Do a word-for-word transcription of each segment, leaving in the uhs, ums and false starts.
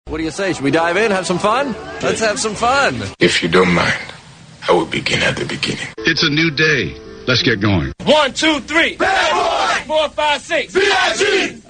What do you say? Should we dive in, have some fun? Let's have some fun. If you don't mind, I will begin at the beginning. It's a new day. Let's get going. One, two, three. Bad boy. Four, five, six. V I G.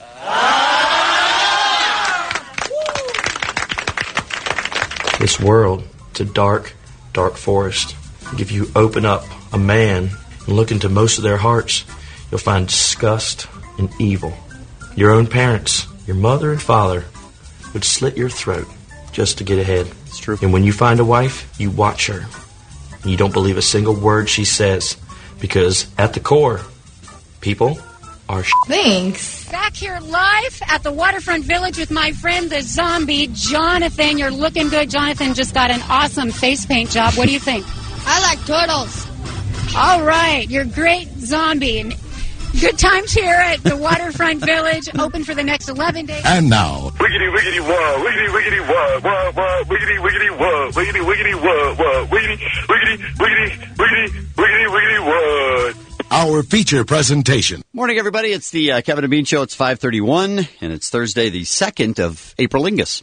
Ah! This world, it's a dark, dark forest. If you open up a man and look into most of their hearts, you'll find disgust and evil. Your own parents, your mother and father, would slit your throat just to get ahead. It's true. And when you find a wife, you watch her. And you don't believe a single word she says. Because at the core, people are sh- Thanks. Back here live at the Waterfront Village with my friend, the zombie, Jonathan. You're looking good. Jonathan just got an awesome face paint job. What do you think? I like turtles. All right. You're great, zombie. And good times here at the Waterfront Village, open for the next eleven days. And now, wiggity wiggity wah, wiggity wiggity wah, wah wah, wiggity wiggity wah, wiggity wiggity wah, wah, wiggity wiggity wiggity wiggity wiggity wiggity wah. our feature presentation. Morning, everybody. It's the uh, Kevin and Bean Show. It's five thirty-one, and it's Thursday, the second of April-ingus.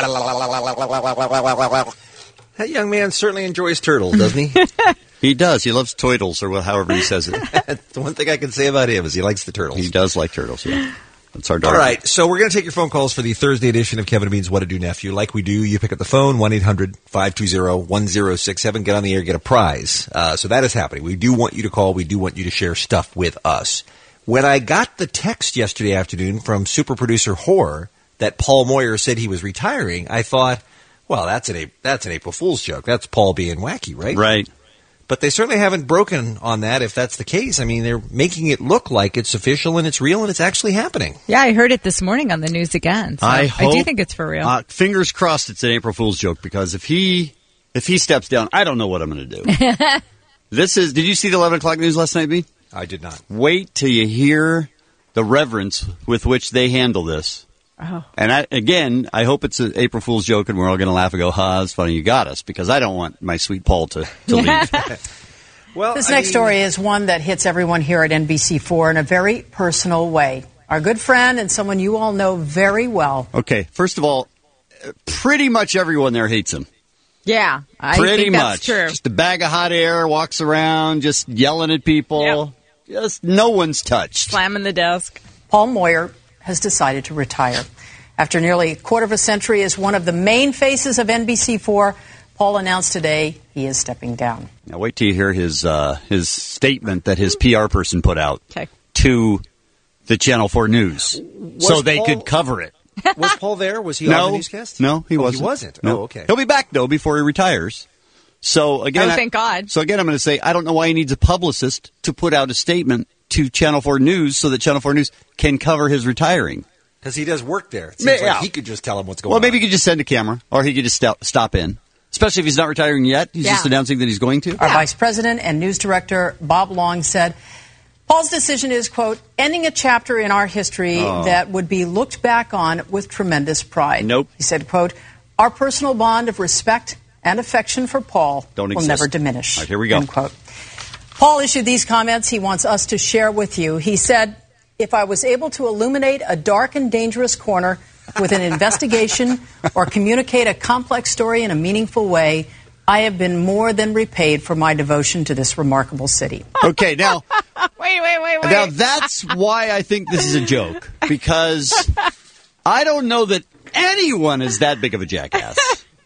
That young man certainly enjoys turtles, doesn't he? He does. He loves toidles, or however he says it. The one thing I can say about him is he likes the turtles. He does like turtles, yeah. That's our dog. All right, so we're going to take your phone calls for the Thursday edition of Kevin and Bean's What to Do Nephew. Like we do, you pick up the phone, one eight hundred five two zero one zero six seven, get on the air, get a prize. Uh, so that is happening. We do want you to call. We do want you to share stuff with us. When I got the text yesterday afternoon from super producer Horror that Paul Moyer said he was retiring, I thought, well, that's an, that's an April Fool's joke. That's Paul being wacky, right? Right. But they certainly haven't broken on that if that's the case. I mean, they're making it look like it's official and it's real and it's actually happening. Yeah, I heard it this morning on the news again. So I, hope, I do think it's for real. Uh, fingers crossed it's an April Fool's joke, because if he if he steps down, I don't know what I'm going to do. This is. Did you see the eleven o'clock news last night, B? I did not. Wait till you hear the reverence with which they handle this. Oh. And I, again, I hope it's an April Fool's joke and we're all going to laugh and go, ha, it's funny, you got us, because I don't want my sweet Paul to, to leave. Well, this I next mean, story is one that hits everyone here at N B C four in a very personal way. Our good friend and someone you all know very well. Okay, first of all, pretty much everyone there hates him. Yeah, I pretty think much. That's true. Just a bag of hot air, walks around, just yelling at people. Yep. Just no one's touched. Slamming the desk. Paul Moyer has decided to retire. After nearly a quarter of a century as one of the main faces of N B C four, Paul announced today he is stepping down. Now wait till you hear his uh, his statement that his P R person put out okay. to the Channel four News, was so they Paul, could cover it. Was Paul there? Was he no, on the newscast? No, he oh, wasn't. He wasn't. No. Oh, okay. He'll be back though before he retires. So again, oh, thank I, God. So again, I'm going to say I don't know why he needs a publicist to put out a statement to Channel four News so that Channel four News can cover his retiring. Because he does work there. It seems yeah. like he could just tell him what's going well, on. Well, maybe he could just send a camera, or he could just stop, stop in. Especially if he's not retiring yet. He's yeah. just announcing that he's going to. Our yeah. vice president and news director, Bob Long, said, Paul's decision is, quote, ending a chapter in our history oh. that would be looked back on with tremendous pride. Nope. He said, quote, our personal bond of respect and affection for Paul Don't will exist. never diminish. All right, here we go. End quote. Paul issued these comments he wants us to share with you. He said, if I was able to illuminate a dark and dangerous corner with an investigation or communicate a complex story in a meaningful way, I have been more than repaid for my devotion to this remarkable city. Okay, now, wait, wait, wait, wait. Now that's why I think this is a joke, because I don't know that anyone is that big of a jackass.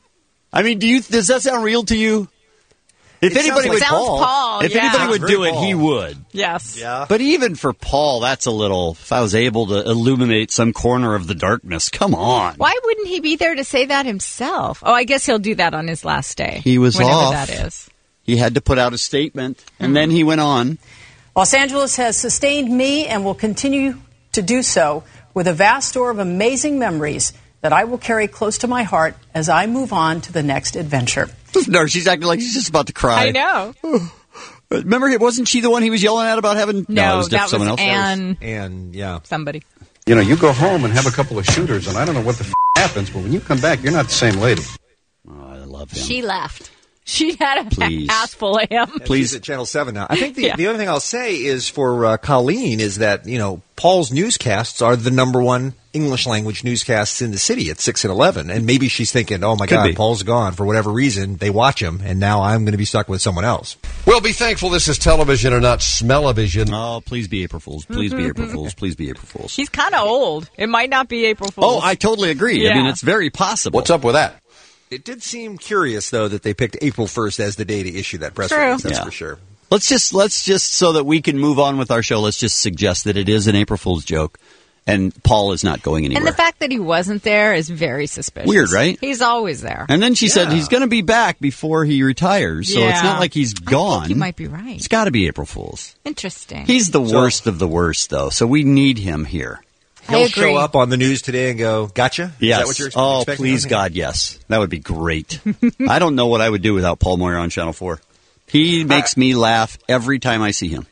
I mean, do you? Does that sound real to you? If it anybody like would, Paul, Paul, if yeah. anybody would do it, Paul. he would. Yes. Yeah. But even for Paul, that's a little. If I was able to illuminate some corner of the darkness, come on. Why wouldn't he be there to say that himself? Oh, I guess he'll do that on his last day. He was whenever off. that is. He had to put out a statement, and mm-hmm. then he went on. Los Angeles has sustained me and will continue to do so with a vast store of amazing memories that I will carry close to my heart as I move on to the next adventure. No, she's acting like she's just about to cry. I know. Remember, wasn't she the one he was yelling at about having... No, no it was that was someone else. Ann. And, yeah. Somebody. You know, you go home and have a couple of shooters, and I don't know what the f*** happens, but when you come back, you're not the same lady. Oh, I love him. She left. She had a Please. ass full of him. And Please. she's at Channel seven now. I think the, Yeah. the only thing I'll say is for uh, Colleen is that, you know, Paul's newscasts are the number one English language newscasts in the city at six and eleven. And maybe she's thinking, oh, my Could God, be. Paul's gone. For whatever reason, they watch him, and now I'm going to be stuck with someone else. Well, be thankful this is television and not smell-o-vision. Oh, please be April Fools. Please be April Fools. Please be April Fools. She's kind of old. It might not be April Fool's. Oh, I totally agree. I Yeah. mean, it's very possible. What's up with that? It did seem curious, though, that they picked April first as the day to issue that press True. release. That's Yeah. for sure. Let's just let's just so that we can move on with our show. Let's just suggest that it is an April Fool's joke, and Paul is not going anywhere. And the fact that he wasn't there is very suspicious. Weird, right? He's always there. And then she said Yeah. he's going to be back before he retires, so it's Yeah. not like he's gone. I think you might be right. It's got to be April Fool's. Interesting. He's the So- worst of the worst, though, so we need him here. I He'll agree. show up on the news today and go, gotcha? Yes. Is that what you're ex- oh, expecting? please, Okay. God, yes. That would be great. I don't know what I would do without Paul Moyer on Channel four. He makes me laugh every time I see him.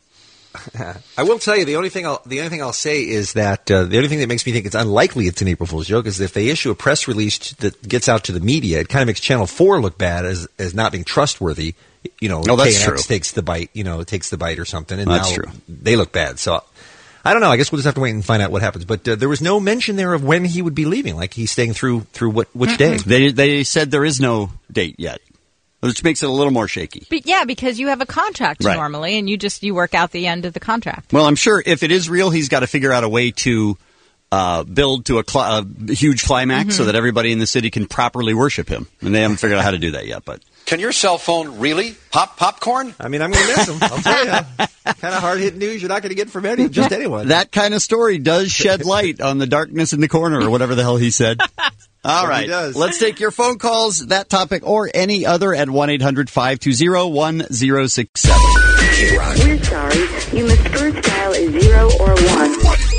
I will tell you the only thing I'll the only thing I'll say is that uh, the only thing that makes me think it's unlikely it's an April Fool's joke is if they issue a press release that gets out to the media, it kind of makes Channel Four look bad as as not being trustworthy. You know, Oh, that's K N X true. takes the bite. You know, takes the bite or something, and That's now true. they look bad. So I don't know. I guess we'll just have to wait and find out what happens. But uh, there was no mention there of when he would be leaving. Like he's staying through through what which day? They they said there is no date yet, which makes it a little more shaky. But yeah, because you have a contract Right. normally, and you just you work out the end of the contract. Well, I'm sure if it is real, he's got to figure out a way to uh, build to a, cl- a huge climax so that everybody in the city can properly worship him. And they haven't figured out how to do that yet. But Can your cell phone really pop popcorn? I mean, I'm going to miss him. I'll tell you. Kind of hard hitting news you're not going to get from any just anyone. that kind of story does shed light on the darkness in the corner, or whatever the hell he said. All he right, does. let's take your phone calls, that topic or any other at one eight hundred five two zero one zero six seven. We're sorry. You must first dial a zero or one.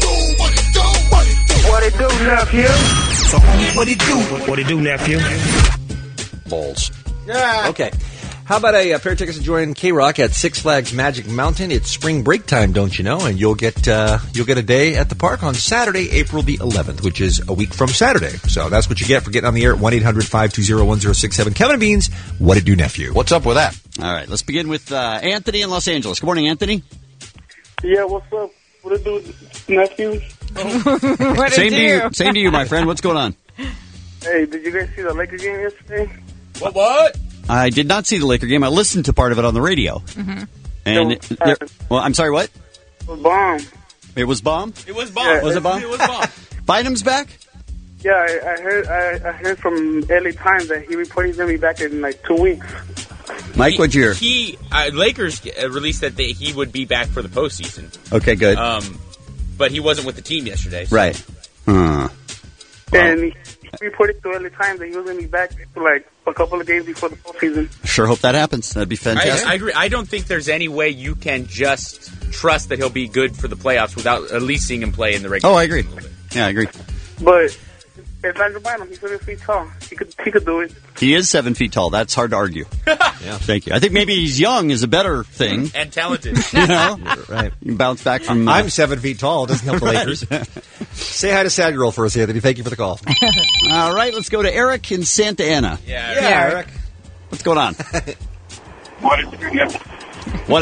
What it do, nephew? So, homie, what it do? What it do, nephew? Balls. Okay. How about a, a pair of tickets to join K-Rock at Six Flags Magic Mountain? It's spring break time, don't you know? And you'll get uh, you'll get a day at the park on Saturday, April the eleventh, which is a week from Saturday. So that's what you get for getting on the air at one eight hundred five two zero one zero six seven. Kevin and Beans, what it do, nephew? What's up with that? All right, let's begin with uh, Anthony in Los Angeles. Good morning, Anthony. Yeah, what's up? What it do, nephew? What Same did to you? you, same to you, my friend. What's going on? Hey, did you guys see the Lakers game yesterday? What? What? I did not see the Laker game. I listened to part of it on the radio. Mm-hmm. And It was there- bad. well, I'm sorry, what? It was bomb. It was bomb. It was bomb. Yeah. Was it bomb? It was bomb. Bynum's back. Yeah, I, I heard. I, I heard from L A Times that he reported he's gonna be back in like two weeks. Mike, what'd you hear? He uh, Lakers uh, released that they, he would be back for the postseason. Okay, good. Um, but he wasn't with the team yesterday. So. Right. Huh. And he, he reported to L A Times that he was gonna be back for like a couple of games before the postseason. Sure hope that happens. That'd be I, fantastic. I agree. I don't think there's any way you can just trust that he'll be good for the playoffs without at least seeing him play in the regular. oh, I agree. Yeah, I agree. But it's Andrew Bynum. He's seven feet tall. He could. He could do it. He is seven feet tall. That's hard to argue. Yeah. Thank you. I think maybe he's young is a better thing. And talented. You know, Right. you can bounce back from. uh, I'm seven feet tall. Doesn't help the Lakers. Say hi to Sad Girl for us, Anthony. Thank you for the call. All right, let's go to Eric in Santa Ana. Yeah. Yeah. Eric. What's going on? What is your nephew? What?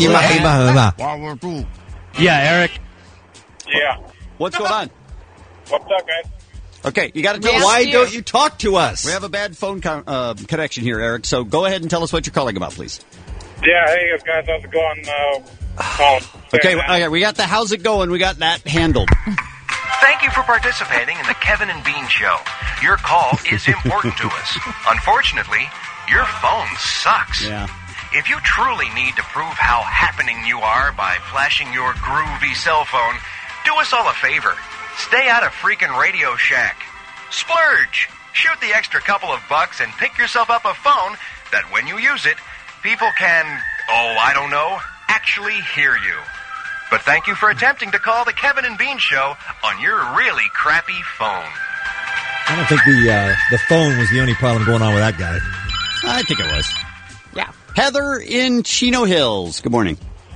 Yeah, Eric. Yeah. What's going on? What's up, guys? Okay, you got to tell We us. asked Why you. don't you talk to us? We have a bad phone con- uh, connection here, Eric. So go ahead and tell us what you're calling about, please. Yeah, hey, guys, how's it going? Uh, calling. Okay, okay, we got the how's it going. We got that handled. Thank you for participating in the Kevin and Bean Show. Your call is important to us. Unfortunately, your phone sucks. Yeah. If you truly need to prove how happening you are by flashing your groovy cell phone, do us all a favor. Stay out of freaking Radio Shack. Splurge. Shoot the extra couple of bucks and pick yourself up a phone that when you use it, people can, oh, I don't know, actually hear you. But thank you for attempting to call the Kevin and Bean Show on your really crappy phone. I don't think the uh, the phone was the only problem going on with that guy. I think it was. Yeah. Heather in Chino Hills. Good morning.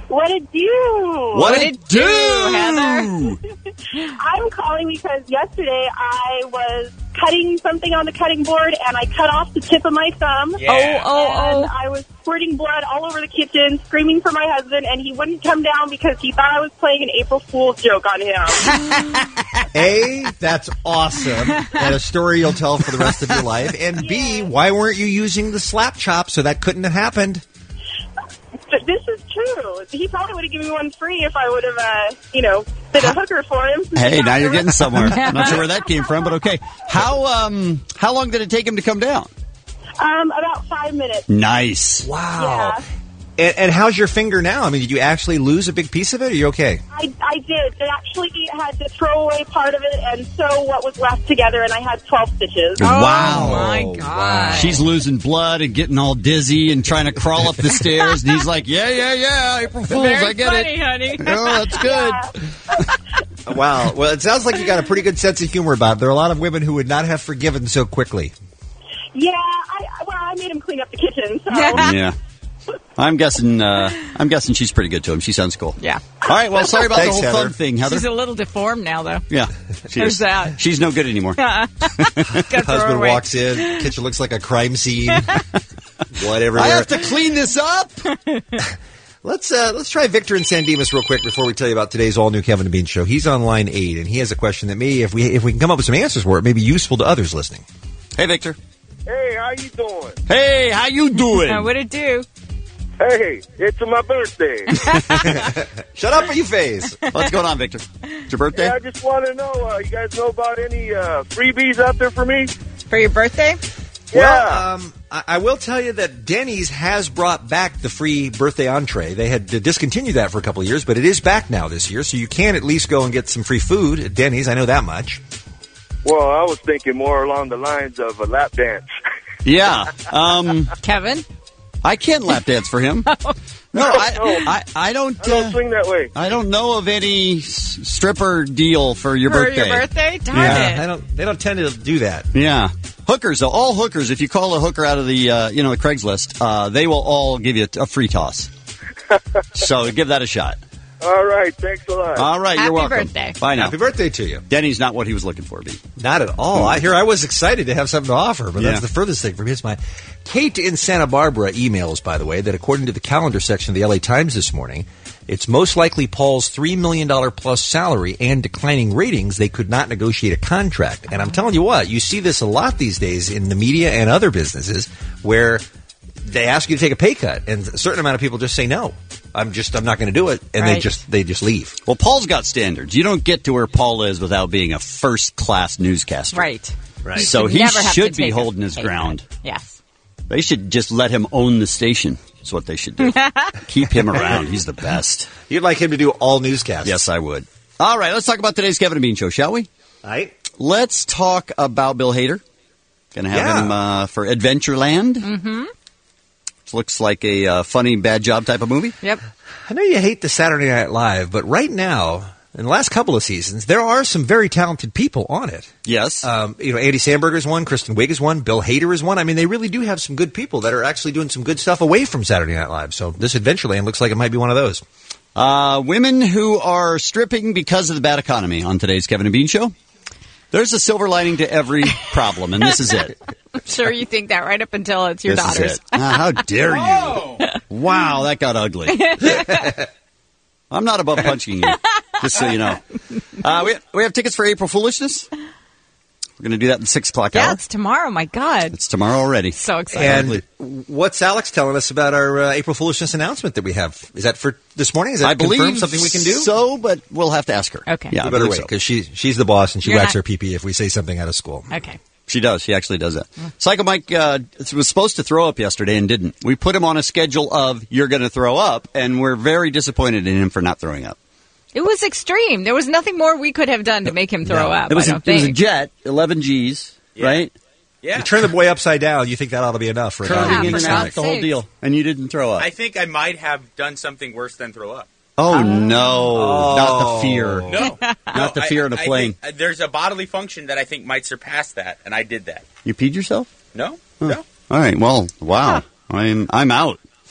What it do? What it do, Heather? I'm calling because yesterday I was cutting something on the cutting board and I cut off the tip of my thumb. Yeah. Oh, oh, and oh. I was squirting blood all over the kitchen, screaming for my husband, and he wouldn't come down because he thought I was playing an April Fool's joke on him. A, that's awesome. And a story you'll tell for the rest of your life. And B, why weren't you using the slap chop so that couldn't have happened? But this is true. He probably would have given me one free if I would have, uh, you know, been a hooker for him. Hey, now you're getting somewhere. I'm not sure where that came from, but okay. How um how long did it take him to come down? Um, about five minutes. Nice. Wow. Yeah. And, and how's your finger now? I mean, did you actually lose a big piece of it? Are you okay? I, I did. They actually had to throw away part of it and sew what was left together, and I had twelve stitches. Wow. Oh, my God. She's losing blood and getting all dizzy and trying to crawl up the stairs. And he's like, yeah, yeah, yeah, April Fools, Very I get funny, it. honey. Oh, that's good. Wow. Well, it sounds like you got a pretty good sense of humor about it. There are a lot of women who would not have forgiven so quickly. Yeah, I, well, I made him clean up the kitchen, so. Yeah. I'm guessing. Uh, I'm guessing she's pretty good to him. She sounds cool. Yeah. All right. Well, sorry about Thanks, the whole Heather. thumb thing, Heather. She's a little deformed now, though. Yeah. She There's is. that. She's no good anymore. Husband walks in, kitchen looks like a crime scene. Whatever. I have to clean this up. Let's uh, let's try Victor and San Dimas real quick before we tell you about today's all new Kevin and Bean show. He's on line eight, and he has a question that maybe if we if we can come up with some answers for it, may be useful to others listening. Hey, Victor. Hey, how you doing? Hey, how you doing? Uh, what'd it do? Hey, it's my birthday. Shut up, you face. What's going on, Victor? It's your birthday? Yeah, I just want to know, uh, you guys know about any uh, freebies out there for me? For your birthday? Yeah. Well, um, I, I will tell you that Denny's has brought back the free birthday entree. They had to discontinue that for a couple of years, but it is back now this year, so you can at least go and get some free food at Denny's. I know that much. Well, I was thinking more along the lines of a lap dance. Yeah. Um, Kevin? I can't lap dance for him. No, I, I, I don't. I don't uh, swing that way. I don't know of any s- stripper deal for your For birthday. your birthday? Darn Yeah, it. they don't they don't tend to do that. Yeah, hookers. Though, all hookers. If you call a hooker out of the, uh, you know, the Craigslist, uh, they will all give you a, a free toss. So give that a shot. All right, thanks a lot. All right, Happy you're welcome. birthday. Bye now. Happy birthday to you. Denny's not what he was looking for, B. Not at all. I hear I was excited to have something to offer, but Yeah. that's the furthest thing from his mind. Kate in Santa Barbara emails, by the way, that according to the calendar section of the L A Times this morning, it's most likely Paul's three million dollars plus salary and declining ratings. They could not negotiate a contract. And I'm telling you what, you see this a lot these days in the media and other businesses where they ask you to take a pay cut, and a certain amount of people just say no. I'm just I'm not going to do it, and they Right. just they just leave. Well, Paul's got standards. You don't get to where Paul is without being a first class newscaster. Right. Right. You So should he never have to should be take a holding his pay ground. cut. Yes. They should just let him own the station. That's what they should do. Keep him around. He's the best. You'd like him to do all newscasts. Yes, I would. All right, let's talk about today's Kevin and Bean show, shall we? All right. Let's talk about Bill Hader. Going to have Yeah. him uh, for Adventureland. Mm-hmm. Which looks like a uh, funny, bad job type of movie. Yep. I know you hate the Saturday Night Live, but right now, in the last couple of seasons, there are some very talented people on it. Yes. Um, you know, Andy Samberg is one, Kristen Wiig is one, Bill Hader is one. I mean, they really do have some good people that are actually doing some good stuff away from Saturday Night Live. So this Adventureland looks like it might be one of those. Uh, women who are stripping because of the bad economy on today's Kevin and Bean show. There's a silver lining to every problem, and this is it. I'm sure you think that right up until it's your this daughters. is it. Ah, how dare you? Wow, that got ugly. I'm not above punching you, just so you know. Uh, we, we have tickets for April Foolishness. We're going to do that in the six o'clock Yeah, hour. it's tomorrow. My God. It's tomorrow already. So excited. And what's Alex telling us about our uh, April Foolishness announcement that we have? Is that for this morning? Is that I confirmed believe something we can do? so, but we'll have to ask her. Okay. Yeah, we I better believe wait so. because she, she's the boss and she You're whacks not- her pee-pee if we say something out of school. Okay. She does. She actually does that. Psycho Mike uh, was supposed to throw up yesterday and didn't. We put him on a schedule of you're going to throw up, and we're very disappointed in him for not throwing up. It was extreme. There was nothing more we could have done to make him throw No. up. It was, I a, don't it was a think. jet, eleven G's, right? Yeah. You turn the boy upside down, you think that ought to be enough for a Curving dog. in and for out, God's the whole sakes. deal. And you didn't throw up. I think I might have done something worse than throw up. Oh, no. Oh. Not the fear. No. Not the I- fear in a I plane. think, uh, there's a bodily function that I think might surpass that, and I did that. You peed yourself? No? Huh. No. All right. Well, wow. I'm I'm out.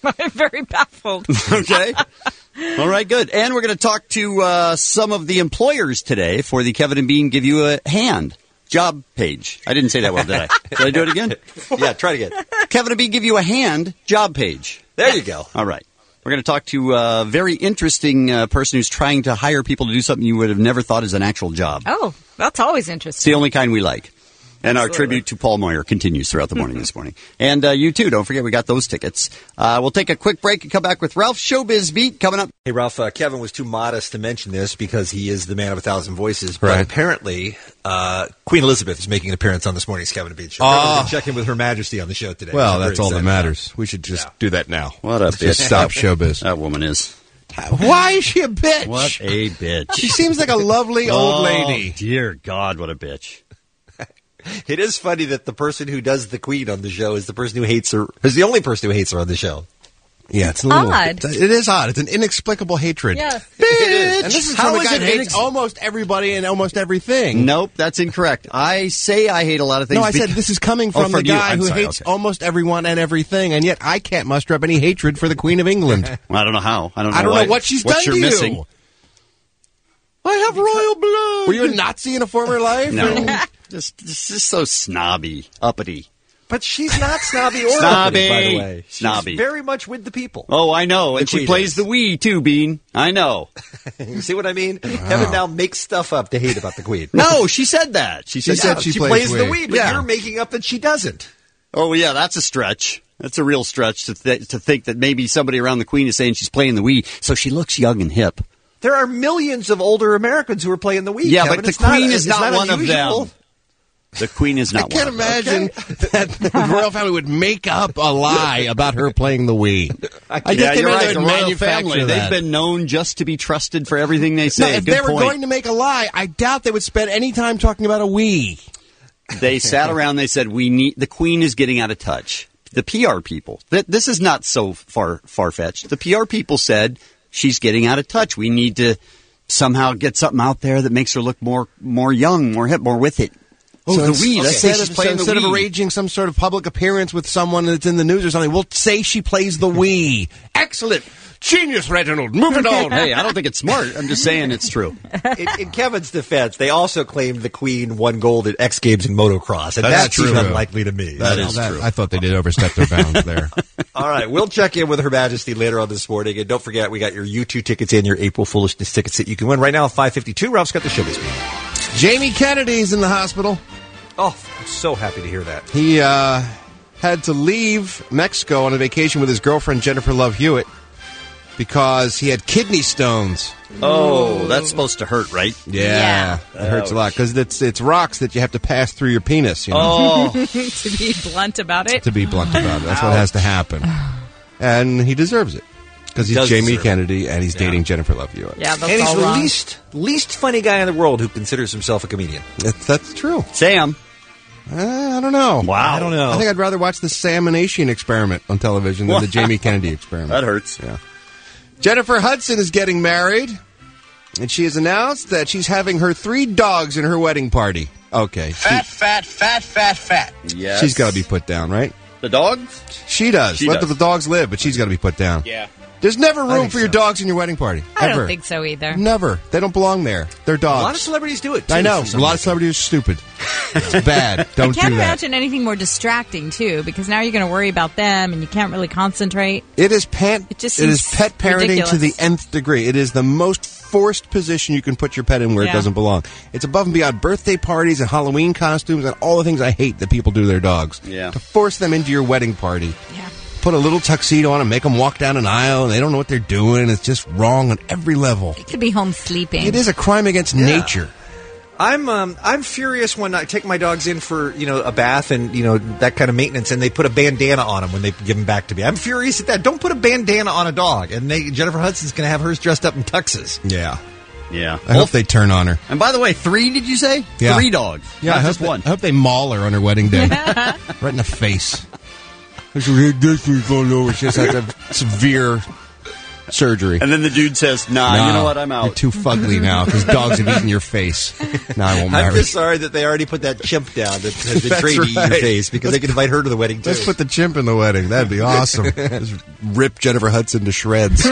I'm very baffled. Okay. All right, good. And we're going to talk to uh, some of the employers today for the Kevin and Bean Give You a Hand job page. I didn't say that well, did I? Did I do it again? Yeah, try it again. Kevin and Bean Give You a Hand job page. There you go. All right. We're going to talk to a very interesting uh, person who's trying to hire people to do something you would have never thought is an actual job. Oh, that's always It's interesting. the only kind we like. And our Absolutely. tribute to Paul Moyer continues throughout the morning this morning. And uh, you, too. Don't forget, we got those tickets. Uh, we'll take a quick break and come back with Ralph's Showbiz Beat coming up. Hey, Ralph, uh, Kevin was too modest to mention this because he is the man of a thousand voices. But Right. apparently, uh, Queen Elizabeth is making an appearance on this morning's Kevin and Bean show. Oh. We're going to check in with Her Majesty on the show today. Well, So that's very all that excited. matters. We should just do that now. What a Let's bitch. just stop showbiz. That woman is. Why is she a bitch? What a bitch. She seems like a lovely old Oh, lady. dear God, what a bitch. It is funny that the person who does the Queen on the show is the person who hates her, is the only person who hates her on the show. Yeah, it's a little Odd. It is odd. It's an inexplicable hatred. Yeah. Bitch! And this is How from a is guy it that hates inex- almost everybody and almost everything. Nope, that's incorrect. I say I hate a lot of things. No, I said beca- this is coming Oh, from the you. guy I'm who sorry, hates okay. almost everyone and everything, and yet I can't muster up any hatred for the Queen of England. Well, I don't know how. I don't know, I don't why- know what she's what done you're to missing. you. I have royal blood. Were you a Nazi in a former life? No. just, just, just so snobby, uppity. But she's not snobby or Snobby. uppity, by the way. She's Snobby. very much with the people. Oh, I know. And The she Queen plays is. the Wii, too, Bean. I know. You see what I mean? Kevin now makes stuff up to hate about the Queen. No, she said that. She She said, said Yeah, she she plays plays the Wii. Wii, but Yeah. you're making up that she doesn't. Oh, yeah, that's a stretch. That's a real stretch to th- to think that maybe somebody around the Queen is saying she's playing the Wii, so she looks young and hip. There are millions of older Americans who are playing the Wii. Yeah, Kevin. but the It's not- Queen is it's not one of unusual. them. The Queen is I not can't one of them. imagine that the royal family would make up a lie about her playing the Wii. I just Yeah, think you're they right. would The royal manufacture family, that. they've been known just to be trusted for everything they No, say. if Good they were point. going to make a lie, I doubt they would spend any time talking about a Wii. They sat around. They said, "We need the Queen is getting out of touch." The P R people. Th- This is not so far far fetched. The P R people said she's getting out of touch. We need to somehow get something out there that makes her look more more young, more hip, more with it. Oh, So the ins- Wii. Let's say Instead, she's of, playing so instead the of Wii. arranging some sort of public appearance with someone that's in the news or something, we'll say she plays the Wii. Excellent. Genius, Reginald. Move it on. Hey, I don't think it's smart. I'm just saying it's true. In, in Kevin's defense, they also claimed the Queen won gold at X Games in motocross, and That's that true. seems unlikely to me. That So- is That- true. I thought they did overstep their bounds there. All right, we'll check in with Her Majesty later on this morning. And don't forget, we got your U two tickets and your April Foolishness tickets that you can win right now at five fifty-two. Ralph's got the showbiz beat. Jamie Kennedy's in the hospital. Oh, I'm so happy to hear that. He uh, had to leave Mexico on a vacation with his girlfriend, Jennifer Love Hewitt, because he had kidney stones. Oh, that's supposed to hurt, right? Yeah, that hurts a lot because it's it's rocks that you have to pass through your penis. You know, Oh, To be blunt about it. to be blunt about it. That's what has to happen, and he deserves it because he's Does Jamie deserve it. Kennedy and he's Yeah. dating Jennifer Love Hewitt. Yeah, that's And he's all the wrong. least least funny guy in the world who considers himself a comedian. That's, that's true. Sam. Uh, I don't know. Wow. I don't know. I think I'd rather watch the Salmonation experiment on television than the Jamie Kennedy experiment. That hurts. Yeah. Jennifer Hudson is getting married, and she has announced that she's having her three dogs in her wedding party. Okay. Fat, fat, fat, fat, fat. Yes. She's got to be put down, right? The dogs? She does. She Let does. the dogs live, but she's got to be put down. Yeah. There's never room think for your so. dogs in your wedding party. I Ever. don't think so either. Never. They don't belong there. They're A dogs. lot of celebrities do it. Too, I know. for A some lot of reason. celebrities are stupid. It's bad. Don't I can't do that. imagine anything more distracting, too, because now you're going to worry about them and you can't really concentrate. It is pet. It just it is seems pet parenting to the ridiculous. nth degree. It is the most forced position you can put your pet in where Yeah. it doesn't belong. It's above and beyond birthday parties and Halloween costumes and all the things I hate that people do to their dogs. Yeah. To force them into your wedding party. Yeah. Put a little tuxedo on and make them walk down an aisle and they don't know what they're doing. It's just wrong on every level. It could be home sleeping. It is a crime against nature. I'm um, I'm furious when I take my dogs in for you know a bath and you know that kind of maintenance, and they put a bandana on them when they give them back to me. I'm furious at that. Don't put a bandana on a dog. And they, Jennifer Hudson's going to have hers dressed up in tuxes. Yeah. Yeah. I hope they turn on her. And by the way, three, did you say? Yeah. Three dogs. Yeah, Not I hope, just they, one. I hope they maul her on her wedding day. Right in the face. This is going over. She just has a severe surgery. And then the dude says, nah, Nah, you know what, I'm out. You're too fugly now because dogs have eaten your face. Now I won't I'm marry. just sorry that they already put that chimp down that has been That's trained to eat your right. face because they can invite her to the wedding, too. Let's put the chimp in the wedding. That'd be awesome. Just rip Jennifer Hudson to shreds.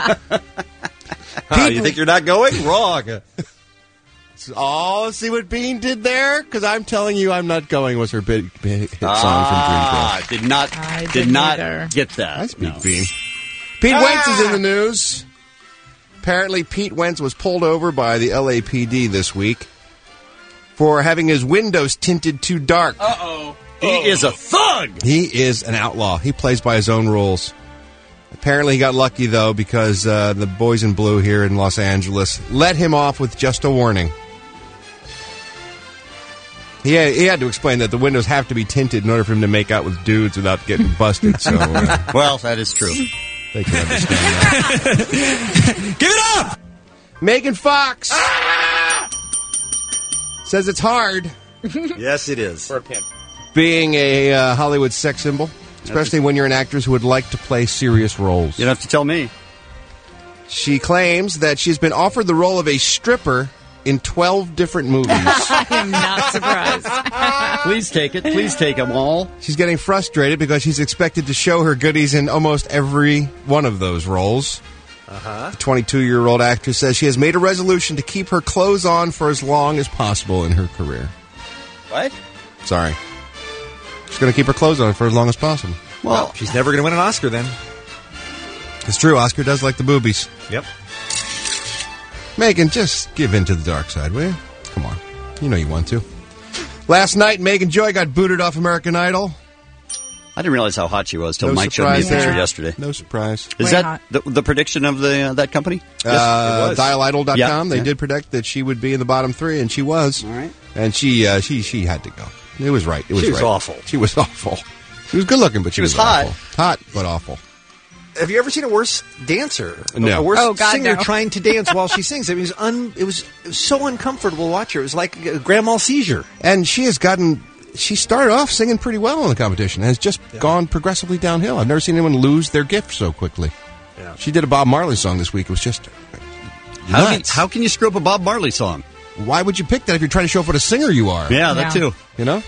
Oh, you think you're not going? Wrong. Oh, see what Bean did there? Because I'm telling you, I'm not going. Was her big, big hit song Ah, from Dreamgirls? did not, I did didn't not either. get that. I speak No. Bean. Pete Wentz is in the news. Apparently, Pete Wentz was pulled over by the L A P D this week for having his windows tinted too dark. Uh-oh. He is a thug. He is an outlaw. He plays by his own rules. Apparently, he got lucky, though, because uh, the boys in blue here in Los Angeles let him off with just a warning. He had, he had to explain that the windows have to be tinted in order for him to make out with dudes without getting busted. So, uh, Well, that is true. they can understand that. Give it up! Megan Fox says it's hard Yes, it is. For a pimp. being a uh, Hollywood sex symbol, especially when you're an actress who would like to play serious roles. You don't have to tell me. She claims that she's been offered the role of a stripper in twelve different movies. I am not surprised. Please take it. Please take them all. She's getting frustrated because she's expected to show her goodies in almost every one of those roles. Uh-huh. The twenty-two-year-old actress says she has made a resolution to keep her clothes on for as long as possible in her career. What? Sorry. She's going to keep her clothes on for as long as possible. Well, she's never going to win an Oscar then. It's true. Oscar does like the boobies. Yep. Megan, just give in to the dark side, will you? Come on. You know you want to. Last night, Megan Joy got booted off American Idol. I didn't realize how hot she was till No Mike showed me a surprise picture there. yesterday. No surprise. Is Way that hot. the, the prediction of the uh, that company? Uh, dial idol dot com. Yeah, They yeah. did predict that she would be in the bottom three, and she was. All right. And she uh, she she had to go. It was right. It was She was right. awful. She was awful. She was good looking, but she, She was was, hot. awful. Hot, but awful. Have you ever seen a worse dancer? No. A worse Oh, God, singer no. trying to dance while she sings. I mean, it was, un, it, was, it was so uncomfortable to watch her. It was like a grand mal seizure. And she has gotten. She started off singing pretty well in the competition. Has just gone progressively downhill. I've never seen anyone lose their gift so quickly. Yeah. She did a Bob Marley song this week. It was just How can, nuts. how can you screw up a Bob Marley song? Why would you pick that if you're trying to show off what a singer you are? Yeah, that Yeah. too. You know?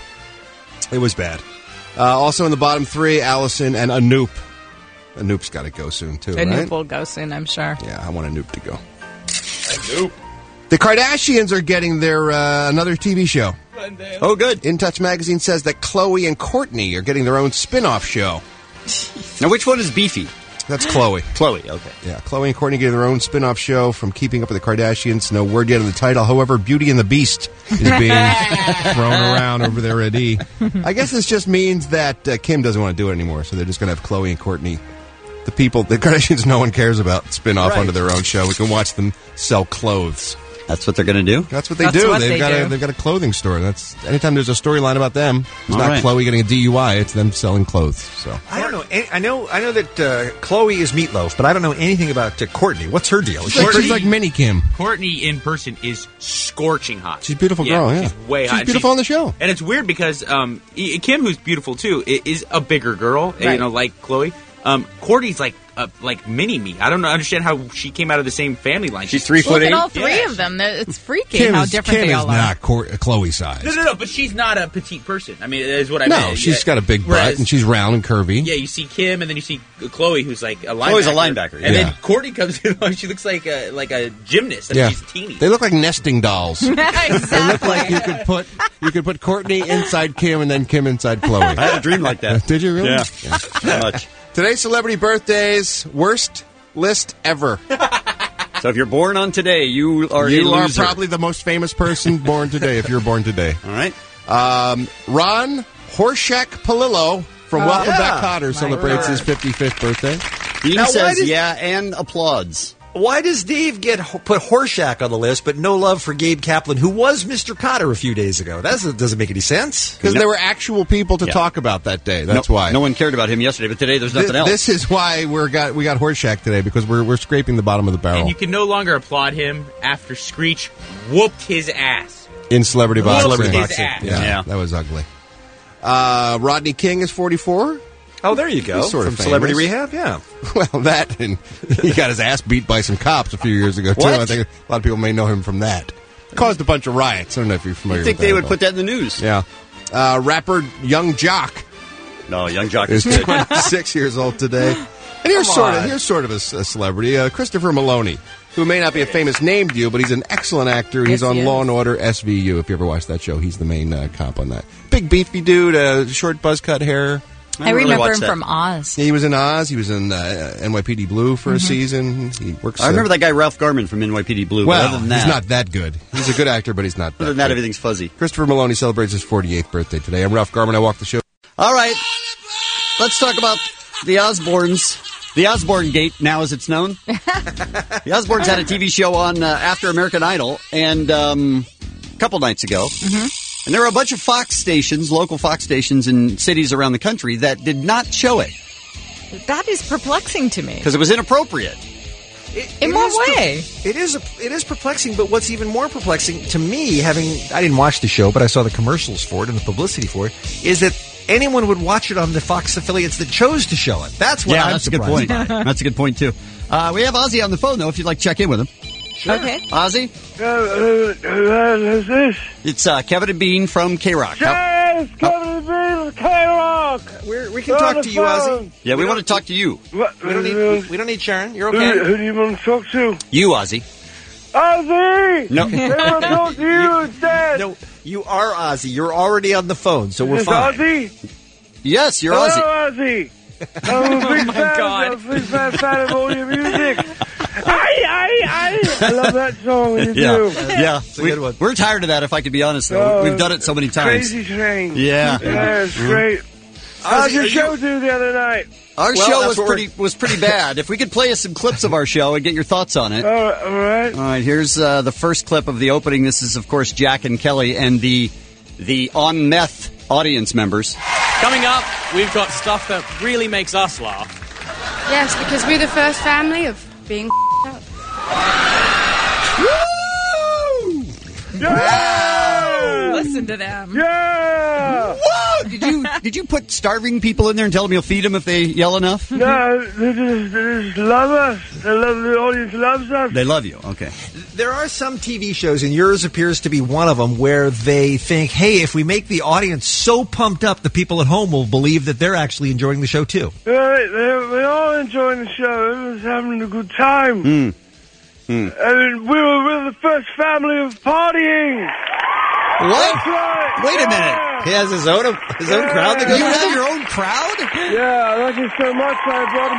It was bad. Uh, also in the bottom three, Allison and Anoop. Anoop's got to go soon, too, Anoop right? will go soon, I'm sure. Yeah, I want Anoop to go. Anoop. The Kardashians are getting their uh, another T V show. Oh, good. In Touch magazine says that Khloe and Kourtney are getting their own spin-off show. Now, which one is beefy? That's Khloe. Khloe, okay. Yeah, Khloe and Kourtney getting their own spin-off show from Keeping Up with the Kardashians. No word yet on the title. However, Beauty and the Beast is being thrown around over there at E. I guess this just means that uh, Kim doesn't want to do it anymore, so they're just going to have Khloe and Kourtney, the people, the Kardashians no one cares about, spin off Right. onto their own show. We can watch them sell clothes. That's what they're going to do? That's what they That's do. what they've they got do. a they've got a clothing store. That's anytime there's a storyline about them, it's All not right. Khloe getting a D U I, it's them selling clothes. So I don't know. any- I know. I know that uh, Chloe is Meatloaf, but I don't know anything about uh, Courtney. What's her deal? Is she she's like Mini Kim. Courtney in person is scorching hot. She's a beautiful girl, yeah. She's way hot. She's beautiful on the show. And it's weird because um, I- Kim, who's beautiful too, i- is a bigger girl, you Right. know, like Chloe. Um, Courtney's like uh, like mini me. I don't understand how she came out of the same family line. She's three Look foot at eight. all three Yeah. of them. They're- It's freaking Kim how is, different Kim they is all are. not Cor- Chloe size. No, no, no. But she's not a petite person. I mean, is what I No, meant. she's Yeah. got a big butt Whereas- and she's round and curvy. Yeah, you see Kim, and then you see Chloe, who's like a linebacker. Chloe's a linebacker, And yeah. then Courtney comes in, like, she looks like a like a gymnast. I mean, Yeah, she's teeny. they look like nesting dolls. Exactly. They look like you could put you could put Courtney inside Kim and then Kim inside Chloe. I had a dream like that. Did you really? Yeah. Not much. Today's celebrity birthdays worst list ever. So if you're born on today, you are you a are loser. probably the most famous person born today. If you're born today, All right. um, Ron Horshak Palillo from Oh, Welcome yeah. Back Kotter celebrates word. his fifty-fifth birthday. Dean Now, why says does- yeah and applauds. Why does Dave get put Horshack on the list, but no love for Gabe Kaplan, who was Mister Cotter a few days ago? That doesn't, doesn't make any sense. Because No. there were actual people to Yeah. talk about that day. That's no, why. No one cared about him yesterday, but today there's nothing Th- else. This is why we're got we got Horshack today because we're we're scraping the bottom of the barrel and you can no longer applaud him after Screech whooped his ass. in celebrity Whooped boxing. Celebrity his boxing. ass. Yeah, Yeah. that was ugly. Uh, Rodney King is forty-four. Oh, there you go. He's sort of From Celebrity famous. Rehab, yeah. Well, that, and he got his ass beat by some cops a few years ago, too. What? I think a lot of people may know him from that. Caused a bunch of riots. I don't know if you're familiar I think with that. they would at all. put that in the news. Yeah. Uh, rapper Young Jock No, Young Jock is is good. twenty-six years old today. And here's Come sort of on. here's sort of a, s- a celebrity, uh, Christopher Maloney, who may not be a famous name to you, but he's an excellent actor. And he's Yes, on he Law is. and Order S V U. If you ever watched that show, he's the main uh, cop on that. Big beefy dude, uh, short buzz cut hair. I, really remember watched him that. from Oz. He was in Oz. He was in uh, N Y P D Blue for a season. He works. I remember uh, that guy Ralph Garman from N Y P D Blue. Well, but other than that, he's not that good. He's a good actor, but he's not. Other that than that, good. everything's fuzzy. Christopher Maloney celebrates his forty-eighth birthday today. I'm Ralph Garman. I walk the show. All right, let's talk about the Osbournes. The Osbourne Gate, now as it's known. The Osbournes had a T V show on uh, after American Idol, and um, a couple nights ago. Mm-hmm. And there were a bunch of Fox stations, local Fox stations in cities around the country that did not show it That is perplexing to me. because it was inappropriate. It, In it what is per- way? it is a, it is perplexing, but what's even more perplexing to me, having I didn't watch the show, but I saw the commercials for it and the publicity for it, is that anyone would watch it on the Fox affiliates that chose to show it. That's what yeah, I'm that's a good surprised point. by. That's a good point, too. Uh, we have Ozzy on the phone, though, if you'd like to check in with him. Okay. Ozzy? Uh, who's this? It's uh, Kevin and Bean from K-Rock. How- Yes, Kevin Bean of K-Rock. We're, we can talk to you, Ozzy. yeah, we want to talk to you. What? We don't need we, we don't need Sharon. You're Who, okay. who do you want to talk to? You, Ozzy. Ozzy! No. They want to talk to you instead. No, you are Ozzy. You're already on the phone, so we're Is this fine. Ozzy? Yes, you're Hello, Ozzy. Ozzy. I'm a big my fan. God. I'm a big fan, fan of all your music. I, I, I. I love that song. You Yeah, do. yeah. a We, good one. We're tired of that, if I could be honest, though. Oh, We've done it so many times. Crazy Train. Yeah. Yeah, it's great. How'd Ozzy, your are show you- do the other night? Our Well, show that's was what pretty was pretty bad. If we could play us some clips of our show and get your thoughts on it. All right. All right. All right, here's uh, the first clip of the opening. This is, of course, Jack and Kelly and the the on meth audience members. Coming up, we've got stuff that really makes us laugh. Yes, because we're the first family of being up. Yeah! Listen to them. Yeah! Whoa! Did you did you put starving people in there and tell them you'll feed them if they yell enough? No, they just, they just love us. They love the audience loves us. They love you. Okay. There are some T V shows, and yours appears to be one of them, where they think, hey, if we make the audience so pumped up, the people at home will believe that they're actually enjoying the show, too. Yeah, they, they, they all enjoying the show. Everyone's having a good time. Mm. Mm. And we were, we were the first family of partying. What? That's right. Wait a Yeah. minute. He has his own his own Yeah. crowd that You goes. have your own crowd? Yeah, I like it so much I brought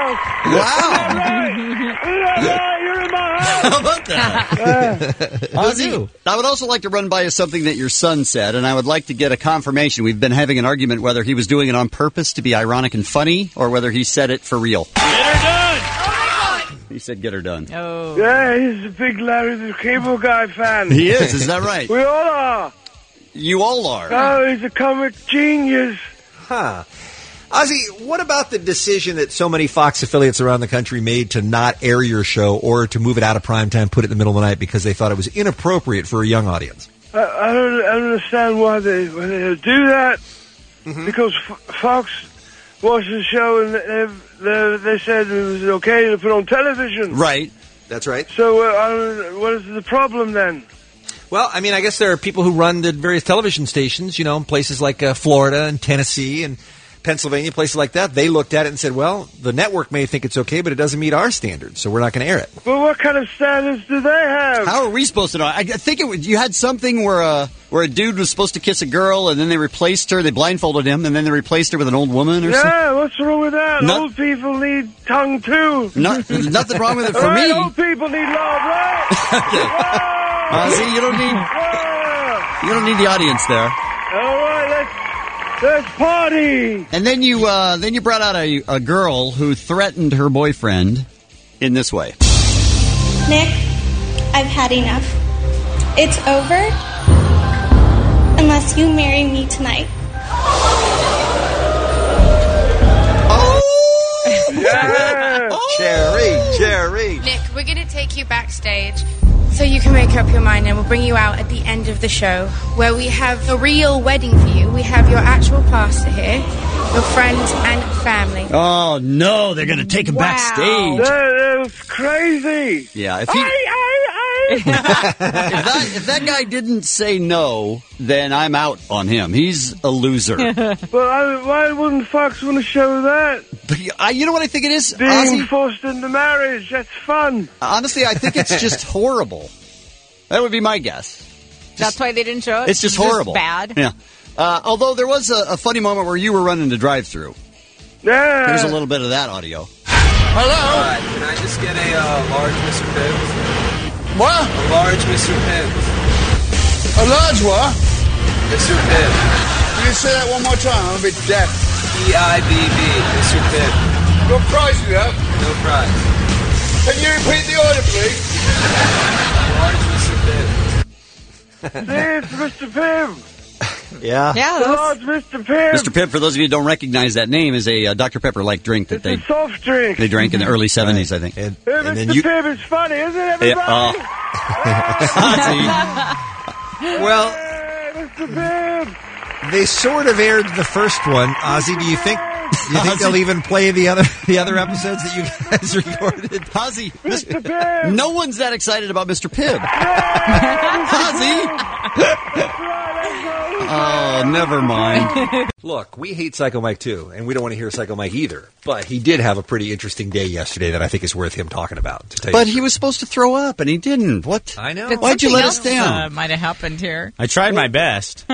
him to the house. Wow. Is that right? You're in my house. How about that? Ozzy, I would also like to run by you something that your son said, and I would like to get a confirmation. We've been having an argument whether he was doing it on purpose to be ironic and funny, or whether he said it for real. Get her done! He said, "Get her done." Oh. Yeah, he's a big Larry the Cable Guy fan. He is. Is that right? We all are. You all are. Oh, he's a comic genius. Huh. Ozzy, what about the decision that so many Fox affiliates around the country made to not air your show or to move it out of prime time, put it in the middle of the night because they thought it was inappropriate for a young audience? I, I, don't, I don't understand why they, why they do that. Mm-hmm. Because F- Fox watched the show and they, they, they said it was okay to put on television. Right. That's right. So uh, I don't, what is the problem then? Well, I mean, I guess there are people who run the various television stations, you know, in places like uh, Florida and Tennessee and Pennsylvania, places like that. They looked at it and said, well, the network may think it's okay, but it doesn't meet our standards, so we're not going to air it. Well, what kind of standards do they have? How are we supposed to know? I I think it was, you had something where a where a dude was supposed to kiss a girl, and then they replaced her. They blindfolded him, and then they replaced her with an old woman or something. Yeah, what's wrong with that? No- Old people need tongue too. No, there's nothing wrong with it for All right, me. Old people need love, right? Ozzy, you don't need Yeah. you don't need the audience there. All right, let's let's party. And then you uh, then you brought out a, a girl who threatened her boyfriend in this way. Nick, I've had enough. It's over unless you marry me tonight. Yeah. Cherry, Cherry. Nick, we're going to take you backstage so you can make up your mind, and we'll bring you out at the end of the show, where we have a real wedding for you. We have your actual pastor here, your friends and family. Oh, no, they're going to take him Wow. backstage. That is crazy. Yeah, if he... if, that, if that guy didn't say no, then I'm out on him. He's a loser. But I, why wouldn't Fox want to show that? I, you know what I think it is? Being Ozzy? forced into marriage, that's fun. Honestly, I think it's just horrible. That would be my guess. That's why they didn't show it? It's just horrible. bad? Yeah. Uh, although there was a, a funny moment where you were running the drive-thru. Yeah. Here's a little bit of that audio. Hello? All right, can I just get a uh, large Mister Pibbs? What? A large Mister Pibbs. A large what? Mister Pibbs. Can you say that one more time? I'm a bit deaf. P I B B, Mister Pibbs. What price do you have? No price. Can you repeat the order, please? Large Mister Pibbs. This, Mister Pibb. Yeah. Yeah. Large Mister Pibb. Mister Pibb, for those of you who don't recognize that name, is a uh, Doctor Pepper-like drink that they Soft drink. they drank in the early seventies, I think. And, Hey, and Mister then you... Pibb is funny, isn't it, everybody? Yeah, Well, Hey, Mister Pibb. they sort of aired the first one. Ozzy, do you think do you think they'll even play the other the other episodes that you guys recorded? Ozzy, Mister Pibb. no one's that excited about Mister Pibb. Ozzy! Oh, never mind. Look, we hate Psycho Mike too, and we don't want to hear Psycho Mike either. But he did have a pretty interesting day yesterday that I think is worth him talking about. To tell But you he was supposed to throw up, and he didn't. What? I know. But Why'd you something let us else, down? Uh, might have happened here. I tried my best.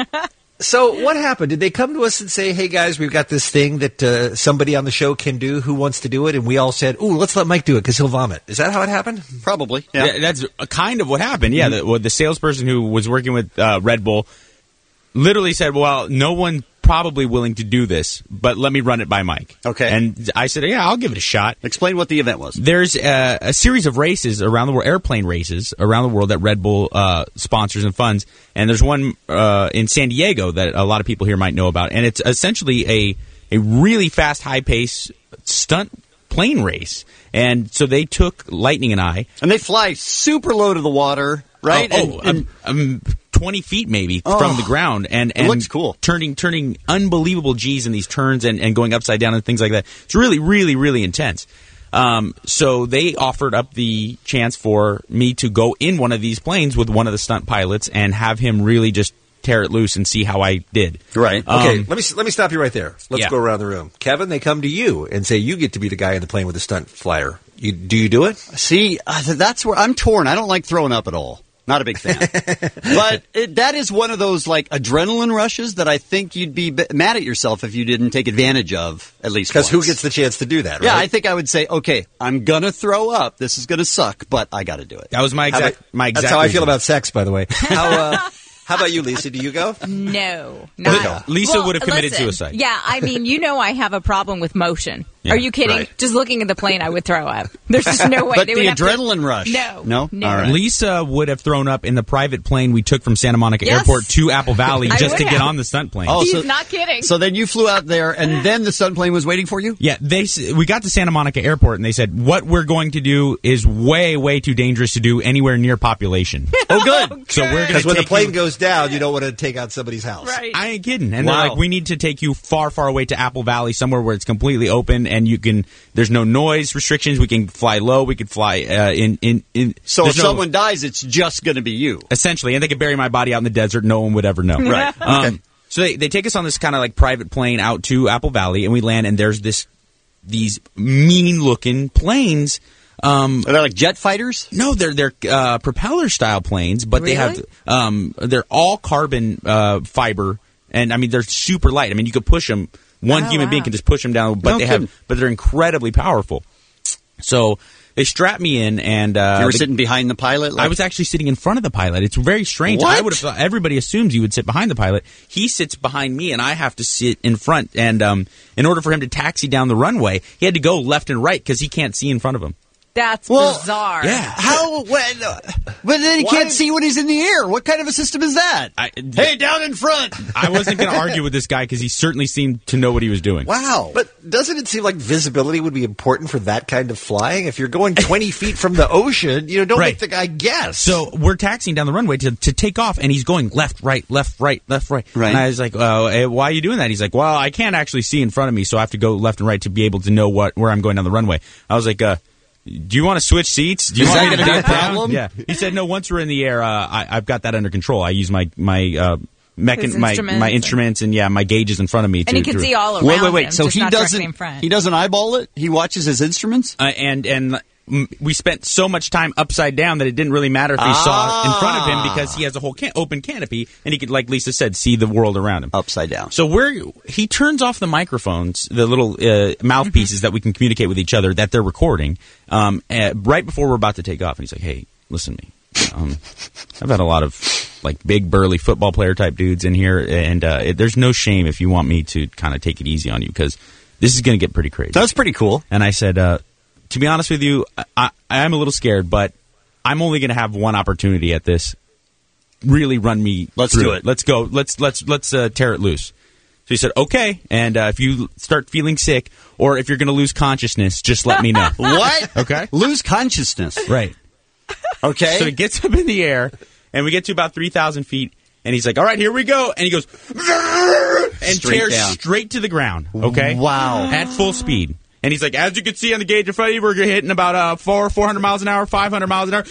So what happened? Did they come to us and say, "Hey guys, we've got this thing that uh, somebody on the show can do. Who wants to do it?" And we all said, "Ooh, let's let Mike do it because he'll vomit." Is that how it happened? Probably. Yeah. Yeah. that's a kind of what happened. Yeah, the, well, the salesperson who was working with uh, Red Bull literally said, well, no one probably willing to do this, but let me run it by Mike. Okay. And I said, yeah, I'll give it a shot. Explain what the event was. There's a, a series of races around the world, airplane races around the world that Red Bull uh, sponsors and funds. And there's one uh, in San Diego that a lot of people here might know about. And it's essentially a, a really fast, high-pace stunt plane race. And so they took Lightning and I. And they fly super low to the water, right? Oh, and, oh um, um, twenty feet maybe Oh. from the ground, and, and It looks cool. Turning turning unbelievable G's in these turns and, and going upside down and things like that. It's really, really, really intense. Um, so they offered up the chance for me to go in one of these planes with one of the stunt pilots and have him really just tear it loose and see how I did. Right. Okay, Um, let me let me stop you right there. Let's yeah. go around the room. Kevin, they come to you and say you get to be the guy in the plane with the stunt flyer. You, do you do it? See, uh, that's where I'm torn. I don't like throwing up at all. Not a big fan. But it, that is one of those like adrenaline rushes that I think you'd be b- mad at yourself if you didn't take advantage of at least Because who once. gets the chance to do that, right? Yeah, I think I would say, okay, I'm going to throw up. This is going to suck, but I got to do it. That was my How exact about- my exact That's how I feel reason. about sex, by the way. How, uh, how about you, Lisa? Do you go? No, not Lisa Well, would have committed listen, suicide. Yeah, I mean, you know, I have a problem with motion. Yeah, Are you kidding? right. Just looking at the plane, I would throw up. There's just no way. But They the would have to- adrenaline rush. No, No? no. All right. Lisa would have thrown up in the private plane we took from Santa Monica Yes. Airport to Apple Valley I just to would get have. on the stunt plane. Oh, He's so- not kidding. So then you flew out there, and then the stunt plane was waiting for you? Yeah, they s- we got to Santa Monica Airport and they said what we're going to do is way way too dangerous to do anywhere near population. Oh, good. So we're going Because to when the take plane you, goes down, you don't want to take out somebody's house. Right. I ain't kidding. And Wow. they're like, we need to take you far, far away to Apple Valley, somewhere where it's completely open and you can. There's no noise restrictions. We can fly low. We could fly uh, in in in. So if there's no- someone dies, it's just going to be you. essentially, and they could bury my body out in the desert. No one would ever know. Right. Um, Okay. So they, they take us on this kind of like private plane out to Apple Valley, and we land, and there's this these mean looking planes. Um, Are they like jet fighters? no, they're they're uh, propeller style planes, but they have Really? um, they're all carbon uh, fiber, and I mean they're super light. I mean you could push them. One Oh, human wow. being can just push them down, but No they kidding. have but they're incredibly powerful. So they strap me in, and uh, You were the- sitting behind the pilot? Like, I was actually sitting in front of the pilot. It's very strange. What? I would have thought everybody assumes you would sit behind the pilot. He sits behind me, and I have to sit in front. And um, in order for him to taxi down the runway, he had to go left and right because he can't see in front of him. That's Well, bizarre. Yeah. How? When, uh, but then he Why- can't see when he's in the air. What kind of a system is that? I, hey, down in front. I wasn't going to argue with this guy because he certainly seemed to know what he was doing. Wow. But doesn't it seem like visibility would be important for that kind of flying? If you're going twenty feet from the ocean, you know, don't Right. make the guy guess. So we're taxiing down the runway to, to take off, and he's going left, right, left, right, left, right. Right. And I was like, oh, eh, why are you doing that? He's like, well, I can't actually see in front of me, so I have to go left and right to be able to know what where I'm going down the runway. I was like, uh, do you want to switch seats? Do you Is want that me to gonna be a duck down? problem? Yeah. He said, no, once we're in the air, uh, I, I've got that under control. I use my, my, uh, mechan- His my, instruments my and- instruments and, yeah, my gauges in front of me. And to, he can to- see all around Wait, wait, wait. him, So just he not doesn't. directly in front. He doesn't eyeball it. He watches his instruments. Uh, and and mm, we spent so much time upside down that it didn't really matter if he saw in front of him because he has a whole can- open canopy and he could, like Lisa said, see the world around him upside down. So we're he turns off the microphones, the little uh, mouthpieces that we can communicate with each other that they're recording, um, uh, right before we're about to take off, and he's like, "Hey, listen to me. Um, I've had a lot of like big burly football player type dudes in here, and uh, it, there's no shame if you want me to kind of take it easy on you because this is going to get pretty crazy." That's pretty cool. And I said, uh, to be honest with you, I, I am a little scared, but I'm only going to have one opportunity at this. Really run me. Let's through do it. Let's go. Let's let's let's uh, tear it loose. So he said, okay. And uh, if you start feeling sick, or if you're going to lose consciousness, just let me know. What? Okay. Lose consciousness. Right. Okay. So he gets up in the air, and we get to about three thousand feet, and he's like, all right, here we go. And he goes, and Straight tears down. straight to the ground. Okay. Wow. At full speed. And he's like, as you can see on the gauge in front of you, we're hitting about uh, four, 400 miles an hour, five hundred miles an hour.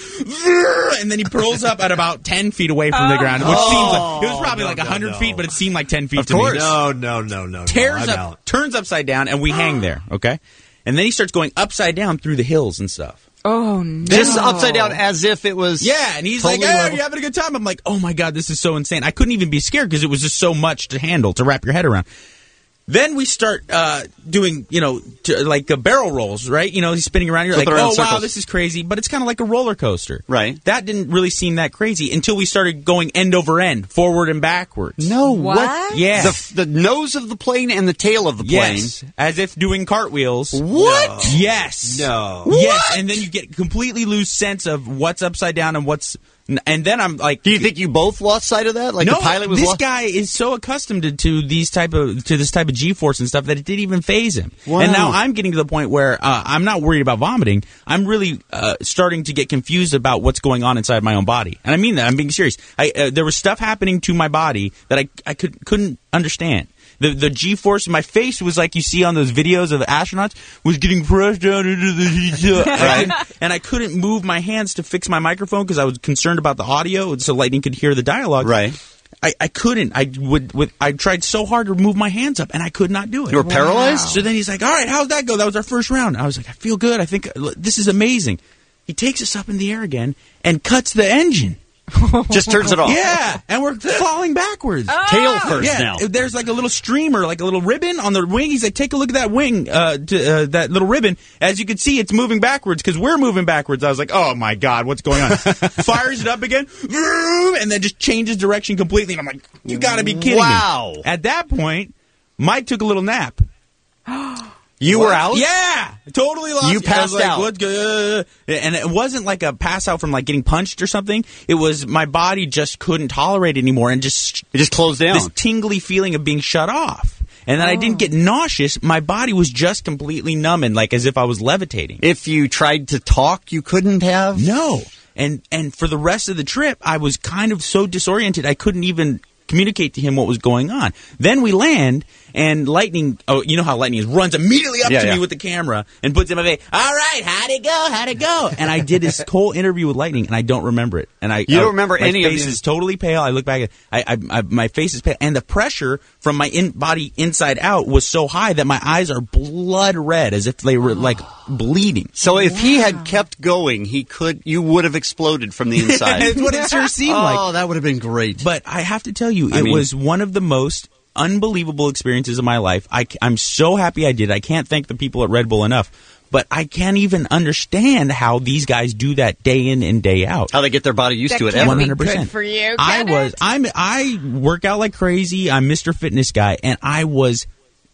And then he pulls up at about ten feet away from the ground, which Oh. seems like, it was probably No, like no, one hundred no. feet, but it seemed like ten feet Of to course. me. no, no, no, no. Tears no, I'm up, out. turns upside down, and we hang there, okay? And then he starts going upside down through the hills and stuff. Oh, no. Just upside down as if it was. Yeah, and he's totally like, hey, level. are you having a good time? I'm like, oh my God, this is so insane. I couldn't even be scared because it was just so much to handle, to wrap your head around. Then we start uh, doing, you know, to, like uh, barrel rolls, right? You know, he's spinning around. You're Flip like, around oh, wow, circles. this is crazy. But it's kind of like a roller coaster. Right. That didn't really seem that crazy until we started going end over end, forward and backwards. No. What? Yeah. The, the nose of the plane and the tail of the plane. Yes. As if doing cartwheels. What? Yes. No. Yes. And then you get completely lose sense of what's upside down and what's. And then I'm like, Do you think you both lost sight of that? Like no, the pilot was this lost? guy is so accustomed to, to these type of to this type of G-force and stuff that it didn't even phase him. Wow. And now I'm getting to the point where uh, I'm not worried about vomiting. I'm really uh, starting to get confused about what's going on inside my own body, and I mean that. I'm being serious. I, uh, there was stuff happening to my body that I I could couldn't understand. The the G-force in my face was like you see on those videos of astronauts was getting pressed down into the right. And I couldn't move my hands to fix my microphone because I was concerned about the audio, so Lightning could hear the dialogue. Right. I, I couldn't. I would. With, I tried so hard to move my hands up, and I could not do it. You were paralyzed? So then he's like, "All right, how'd that go? That was our first round." I was like, "I feel good. I think uh, this is amazing." He takes us up in the air again and cuts the engine. Just turns it off. Yeah, and we're falling backwards. Tail first Yeah, now. there's like a little streamer, like a little ribbon on the wing. He's like, take a look at that wing, uh, to, uh, that little ribbon. As you can see, it's moving backwards because we're moving backwards. I was like, oh my God, what's going on? Fires it up again, vroom, and then just changes direction completely. And I'm like, you got to be kidding Wow. me. At that point, Mike took a little nap. You were out? Yeah, totally lost. You I was passed like, out. "What's good?" And it wasn't like a pass out from like getting punched or something. It was my body just couldn't tolerate it anymore and just It just closed down. this tingly feeling of being shut off. And then I didn't get nauseous. My body was just completely numb and like as if I was levitating. If you tried to talk, you couldn't have? No. And and for the rest of the trip, I was kind of so disoriented I couldn't even communicate to him what was going on. Then we land, and Lightning, oh, you know how Lightning is, runs immediately up Yeah, to yeah. me with the camera and puts it in my face. All right, how'd it go? How'd it go? And I did this whole interview with Lightning, and I don't remember it. And I You I- don't remember my any of face the- is totally pale. I look back, I, I, I, my face is pale, and the pressure from my in, body inside out was so high that my eyes are blood red, as if they were like bleeding. So if he had kept going, he could. You would have exploded from the inside. That's what it sure seemed oh, like. Oh, that would have been great. But I have to tell you, I it mean- was one of the most unbelievable experiences of my life. I, am so happy I did. I can't thank the people at Red Bull enough. But I can't even understand how these guys do that day in and day out. How they get their body used That to it. can't Ever. be one hundred percent. good for you. I Get was. it? I'm. I work out like crazy. I'm Mister Fitness guy, and I was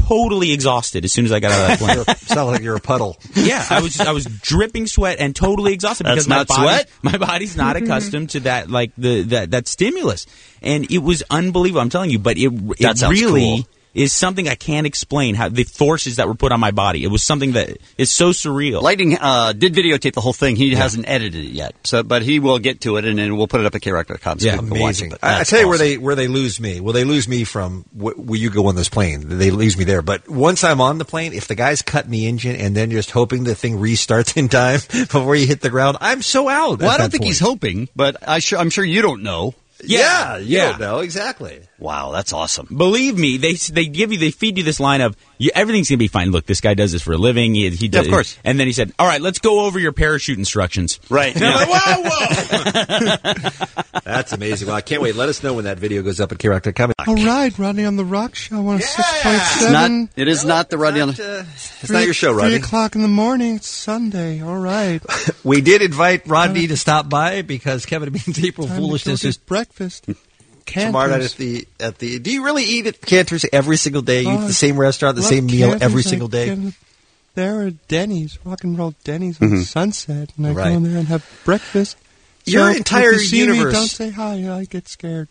totally exhausted as soon as I got out of that plane. Sound like you're a puddle. Yeah, I was I was dripping sweat and totally exhausted That's because my not body, sweat? my body's not accustomed to that like the that, that stimulus, and it was unbelievable. I'm telling you, but it That it sounds really cool. is something I can't explain. How the forces that were put on my body. It was something that is so surreal. Lightning uh, did videotape the whole thing. He hasn't edited it yet, so but he will get to it, and then we'll put it up at K rock dot com. So Yeah, people can watch it. amazing. But I, I that's tell you where awesome. they where they lose me. Well, they lose me from wh- where you go on this plane. They lose me there. But once I'm on the plane, if the guy's cutting the engine and then just hoping the thing restarts in time before you hit the ground, I'm so out. Well, at I don't that think point. he's hoping, but I sure, I'm sure you don't know. Yeah, you yeah. don't know exactly. Wow, that's awesome. Believe me, they they give you they feed you this line of you, everything's gonna be fine. Look, this guy does this for a living. He, he Yeah, does, of course. And then he said, "All right, let's go over your parachute instructions." Right. And I'm like, whoa, whoa. That's amazing. Well, I can't wait. Let us know when that video goes up at K rock dot com. All right, Rodney on the Rock Show on a six point It's seven. not. It is not the Rodney on the. Uh, it's not your show, Three Rodney. o'clock in the morning. It's Sunday. All right. We did invite Rodney to stop by because Kevin Bean's April Time to go Foolishness get is breakfast. tomorrow night Cantors. at the at the. Do you really eat at Cantor's every single day? You eat Oh, at the same restaurant, the love same meal Cantors. every I single day. get- There are Denny's, rock and roll Denny's on Mhm. Sunset, and I Right. go in there and have breakfast. Your So entire if you see universe- Me, don't say hi. I get scared.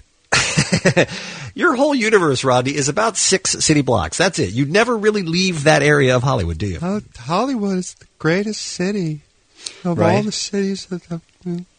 Your whole universe, Rodney, is about six city blocks. That's it. You never really leave that area of Hollywood, do you? Ho- Hollywood is the greatest city of Right. all the cities that have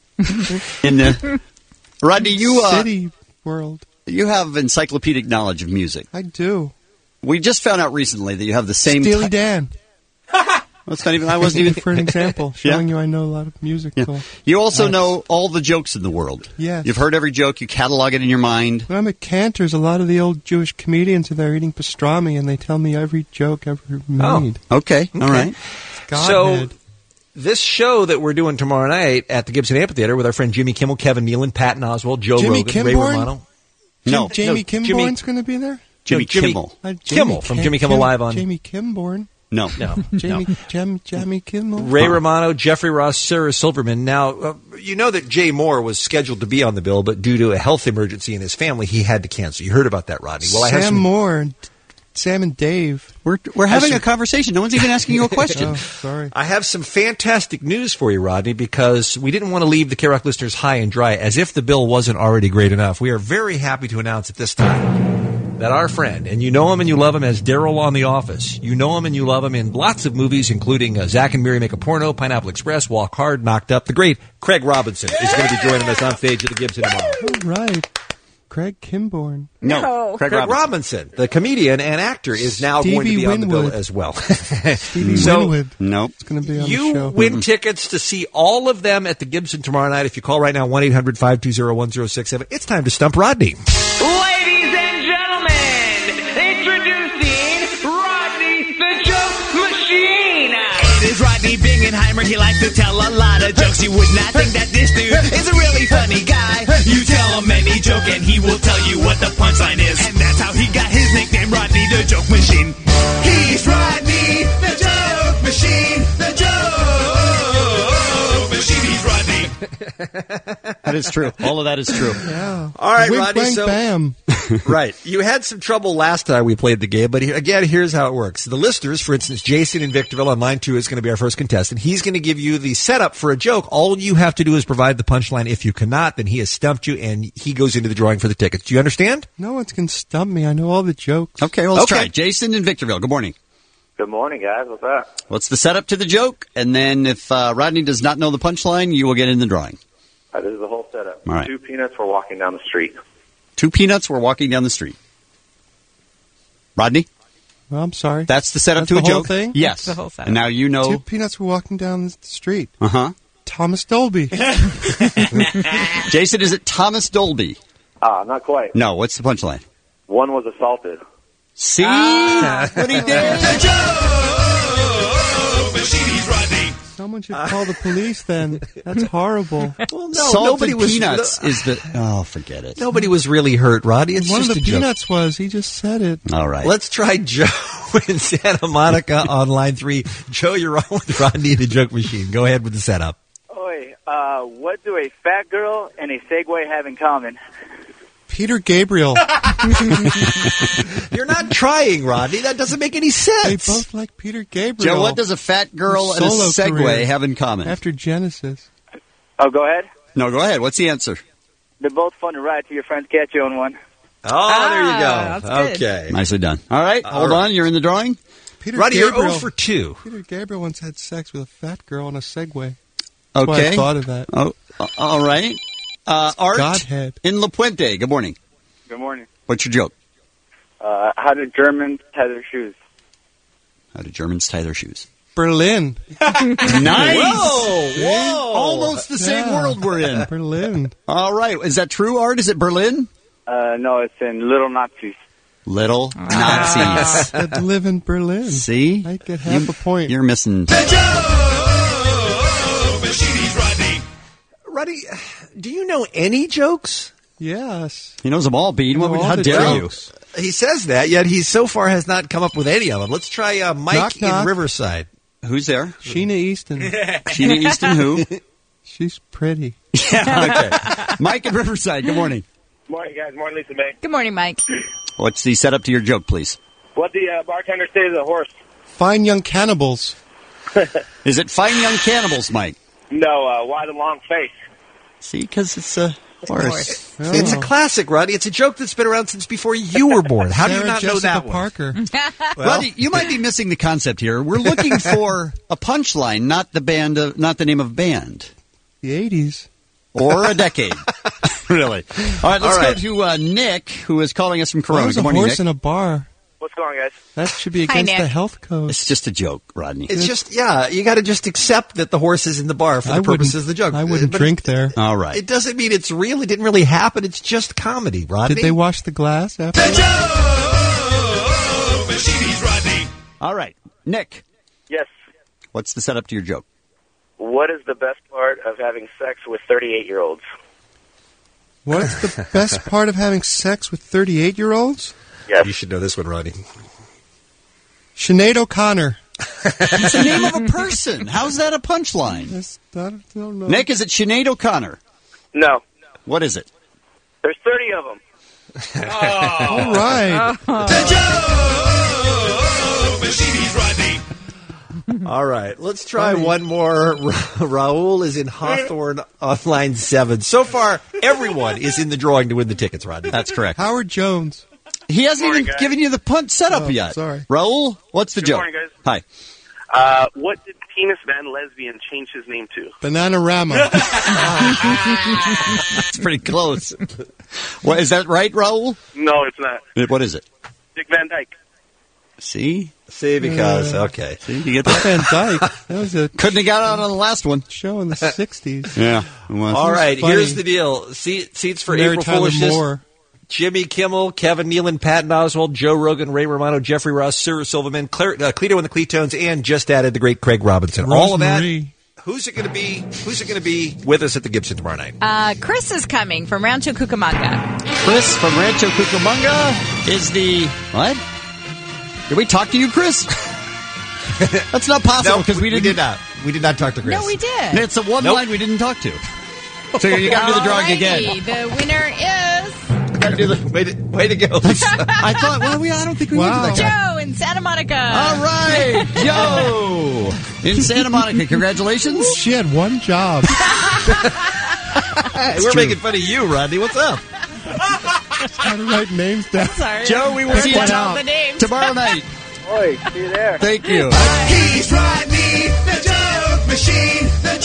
In the Rodney, you uh, city world. you have encyclopedic knowledge of music. I do. We just found out recently that you have the same. Steely ty- Dan. That's not even. I wasn't even for an example, Yeah. showing you I know a lot of music. Yeah. So. You also That's- know all the jokes in the world. Yes. You've heard every joke. You catalog it in your mind. When I'm at Cantor's, a lot of the old Jewish comedians are there eating pastrami, and they tell me every joke ever made. Okay. All right. So, Godhead. this show that we're doing tomorrow night at the Gibson Amphitheater with our friend Jimmy Kimmel, Kevin Nealon, Patton Oswalt, Joe Jimmy Rogan, Ray Kimborn? Romano. No. Jamie no, Kimborn's going to be there? Jimmy No, Jimmy- Kimmel. Uh, Kimmel from Kim- Jimmy Kimmel Kim- Live on- Jamie Kimborn. No. No. Jamie, Jam, Jamie Kimmel. Ray Romano, Jeffrey Ross, Sarah Silverman. Now, uh, you know that Jay Moore was scheduled to be on the bill, but due to a health emergency in his family, he had to cancel. You heard about that, Rodney. Well, I have Sam some, Moore, and Sam and Dave. We're we're having some- a conversation. No one's even asking you a question. Oh, sorry. I have some fantastic news for you, Rodney, because we didn't want to leave the K-Rock listeners high and dry, as if the bill wasn't already great enough. We are very happy to announce at this time that our friend, and you know him and you love him as Daryl on The Office. You know him and you love him in lots of movies, including uh, Zach and Miri Make a Porno, Pineapple Express, Walk Hard, Knocked Up. The great Craig Robinson is going to be joining us on stage at the Gibson tomorrow. All right. Craig Kimborn. No. No. Craig, Craig Robinson. Robinson, the comedian and actor, is now going to Stevie be on the bill Winwood. as well. Stevie So, Winwood. Nope. It's going to be on You the show. win tickets to see all of them at the Gibson tomorrow night. If you call right now, one eight hundred five two zero one zero six seven. It's time to stump Rodney. Ladies and gentlemen, introducing Rodney the Joke Machine. It is Rodney Bingenheimer. He likes to tell a lot of jokes. You would not think that this dude is a really funny guy. You tell him any joke and he will tell you what the punchline is. And that's how he got his nickname, Rodney the Joke Machine. He's Rodney the Joke Machine. The Joke Machine. He's Rodney. That is true. All of that is true. Yeah. All right, Wink, Rodney, wank, so- bam. Right. You had some trouble last time we played the game, but here, again, here's how it works. The listeners, for instance, Jason in Victorville on line two is going to be our first contestant. He's going to give you the setup for a joke. All you have to do is provide the punchline. If you cannot, then he has stumped you, and he goes into the drawing for the tickets. Do you understand? No one's going to stump me. I know all the jokes. Okay, well, let's Okay. try it. Jason in Victorville. Good morning. Good morning, guys. What's up? What's the setup to the joke? And then if uh, Rodney does not know the punchline, you will get in the drawing. Uh, this is the whole setup. All right. Two peanuts were walking down the street. Two peanuts were walking down the street. Rodney? Well, I'm sorry. That's the setup That's to the a whole joke? thing? Yes. That's the whole setup. And now you Two know. peanuts were walking down the street. Uh-huh. Thomas Dolby. Jason, is it Thomas Dolby? Ah, not quite. No, what's the punchline? One was assaulted. See? What he did? Someone should call the police then. That's horrible. Well, no, Salted nobody was. peanuts is the... Oh, forget it. Nobody was really hurt, Rodney. It's One of just the a joke. peanuts was, he just said it. All right. Let's try Joe in Santa Monica on line three. Joe, you're on with Rodney the Joke Machine. Go ahead with the setup. Oi, uh, what do a fat girl and a Segway have in common? Peter Gabriel. You're not trying, Rodney. That doesn't make any sense. They both like Peter Gabriel. Joe, what does a fat girl and a Solo Segway career have in common? After Genesis. Oh, go ahead. No, go ahead. What's the answer? They're both fun to ride till your friends catch you on one. Oh, there you go. that's good. Okay. Nicely done. All right, All hold right. on. You're in the drawing. Peter Rodney, you're Gabriel. zero for two. Peter Gabriel once had sex with a fat girl on a Segway. That's why Okay. I thought of that. Oh, uh, all right. Uh, Art Godhead. in La Puente. Good morning. Good morning. What's your joke? Uh, how do Germans tie their shoes? How do Germans tie their shoes? Berlin. Nice. Whoa, whoa. Almost the same Yeah. world we're in. Berlin. All right. Is that true, Art? Is it Berlin? Uh, no, it's in Little Nazis. Little Nazis. That live in Berlin. See? I get half You- a point. You're missing. Rodney, do you know any jokes? Yes. He knows them all, Bean. What Know would- all How the dare jokes. He says that, yet he so far has not come up with any of them. Let's try uh, Mike Knock, knock. in Riverside. you? Who's there? Sheena Easton. Sheena Easton, who? She's pretty. Yeah, okay. Mike in Riverside, good morning. Morning, guys. Morning, Lisa May. Good morning, Mike. What's the setup to your joke, please? What the uh, bartender say to the horse? Fine young cannibals. Is it Fine Young Cannibals, Mike? No, uh, why the long face? See, because it's a horse. Oh. It's a classic, Rodney. It's a joke that's been around since before you were born. How do you Sarah not know Jessica that one? Parker. Well, Rodney, you might be missing the concept here. We're looking for a punchline, not the band, of, not the name of band, The eighties. or a decade. Really. All right, let's All right. go to uh, Nick, who is calling us from Corona. There's Good a morning, horse Nick. in a bar. What's going on, guys? That should be Hi, against Nick. the health code. It's just a joke, Rodney. it's just, yeah, you got to just accept that the horse is in the bar for the I purposes wouldn't- of the joke. I wouldn't But drink there. All right. It doesn't mean it's real. It didn't really happen. It's just comedy, Rodney. Did they wash the glass after? All right. Nick, Yes. what's the setup to your joke? What is the best part of having sex with thirty-eight-year-olds? What's the best part of having sex with thirty-eight-year-olds? Yes. You should know this one, Rodney. Sinead O'Connor. It's the name of a person. How's that a punchline? Yes, I don't know. Nick, is it Sinead O'Connor? No. What is it? There's thirty of them. All right. All right, let's try one more. Ra- Raul is in Hawthorne on line seven. So far, everyone is in the drawing to win the tickets, Rodney. That's correct. Howard Jones. He hasn't Morning, even guys. given you the punch setup Oh, yet. sorry. Raul, what's the Good joke? morning, guys. Hi. Uh, what did Penis Van Lesbian change his name to? Bananarama. It's pretty close. What, is that right, Raul? No, it's not. What is it? Dick Van Dyke. See? See, because, Uh, okay. See, you get that? Van Dyke. That was a Couldn't have got out on the last one. show in the sixties. Yeah. Well, All right, funny. here's the deal. Seat, seats for Mary April Tyler Foolishness. Moore. Jimmy Kimmel, Kevin Nealon, Patton Oswalt, Joe Rogan, Ray Romano, Jeffrey Ross, Cyril Silverman, Claire, uh, Cleto and the Cletones, and just added the great Craig Robinson. All of that. Rosemary. Who's it going to be? Who's it going to be with us at the Gibson tomorrow night? Uh, Chris is coming from Rancho Cucamonga. Chris from Rancho Cucamonga is the... What? Did we talk to you, Chris? That's not possible because we didn't... did not. We did not talk to Chris. No, we did. It's the one Nope. line we didn't talk to. So you got to do the drawing again. Alrighty, the winner is Got to do the way to, way to go. Lisa. I thought, well, we, I don't think we Wow. went to that guy. Joe in Santa Monica. All right, Joe in Santa Monica. Congratulations. She had one job. Hey, we're true. making fun of you, Rodney. What's up? How to write names down. Sorry. Joe, we will Pick see you one t- out. The names. tomorrow night. Oi, see you there. Thank you. He's Rodney, the joke machine, the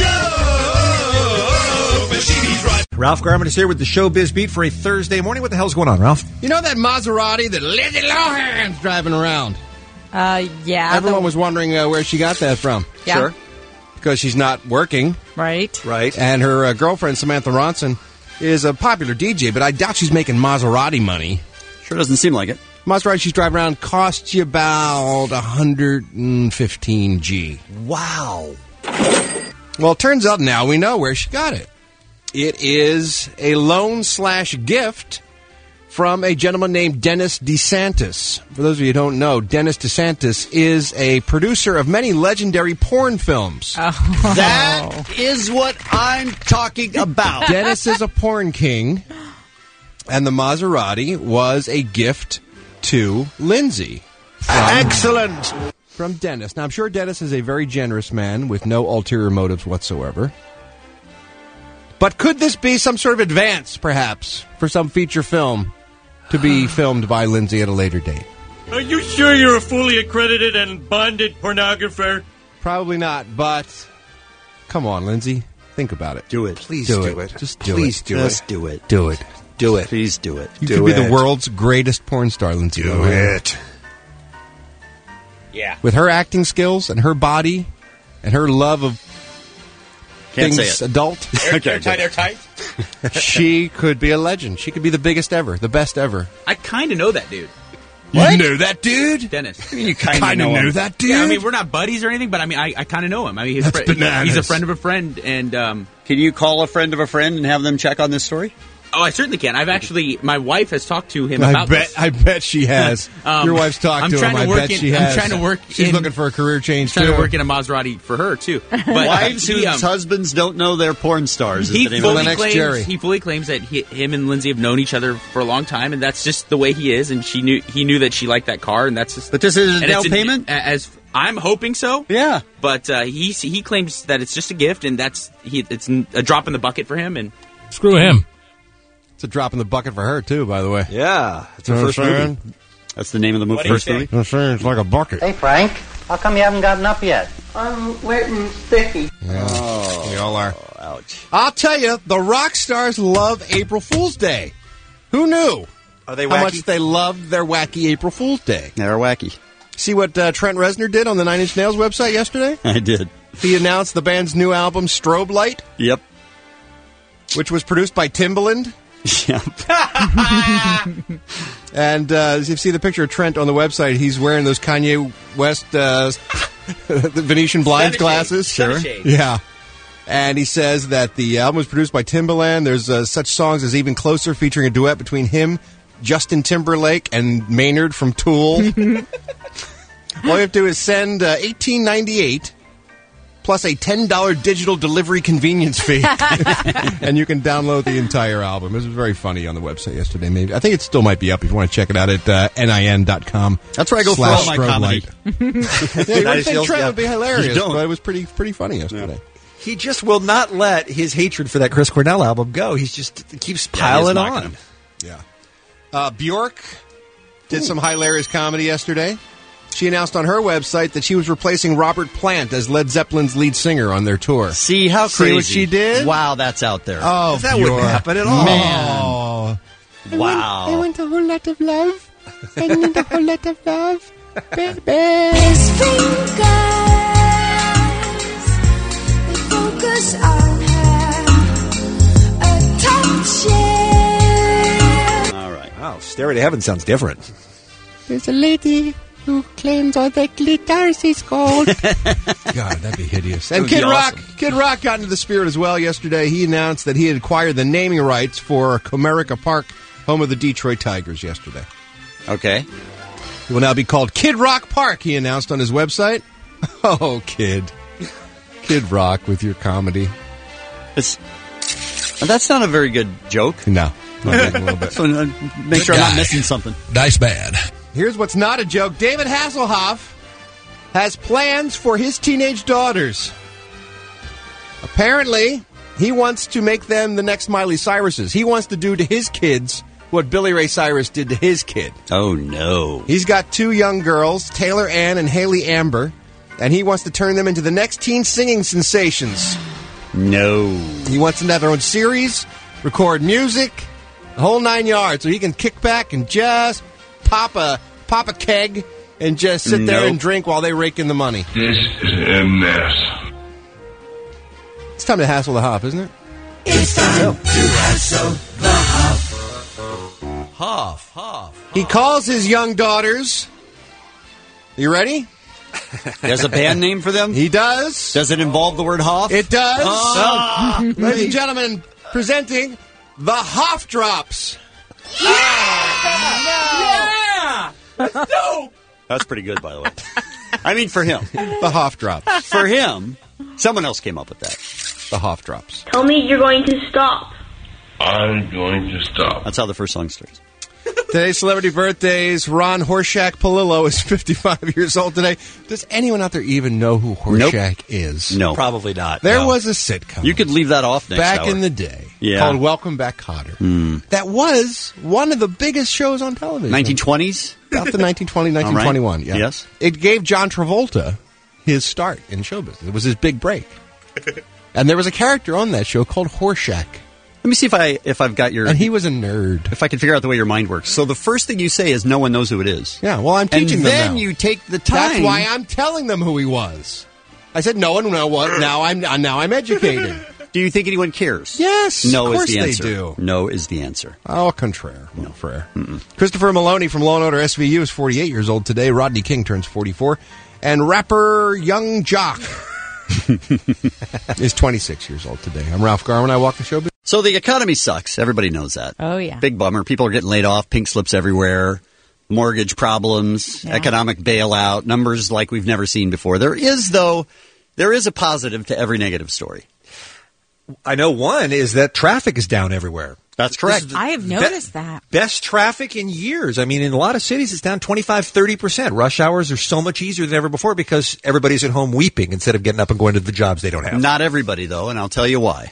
joke machine. He's Rodney. Ralph Garman is here with the Showbiz Beat for a Thursday morning. What the hell's going on, Ralph? You know that Maserati that Lindsay Lohan's driving around? Uh, yeah. Everyone the- was wondering uh, where she got that from. Yeah. Sure. Because she's not working. Right. Right. And her uh, girlfriend, Samantha Ronson, is a popular D J, but I doubt she's making Maserati money. Sure doesn't seem like it. Maserati she's driving around costs you about one hundred fifteen G. Wow. Well, it turns out now we know where she got it. It is a loan slash gift from a gentleman named Dennis DeSantis. For those of you who don't know, Dennis DeSantis is a producer of many legendary porn films. Oh. That is what I'm talking about. Dennis is a porn king. And the Maserati was a gift to Lindsay. Excellent! From Dennis. Now, I'm sure Dennis is a very generous man with no ulterior motives whatsoever. But could this be some sort of advance, perhaps, for some feature film to be filmed by Lindsay at a later date? Are you sure you're a fully accredited and bonded pornographer? Probably not, but come on, Lindsay. Think about it. Do it. Please do, do it. it. Just do Please it. do Just it. do it. Do it. Do it. Please do it. You Do could be it. the world's greatest porn star, Lindsay. Do Lohan. it. Yeah. With her acting skills and her body and her love of Can't things say it. adult, Air, Okay, airtight, airtight. she could be a legend. She could be the biggest ever, the best ever. I kind of know that dude. You know that dude? Dennis. You kind of Kinda know, know him. that dude? Yeah, I mean, we're not buddies or anything, but I mean, I, I kind of know him. I mean, he's, That's a fri- bananas. he's a friend of a friend, and um, Can you call a friend of a friend and have them check on this story? oh, I certainly can. I've actually, my wife has talked to him I about bet. this. I bet she has. Um, Your wife's talked I'm to trying him. to I work bet in- she I'm has. trying to work She's in- looking for a career change trying too. to work in a Maserati for her too. But Wives he, whose um, husbands don't know they're porn stars. Is he the name fully of it. next claims Jerry. he fully claims that he, him and Lindsay have known each other for a long time, and that's just the way he is. And she knew he knew that she liked that car, and that's just. But this is a and down it's an- payment? as I'm hoping so. Yeah. But uh, he he claims that it's just a gift, and that's he it's a drop in the bucket for him. And Screw him. It's a drop in the bucket for her too, by the way. Yeah. It's her You know first what I'm movie. saying? That's the name of the movie. What do you First think? movie. I'm saying it's like a bucket. Hey, Frank, how come you haven't gotten up yet? I'm waiting sticky. Oh, we all are. Ouch. I'll tell you, the rock stars love April Fool's Day. Who knew? Are they How wacky? much they loved their wacky April Fool's Day. They're wacky. See what uh, Trent Reznor did on the Nine Inch Nails website yesterday? I did. He announced the band's new album, Strobe Light, Yep. which was produced by Timbaland. Yep. And uh, as you see the picture of Trent on the website, he's wearing those Kanye West uh, the Venetian blinds Sunny glasses. shades. Sunny shades. Yeah. And he says that the album was produced by Timbaland. There's uh, such songs as Even Closer, featuring a duet between him, Justin Timberlake, and Maynard from Tool. All you have to do is send uh, eighteen ninety-eight plus a ten dollars digital delivery convenience fee, and you can download the entire album. It was very funny on the website yesterday. Maybe I think it still might be up if you want to check it out at uh, nin dot com. That's where I go for slash all my strobe comedy. light. Yeah, you would Nice think deal. Trent Yeah. would be hilarious, You don't. but it was pretty pretty funny yesterday. He just will not let his hatred for that Chris Cornell album go. He's just he keeps piling knocking on. him. Yeah. Uh, Bjork did some hilarious comedy yesterday. She announced on her website that she was replacing Robert Plant as Led Zeppelin's lead singer on their tour. See how See crazy. what she did? Wow, that's out there. Oh, That Bjork. wouldn't happen at all. Man. wow. I want a whole lot of love. I need a whole lot of love. Baby. His fingers, they focus on her, attention. All right. Wow, Stairway to Heaven sounds different. There's a lady who claims all the glitters is gold. God, that'd be hideous. That And would be Kid Rock, awesome. Kid Rock got into the spirit as well yesterday. He announced that he had acquired the naming rights for Comerica Park, home of the Detroit Tigers, yesterday. Okay. It will now be called Kid Rock Park, he announced on his website. Oh, Kid. Kid Rock with your comedy. It's that's not a very good joke. No. Not even a little bit. So uh, make sure I'm not missing something. Nice bad. Here's what's not a joke. David Hasselhoff has plans for his teenage daughters. Apparently, he wants to make them the next Miley Cyruses. He wants to do to his kids what Billy Ray Cyrus did to his kid. Oh, no. He's got two young girls, Taylor Ann and Haley Amber, and he wants to turn them into the next teen singing sensations. No. He wants them to have their own series, record music, the whole nine yards, so he can kick back and just pop a pop a keg and just sit there Nope. and drink while they rake in the money. This is a mess. It's time to hassle the hop, isn't it? It's time to hassle the Huff. Huff, huff. He calls his young daughters. You ready? There's a band name for them? He does. Does it involve the word Hoff? It does. Oh. Ladies and gentlemen, presenting the Hoff Drops. Yeah! That's dope! That's pretty good, by the way. I mean, for him. The Hoff Drops. For him, someone else came up with that. The Hoff Drops. Tell me you're going to stop. I'm going to stop. That's how the first song starts. Today's celebrity birthdays. Ron Horshack Palillo is fifty-five years old today. Does anyone out there even know who Horshack Nope. is? No. Probably not. There no. was a sitcom. You could leave that off next back hour. in the day Yeah. called Welcome Back, Kotter. Mm. That was one of the biggest shows on television. nineteen twenties? About the nineteen twenty, nineteen twenty-one. All right. Yeah. Yes. It gave John Travolta his start in show business. It was his big break. And there was a character on that show called Horshack. Let me see if I if I've got your. And he was a nerd. If I can figure out the way your mind works. So the first thing you say is no one knows who it is. Yeah, well, I'm teaching and them then now. you take the time. That's why I'm telling them who he was. I said no one know what. Now I'm now I'm educated. Do you think anyone cares? Yes, No of course is the they answer. do. No is the answer. Oh, contraire. No, fair. Christopher Maloney from Law and Order S V U is forty-eight years old today. Rodney King turns forty-four. And rapper Young Jock is twenty-six years old today. I'm Ralph Garman. I walk the show. So the economy sucks. Everybody knows that. Oh, yeah. Big bummer. People are getting laid off. Pink slips everywhere. Mortgage problems. Yeah. Economic bailout. Numbers like we've never seen before. There is, though, there is a positive to every negative story. I know one is that traffic is down everywhere. That's correct. I have noticed that. Best traffic in years. I mean, in a lot of cities, it's down twenty-five, thirty percent. Rush hours are so much easier than ever before because everybody's at home weeping instead of getting up and going to the jobs they don't have. Not everybody, though, and I'll tell you why.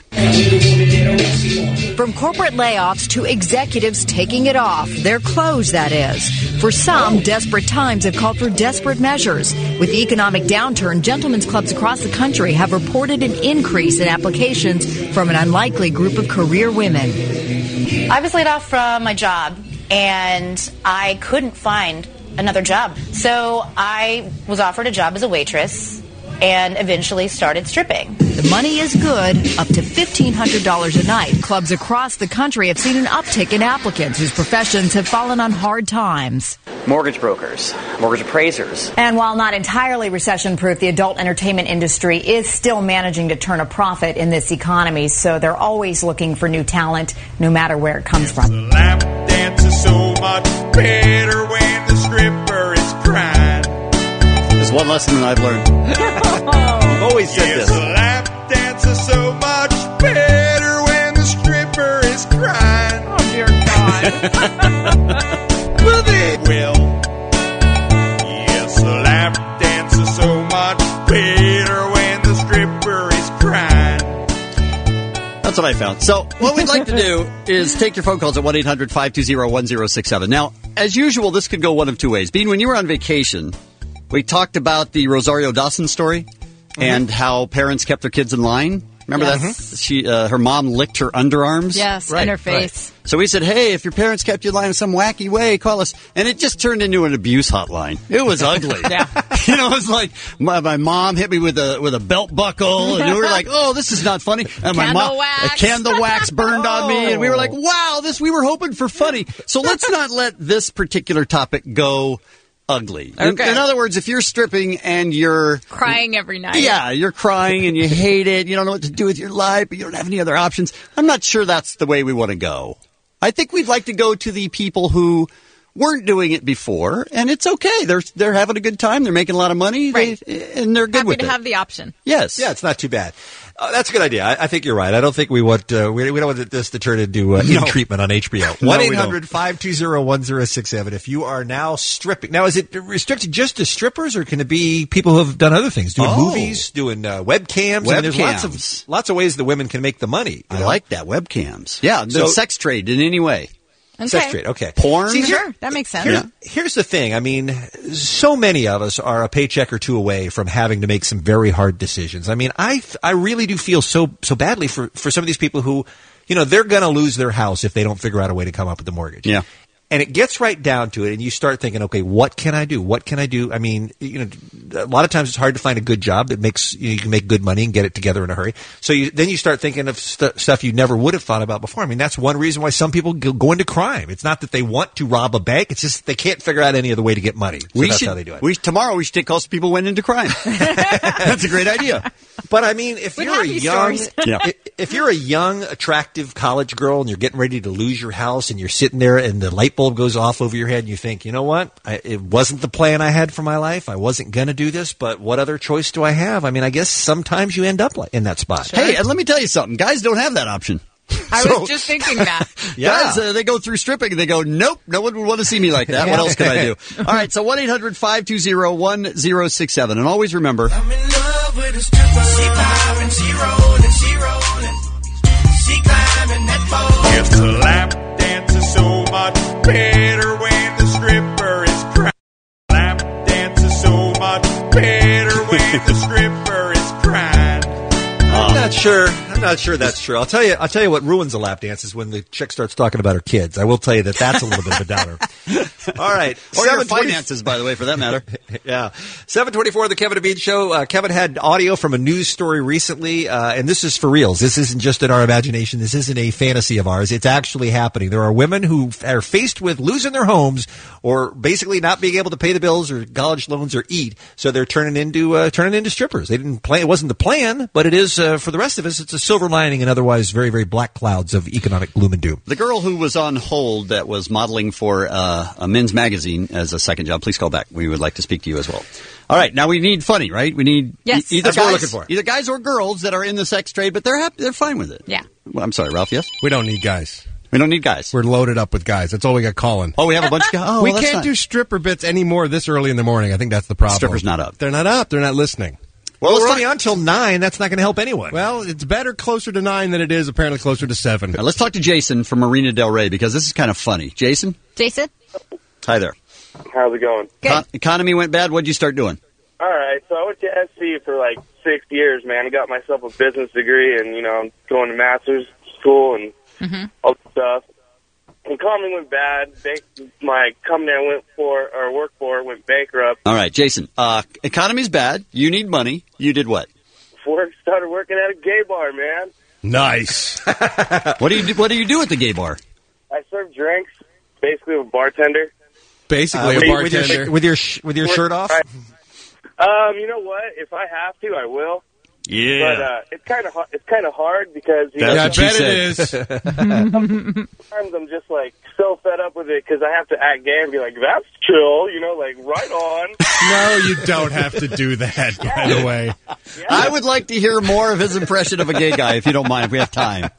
From corporate layoffs to executives taking it off, their clothes, that is. For some, desperate times have called for desperate measures. With the economic downturn, gentlemen's clubs across the country have reported an increase in applications from an unlikely group of career women. I was laid off from my job, and I couldn't find another job. So I was offered a job as a waitress and eventually started stripping. The money is good, up to fifteen hundred dollars a night. Clubs across the country have seen an uptick in applicants whose professions have fallen on hard times. Mortgage brokers, mortgage appraisers. And while not entirely recession-proof, the adult entertainment industry is still managing to turn a profit in this economy, so they're always looking for new talent, no matter where it comes from. Lap dance is so much better when the stripper is crying. There's one lesson that I've learned. I've always said yes, this. a lap dance is so much better when the stripper is crying. Oh, dear God. Well, they will. Yes, a lap dance is so much better when the stripper is crying. That's what I found. So what we'd like to do is take your phone calls at one eight hundred five two zero one zero six seven. Now, as usual, this could go one of two ways. Bean, when you were on vacation, we talked about the Rosario Dawson story mm-hmm. and how parents kept their kids in line. Remember yes. that? She, uh, her mom licked her underarms. Yes, right, in her face. Right. So we said, hey, if your parents kept you in line in some wacky way, call us. And it just turned into an abuse hotline. It was ugly. Yeah. You know, it was like my, my mom hit me with a with a belt buckle, and we were like, "Oh, this is not funny." And my candle mom, wax. a candle wax burned on me, and we were like, "Wow, this we were hoping for funny." So let's not let this particular topic go ugly. In, Okay. in other words, if you're stripping and you're Crying every night. yeah, you're crying and you hate it, you don't know what to do with your life, but you don't have any other options. I'm not sure that's the way we want to go. I think we'd like to go to the people who weren't doing it before, and it's okay. They're they're having a good time. They're making a lot of money, Right. they, and they're good Happy with to it. have the option. Yes. Yeah, it's not too bad. Uh, that's a good idea. I, I think you're right. I don't think we want uh, we, we don't want this to turn into uh, No. in treatment on H B O. No, One we eight hundred five two zero one zero six seven. If you are now stripping, now is it restricted just to strippers, or can it be people who have done other things, doing Oh. movies, doing uh, webcams? I mean, there's lots Webcams. of lots of ways the women can make the money. you I know? like that, webcams. Yeah, the So- sex trade in any way. Okay. Sex trade. Okay. Porn? See, here- Sure, that makes sense. Here's, here's the thing. I mean, so many of us are a paycheck or two away from having to make some very hard decisions. I mean, I I really do feel so so badly for, for some of these people who, you know, they're going to lose their house if they don't figure out a way to come up with the mortgage. Yeah. And it gets right down to it, and you start thinking, okay, what can I do? What can I do? I mean, you know, a lot of times it's hard to find a good job that makes you, know, you can make good money and get it together in a hurry. So you, then you start thinking of st- stuff you never would have thought about before. I mean, that's one reason why some people go, go into crime. It's not that they want to rob a bank; it's just they can't figure out any other way to get money. So we that's should, how they do it. We, tomorrow we should take calls to people who went into crime. That's a great idea. But I mean, if We'd you're a have these young, stories. Yeah. i- if you're a young, attractive college girl and you're getting ready to lose your house and you're sitting there and the light bulb goes off over your head and you think, you know what, I, it wasn't the plan I had for my life. I wasn't going to do this, but what other choice do I have? I mean, I guess sometimes you end up like in that spot. Hey, and let me tell you something. Guys don't have that option. I So- was just thinking that. Guys, uh, they go through stripping and they go, nope, no one would want to see me like that. What else can I do? All right, so one eight hundred five two zero one zero six seven. And always remember, Love with a stripper. She poppin', she rollin', she rollin'. She climbing that pole. It's a lap dance is so much better when the stripper is crying. Lap dance is so much better when the stripper is crying. I'm not sure. I'm not sure that's true. I'll tell you. I'll tell you what ruins a lap dance is when the chick starts talking about her kids. I will tell you that that's a little bit of a downer. All right, or your seven twenty finances, by the way, for that matter. Yeah, seven twenty-four. The Kevin and Bean Show. Uh, Kevin had audio from a news story recently, uh, and this is for reals. This isn't just in our imagination. This isn't a fantasy of ours. It's actually happening. There are women who f- are faced with losing their homes or basically not being able to pay the bills or college loans or eat, so they're turning into uh, turning into strippers. They didn't plan. It wasn't the plan, but it is uh, for the rest of us. It's a silver lining in otherwise very very black clouds of economic gloom and doom. The girl who was on hold that was modeling for uh, a men's magazine as a second job, please call back. We would like to speak to you as well. All right, now we need funny, right? We need Yes. e- either That's what we're guys, looking for. either guys or girls that are in the sex trade, but they're happy, they're fine with it. Yeah. Well, I'm sorry, Ralph. Yes, We don't need guys. we don't need guys. We're loaded up with guys. That's all we got calling. Oh, we have a bunch of guys. Oh, we well, that's can't not- do stripper bits anymore this early in the morning. I think that's the problem. Stripper's not up. They're not up. They're not listening. Well, let's we're talk- only on till nine. That's not going to help anyone. Well, it's better closer to nine than it is apparently closer to seven. Now, let's talk to Jason from Marina Del Rey because this is kind of funny. Jason, Jason? hi there. How's it going? Econ- economy went bad. What'd you start doing? All right, so I went to S C for like six years, man. I got myself a business degree, and you know, I'm going to master's school and Mm-hmm. all that stuff. The economy went bad. Bank, my company I went for or worked for went bankrupt. All right, Jason. Uh, economy's bad. You need money. You did what? Before I started working at a gay bar, man. Nice. What do you do, what do you do at the gay bar? I serve drinks, basically a bartender. Basically, Uh, a with, bartender. with your with your sh- with your shirt off. Um, you know what? If I have to, I will. Yeah. But uh, it's kind of it's kind of hard because you That's know, what she bet said. it is. sometimes I'm just like so fed up with it because I have to act gay and be like, "That's chill," you know, like right on. No, you don't have to do that, by the way. I would like to hear more of his impression of a gay guy, if you don't mind, if we have time.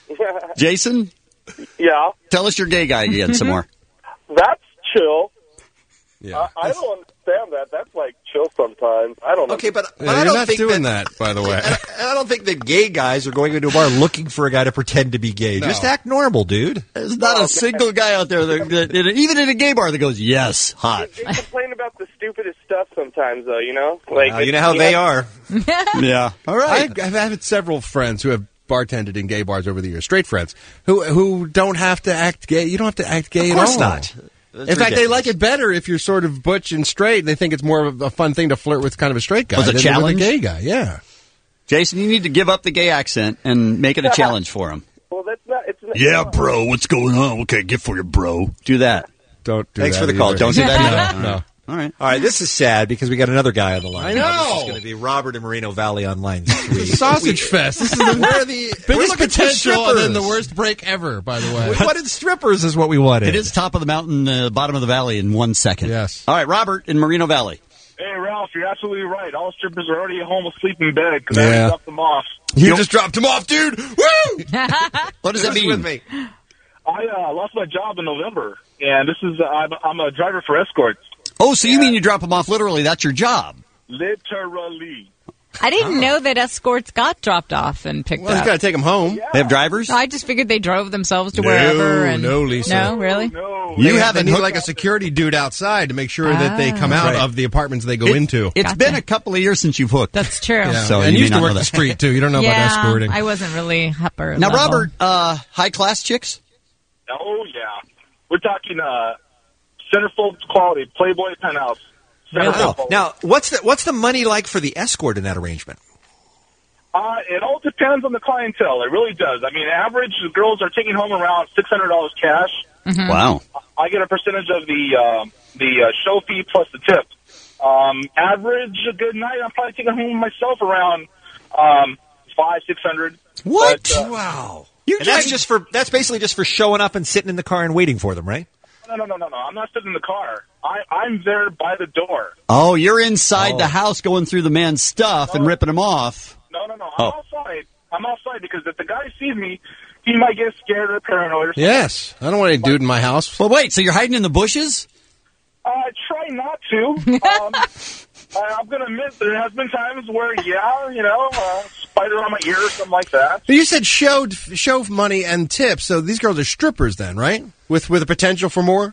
Jason, Yeah, tell us your gay guy again some more. that's chill. Yeah. I, I don't understand that. That's like chill sometimes. I don't know. Okay, but, but Yeah, I you're don't not think doing that, that, by the way. I, I don't think that gay guys are going into a bar looking for a guy to pretend to be gay. No. Just act normal, dude. There's not a single guy out there, that, that, that- even in a gay bar, that goes, yes, hot. They complain about the stupidest stuff sometimes, though. You know, like Uh, you know how they are. Yeah. All right. I, I've had several friends who have bartended in gay bars over the years, straight friends, who who don't have to act gay. You don't have to act gay Of course at all. not. In fact, they like it better if you're sort of butch and straight. They think it's more of a fun thing to flirt with kind of a straight guy Was it a than with challenge? a gay guy. Yeah. Jason, you need to give up the gay accent and make it a challenge for him. Well, that's not. It's not, Yeah, bro, what's going on? What can I get for you, bro? Do that. Don't do Thanks that for the call. either. Don't do that either. No, no. All right. All right, this is sad because we got another guy on the line. I know. This is going to be Robert in Moreno Valley on line three. Sausage fest. This is the, We're the biggest we're looking for potential and then strippers. the worst break ever, by the way. We wanted strippers is what we wanted. It is top of the mountain, uh, bottom of the valley in one second. Yes. All right, Robert in Moreno Valley. Hey, Ralph, you're absolutely right. All strippers are already at home asleep in bed because I Yeah. already dropped them off. You just dropped him off, dude. Woo! What does that Who's mean? with me? I uh, lost my job in November, and this is uh, I'm, I'm a driver for escorts. Oh, so you mean you drop them off literally? That's your job? Literally. I didn't know that escorts got dropped off and picked Well, he's up. got to take him home. They have drivers? I just figured they drove themselves to No, wherever. And no, Lisa. No, really? No. You They- haven't they need hooked- like a security dude outside to make sure that they come out Right. of the apartments they go It- into. It's Gotcha. been a couple of years since you've hooked. That's true. Yeah. So and you you used may to not work know the that. street too. You don't know yeah, about escorting. I wasn't really upper Now, level. Robert, uh, high class chicks? Oh, yeah. We're talking uh, centerfold quality, Playboy penthouse. Wow. Centerfold. Now, what's the what's the money like for the escort in that arrangement? Uh, it all depends on the clientele. It really does. I mean, average girls are taking home around six hundred dollars cash. Wow. I get a percentage of the uh, the uh, show fee plus the tip. Um, average, a good night, I'm probably taking home myself around um, five, six hundred. What? But, uh, Wow. You And that's just for that's basically just for showing up and sitting in the car and waiting for them, right? no, no, no, no, no. I'm not sitting in the car. I, I'm there by the door. Oh, you're inside Oh. the house going through the man's stuff and ripping him off. No, no, no. I'm Oh. outside. I'm outside because if the guy sees me, he he might get scared or paranoid or something. Yes. I don't want any dude in my house. Well, wait, so you're hiding in the bushes? Uh, try not to. Um, I- I'm going to admit there has been times where, yeah, you know, uh, spider on my ear or something like that. You said show show money and tips, so these girls are strippers then, right? With with a potential for more?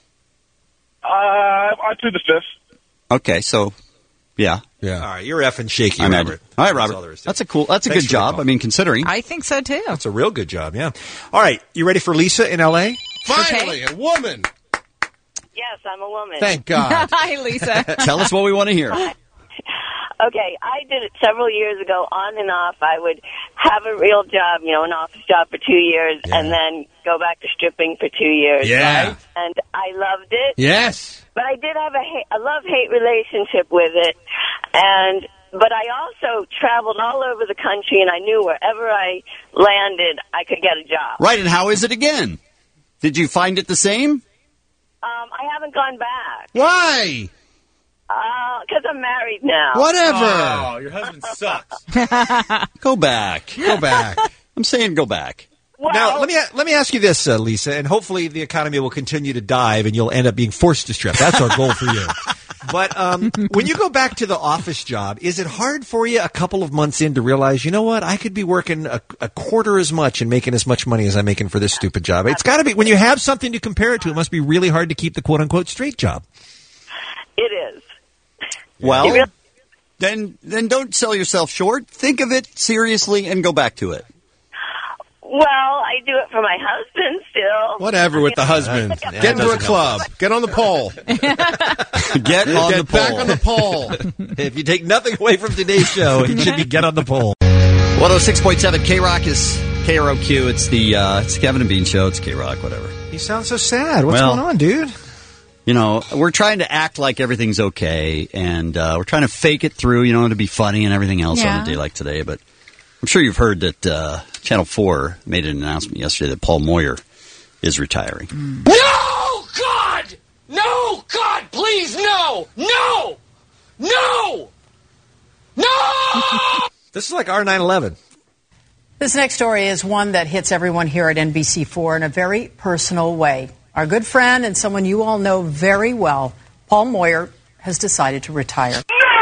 Uh, I plead the fifth. Okay, so, yeah. Yeah. All right, you're effing shaky, I Robert. imagine. All right, That's all there Robert. is to That's it. a cool, that's a Thanks good for the job. call. I mean, considering. I think so too. That's a real good job, yeah. All right, you ready for Lisa in L A? Finally, a woman. Yes, I'm a woman. Thank God. Hi, Lisa. Tell us what we want to hear. Okay, I did it several years ago, on and off. I would have a real job, you know, an office job for two years, Yeah. and then go back to stripping for two years. Yeah. Right? And I loved it. Yes. But I did have a, ha- a love-hate relationship with it, and but I also traveled all over the country, and I knew wherever I landed, I could get a job. Right, and how is it again? Did you find it the same? Um, I haven't gone back. Why? Because I'm married now. Whatever. Oh, your husband sucks. Go back. Go back. I'm saying go back. Well, Now, let me let me ask you this, uh, Lisa, and hopefully the economy will continue to dive and you'll end up being forced to strip. That's our goal for you. But um, when you go back to the office job, is it hard for you a couple of months in to realize, you know what, I could be working a, a quarter as much and making as much money as I'm making for this stupid job? It's got to be, when you have something to compare it to, it must be really hard to keep the quote-unquote straight job. it is. Well, It really- then then don't sell yourself short. Think of it seriously and go back to it. Well, I do it for my husband still. Whatever with the husband. Yeah, Get it into a doesn't club. Get on the pole. Get on Get the back pole. on the pole. If you take nothing away from today's show, it should be get on the pole. one oh six point seven K-Rock is K R O Q. It's the uh, it's the Kevin and Bean Show. It's K-Rock, whatever. You sound so sad. What's Well- going on, dude? You know, we're trying to act like everything's okay, and uh, we're trying to fake it through, you know, to be funny and everything else Yeah. on a day like today. But I'm sure you've heard that uh, Channel four made an announcement yesterday that Paul Moyer is retiring. No, God! No, God, please, no! No! No! No! This is like our nine eleven. This next story is one that hits everyone here at N B C four in a very personal way. Our good friend and someone you all know very well, Paul Moyer, has decided to retire.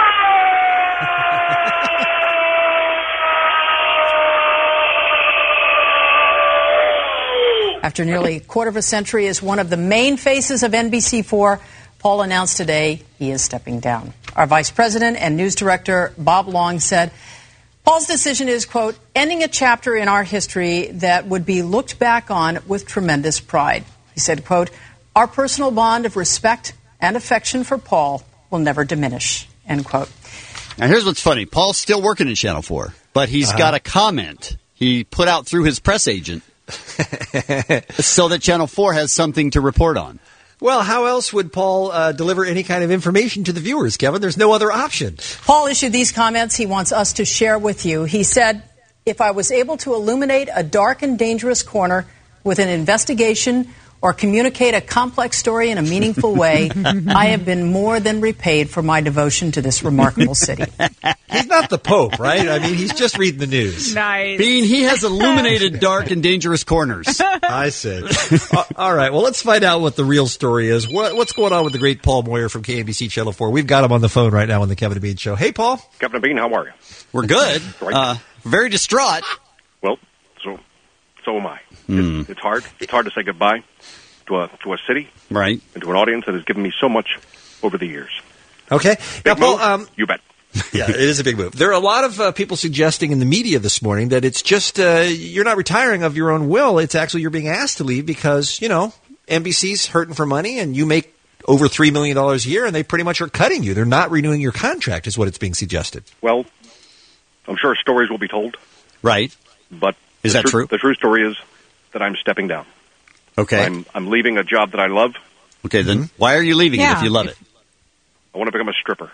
After nearly a quarter of a century as one of the main faces of N B C four, Paul announced today he is stepping down. Our vice president and news director, Bob Long, said, Paul's decision is, quote, ending a chapter in our history that would be looked back on with tremendous pride. He said, quote, our personal bond of respect and affection for Paul will never diminish, end quote. Now, here's what's funny. Paul's still working at Channel four, but he's Uh-huh. got a comment he put out through his press agent so that Channel four has something to report on. Well, how else would Paul uh, deliver any kind of information to the viewers, Kevin? There's no other option. Paul issued these comments he wants us to share with you. He said, if I was able to illuminate a dark and dangerous corner with an investigation or communicate a complex story in a meaningful way, I have been more than repaid for my devotion to this remarkable city. He's not the Pope, right? I mean, he's just reading the news. Nice. Bean, he has illuminated dark and dangerous corners. I see. Uh, all right. Well, let's find out what the real story is. What, what's going on with the great Paul Moyer from K B C Channel four? We've got him on the phone right now on the Kevin and Bean Show. Hey, Paul. Captain Bean, how are you? We're good. Uh, very distraught. Well, so so am I. Hmm. It's, it's hard. It's hard to say goodbye to a to a city, right, and to an audience that has given me so much over the years. Okay. Now, Big Paul, move? um, You bet. yeah, it is a big move. There are a lot of uh, people suggesting in the media this morning that it's just uh, you're not retiring of your own will. It's actually you're being asked to leave because, you know, N B C's hurting for money and you make over three million dollars a year and they pretty much are cutting you. They're not renewing your contract is what it's being suggested. Well, I'm sure stories will be told. Right. But Is the that tru- true? The true story is that I'm stepping down. Okay. I'm I'm leaving a job that I love. Okay, then why are you leaving it Yeah. if you love it? I want to become a stripper.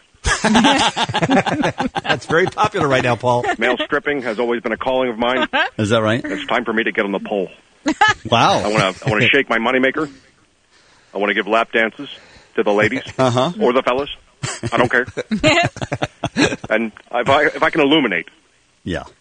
That's very popular right now, Paul. Male stripping has always been a calling of mine. Is that right? It's time for me to get on the pole. Wow. I want to I want to shake my moneymaker. I want to give lap dances to the ladies Uh-huh. or the fellas. I don't care. And if I if I can illuminate Yeah.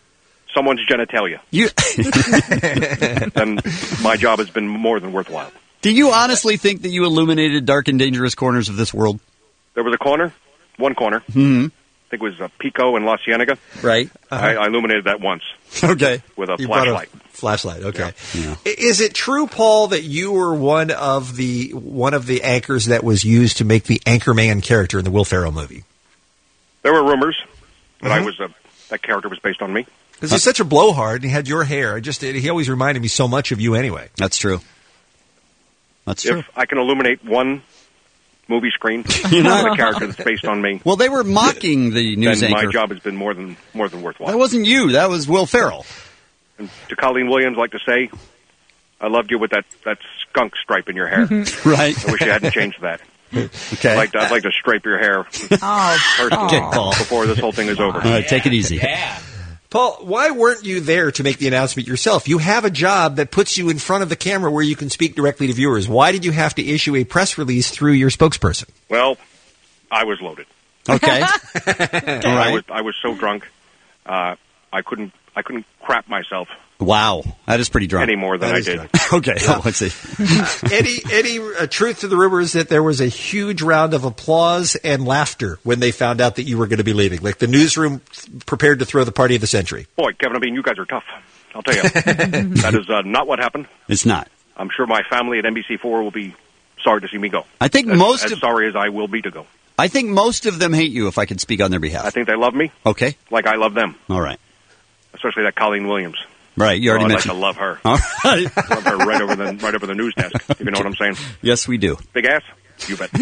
someone's genitalia, You then my job has been more than worthwhile. do you honestly think that you illuminated dark and dangerous corners of this world? There was a corner, one corner. Hmm. I think it was uh, Pico and La Cienega. Right. I, I illuminated that once. Okay. With a You brought flashlight. Flashlight. Okay. Yeah. I- Is it true, Paul, that you were one of the one of the anchors that was used to make the Anchorman character in the Will Ferrell movie? There were rumors that I Mhm. was uh, that character was based on me. Because he's such a blowhard, and he had your hair. I just he always reminded me so much of you, anyway. That's true. That's true. If I can illuminate one movie screen You know- with a character that's based on me, Well, they were mocking the news then anchor. my job has been more than more than worthwhile. That wasn't you. That was Will Ferrell. And to Colleen Williams, I'd like to say, I loved you with that, that skunk stripe in your hair. Right. I wish you hadn't changed that. Okay. I'd like to, I'd like to stripe your hair Oh, personally Okay, Paul. before this whole thing is over. All right, take it easy. Paul, why weren't you there to make the announcement yourself? You have a job that puts you in front of the camera where you can speak directly to viewers. Why did you have to issue a press release through your spokesperson? Well, I was loaded. Okay. And All I right. was I was so drunk, uh, I couldn't I couldn't crap myself Wow. That is pretty drunk. any more than That I is did. drunk. Okay. Oh, let's see. any any uh, truth to the rumors that there was a huge round of applause and laughter when they found out that you were going to be leaving? Like the newsroom prepared to throw the party of the century. Boy, Kevin, I mean, you guys are tough. I'll tell you. That is uh, not what happened. It's not. I'm sure my family at N B C four will be sorry to see me go. I think as, most as of- sorry as I will be to go. I think most of them hate you, if I could speak on their behalf. I think they love me Okay. like I love them, All right. especially that Colleen Williams. Right. You already oh, I'd mentioned. like to love her. All right. Love her right over the right over the news desk. If you know what I'm saying. Yes, we do. Big ass. You bet.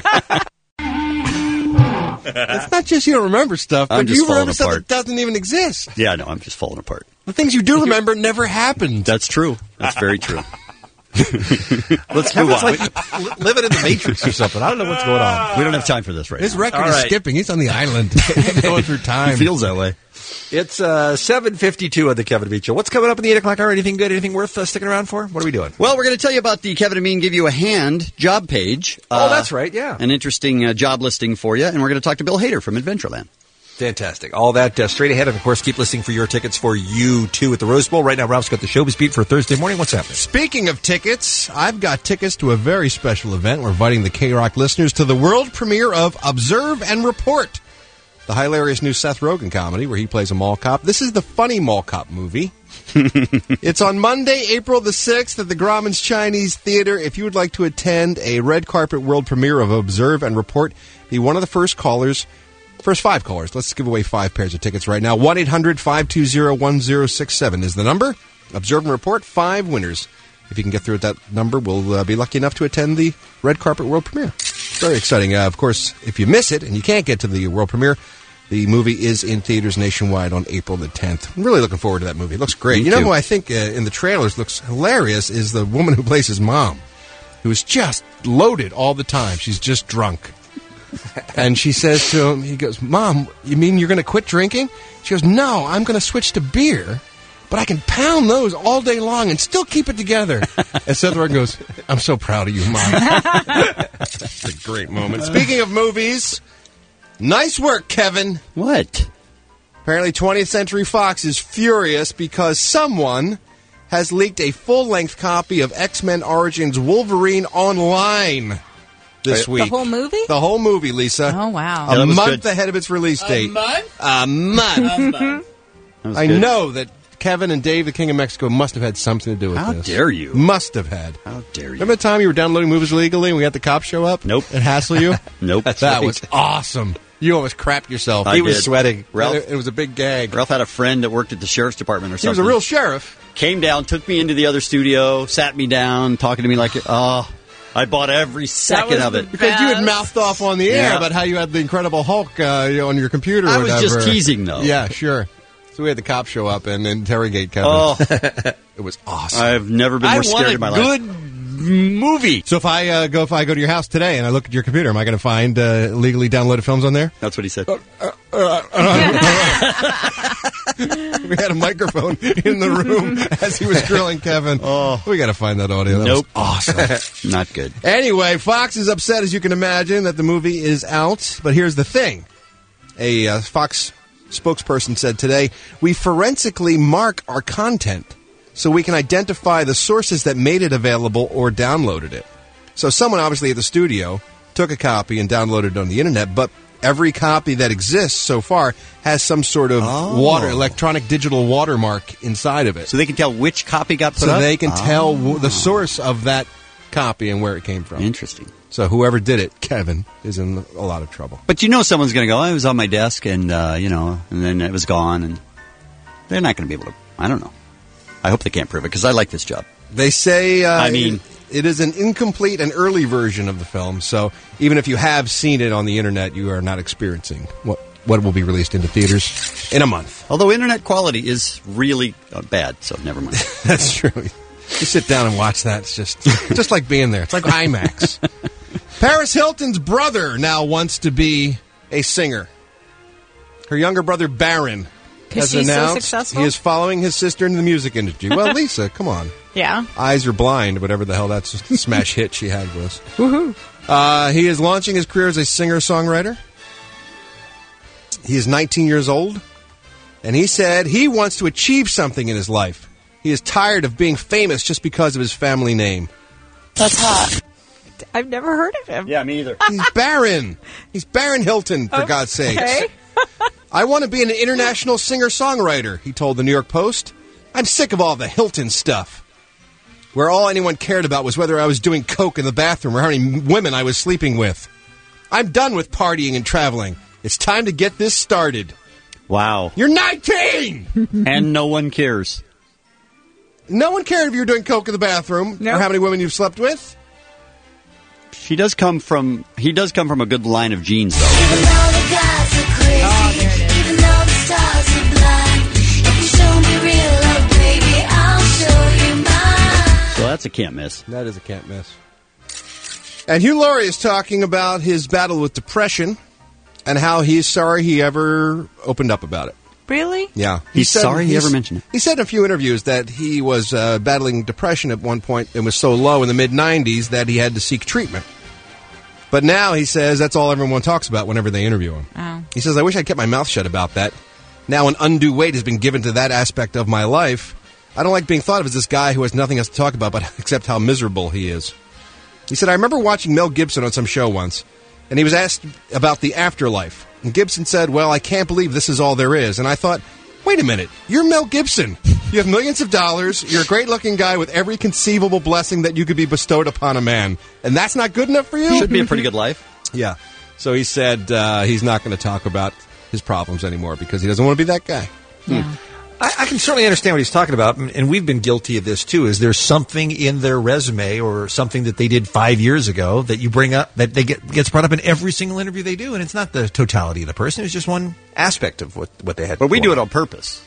It's not just you don't remember stuff, I'm but just you remember falling stuff apart. that doesn't even exist. Yeah, no, I'm just falling apart. The things you do remember never happened. That's true. That's very true. Let's move Kevin's on. like li- living in the Matrix or something. I don't know what's going on. We don't have time for this right His now. record All is right. skipping. He's on the island, going through time. It feels that way. It's uh, seven fifty-two on the Kevin Beach Show. What's coming up in the eight o'clock hour? Anything good? Anything worth uh, sticking around for? What are we doing? Well, we're going to tell you about the Kevin and Bean Give You a Hand job page. Oh, Uh, that's right, yeah. An interesting uh, job listing for you. And we're going to talk to Bill Hader from Adventureland. Fantastic. All that uh, straight ahead. And, of course, keep listening for your tickets for you, too, at the Rose Bowl. Right now, Ralph's got the Showbiz Beat for Thursday morning. What's happening? Speaking of tickets, I've got tickets to a very special event. We're inviting the K-Rock listeners to the world premiere of Observe and Report, the hilarious new Seth Rogen comedy where he plays a mall cop. This is the funny mall cop movie. It's on Monday, April the sixth at the Grauman's Chinese Theater. If you would like to attend a red carpet world premiere of Observe and Report, be one of the first callers. First five callers. Let's give away five pairs of tickets right now. one eight hundred five two zero one zero six seven is the number. Observe and Report, five winners. If you can get through at that number, we'll uh, be lucky enough to attend the red carpet world premiere. Very exciting. Uh, of course, if you miss it and you can't get to the world premiere, the movie is in theaters nationwide on April the tenth. I'm really looking forward to that movie. It looks great. Me you know too. who I think uh, in the trailers looks hilarious is the woman who plays his mom, who is just loaded all the time. She's just drunk. And she says to him, he goes, Mom, you mean you're going to quit drinking? She goes, no, I'm going to switch to beer, but I can pound those all day long and still keep it together. And Seth Rogen goes, I'm so proud of you, Mom. That's a great moment. Speaking of movies, nice work, Kevin. What? Apparently twentieth Century Fox is furious because someone has leaked a full-length copy of X-Men Origins Wolverine online this The week. whole movie? The whole movie, Lisa. Oh, wow. A Yeah, that was month good. ahead of its release date. month? A month. A month. That was I good. know that Kevin and Dave, the King of Mexico, must have had something to do with How this. dare you? Must have had. How dare you? Remember the time you were downloading movies illegally and we had the cops show up? Nope. And hassle you? Nope. That right. was awesome. You almost crapped yourself. I he was did. sweating. Ralph- It, it was a big gag. Ralph had a friend that worked at the sheriff's department or He something. was a real sheriff. Came down, took me into the other studio, sat me down, talking to me like, oh, I bought every second was of the it. Because you had mouthed off on the air Yeah. about how you had the Incredible Hulk uh, you know, on your computer or I was whatever. just teasing, though. Yeah, sure. So we had the cops show up and interrogate Kevin. Oh, It was awesome. I've never been I more want scared a in my good life. Movie. So if I uh, go if I go to your house today and I look at your computer, am I going to find uh, legally downloaded films on there? That's what he said. We had a microphone in the room as he was grilling Kevin. Oh, we got to find that audio. That Nope. was awesome. Not good. Anyway, Fox is upset, as you can imagine, that the movie is out. But here's the thing: a uh, Fox spokesperson said today, we forensically mark our content so we can identify the sources that made it available or downloaded it. So someone obviously at the studio took a copy and downloaded it on the internet, but every copy that exists so far has some sort of Oh. water, electronic digital watermark inside of it. So they can tell which copy got put So up? they can Oh. tell w- the source of that copy and where it came from. Interesting. So whoever did it, Kevin, is in a lot of trouble. But you know someone's going to go, oh, it was on my desk, and, uh, you know, and then it was gone, and they're not going to be able to, I don't know. I hope they can't prove it, because I like this job. They say, uh, I mean, it is an incomplete and early version of the film, so even if you have seen it on the internet, you are not experiencing what, what will be released into theaters in a month. although internet quality is really uh, bad, so never mind. That's true. You sit down and watch that, it's just, just like being there. It's like IMAX. Paris Hilton's brother now wants to be a singer. Her younger brother, Barron, has she's so announced successful? he is following his sister into the music industry. Well, Lisa, come on. Yeah. Eyes Are Blind, whatever the hell that smash hit she had was. Woohoo. Uh, he is launching his career as a singer-songwriter. He is nineteen years old, and he said he wants to achieve something in his life. He is tired of being famous just because of his family name. That's hot. I've never heard of him. Yeah, me either. He's Barron. He's Barron Hilton, for God's sakes. Okay. I want to be an international singer-songwriter, he told the New York Post. I'm sick of all the Hilton stuff, where all anyone cared about was whether I was doing coke in the bathroom or how many women I was sleeping with. I'm done with partying and traveling. It's time to get this started. Wow. You're nineteen! And no one cares. No one cared if you were doing coke in the bathroom or how many women you've slept with. She does come from, he does come from a good line of genes, though. Oh, there it is. So that's a can't miss. That is a can't miss. And Hugh Laurie is talking about his battle with depression and how he's sorry he ever opened up about it. Really? Yeah. He's sorry he he's- ever mentioned it. He said in a few interviews that he was uh, battling depression at one point and was so low in the mid nineties that he had to seek treatment. But now he says that's all everyone talks about whenever they interview him. Oh. He says, I wish I'd kept my mouth shut about that. Now an undue weight has been given to that aspect of my life. I don't like being thought of as this guy who has nothing else to talk about but except how miserable he is. He said, I remember watching Mel Gibson on some show once, and he was asked about the afterlife. And Gibson said, well, I can't believe this is all there is. And I thought, wait a minute, you're Mel Gibson. You have millions of dollars. You're a great-looking guy with every conceivable blessing that you could be bestowed upon a man. And that's not good enough for you? Should be a pretty good life. Yeah. So he said uh, he's not going to talk about his problems anymore because he doesn't want to be that guy. Hmm. I, I can certainly understand what he's talking about, and and we've been guilty of this too. Is there something in their resume or something that they did five years ago that you bring up that they get gets brought up in every single interview they do, and it's not the totality of the person; it's just one aspect of what what they had. But we do before. it on purpose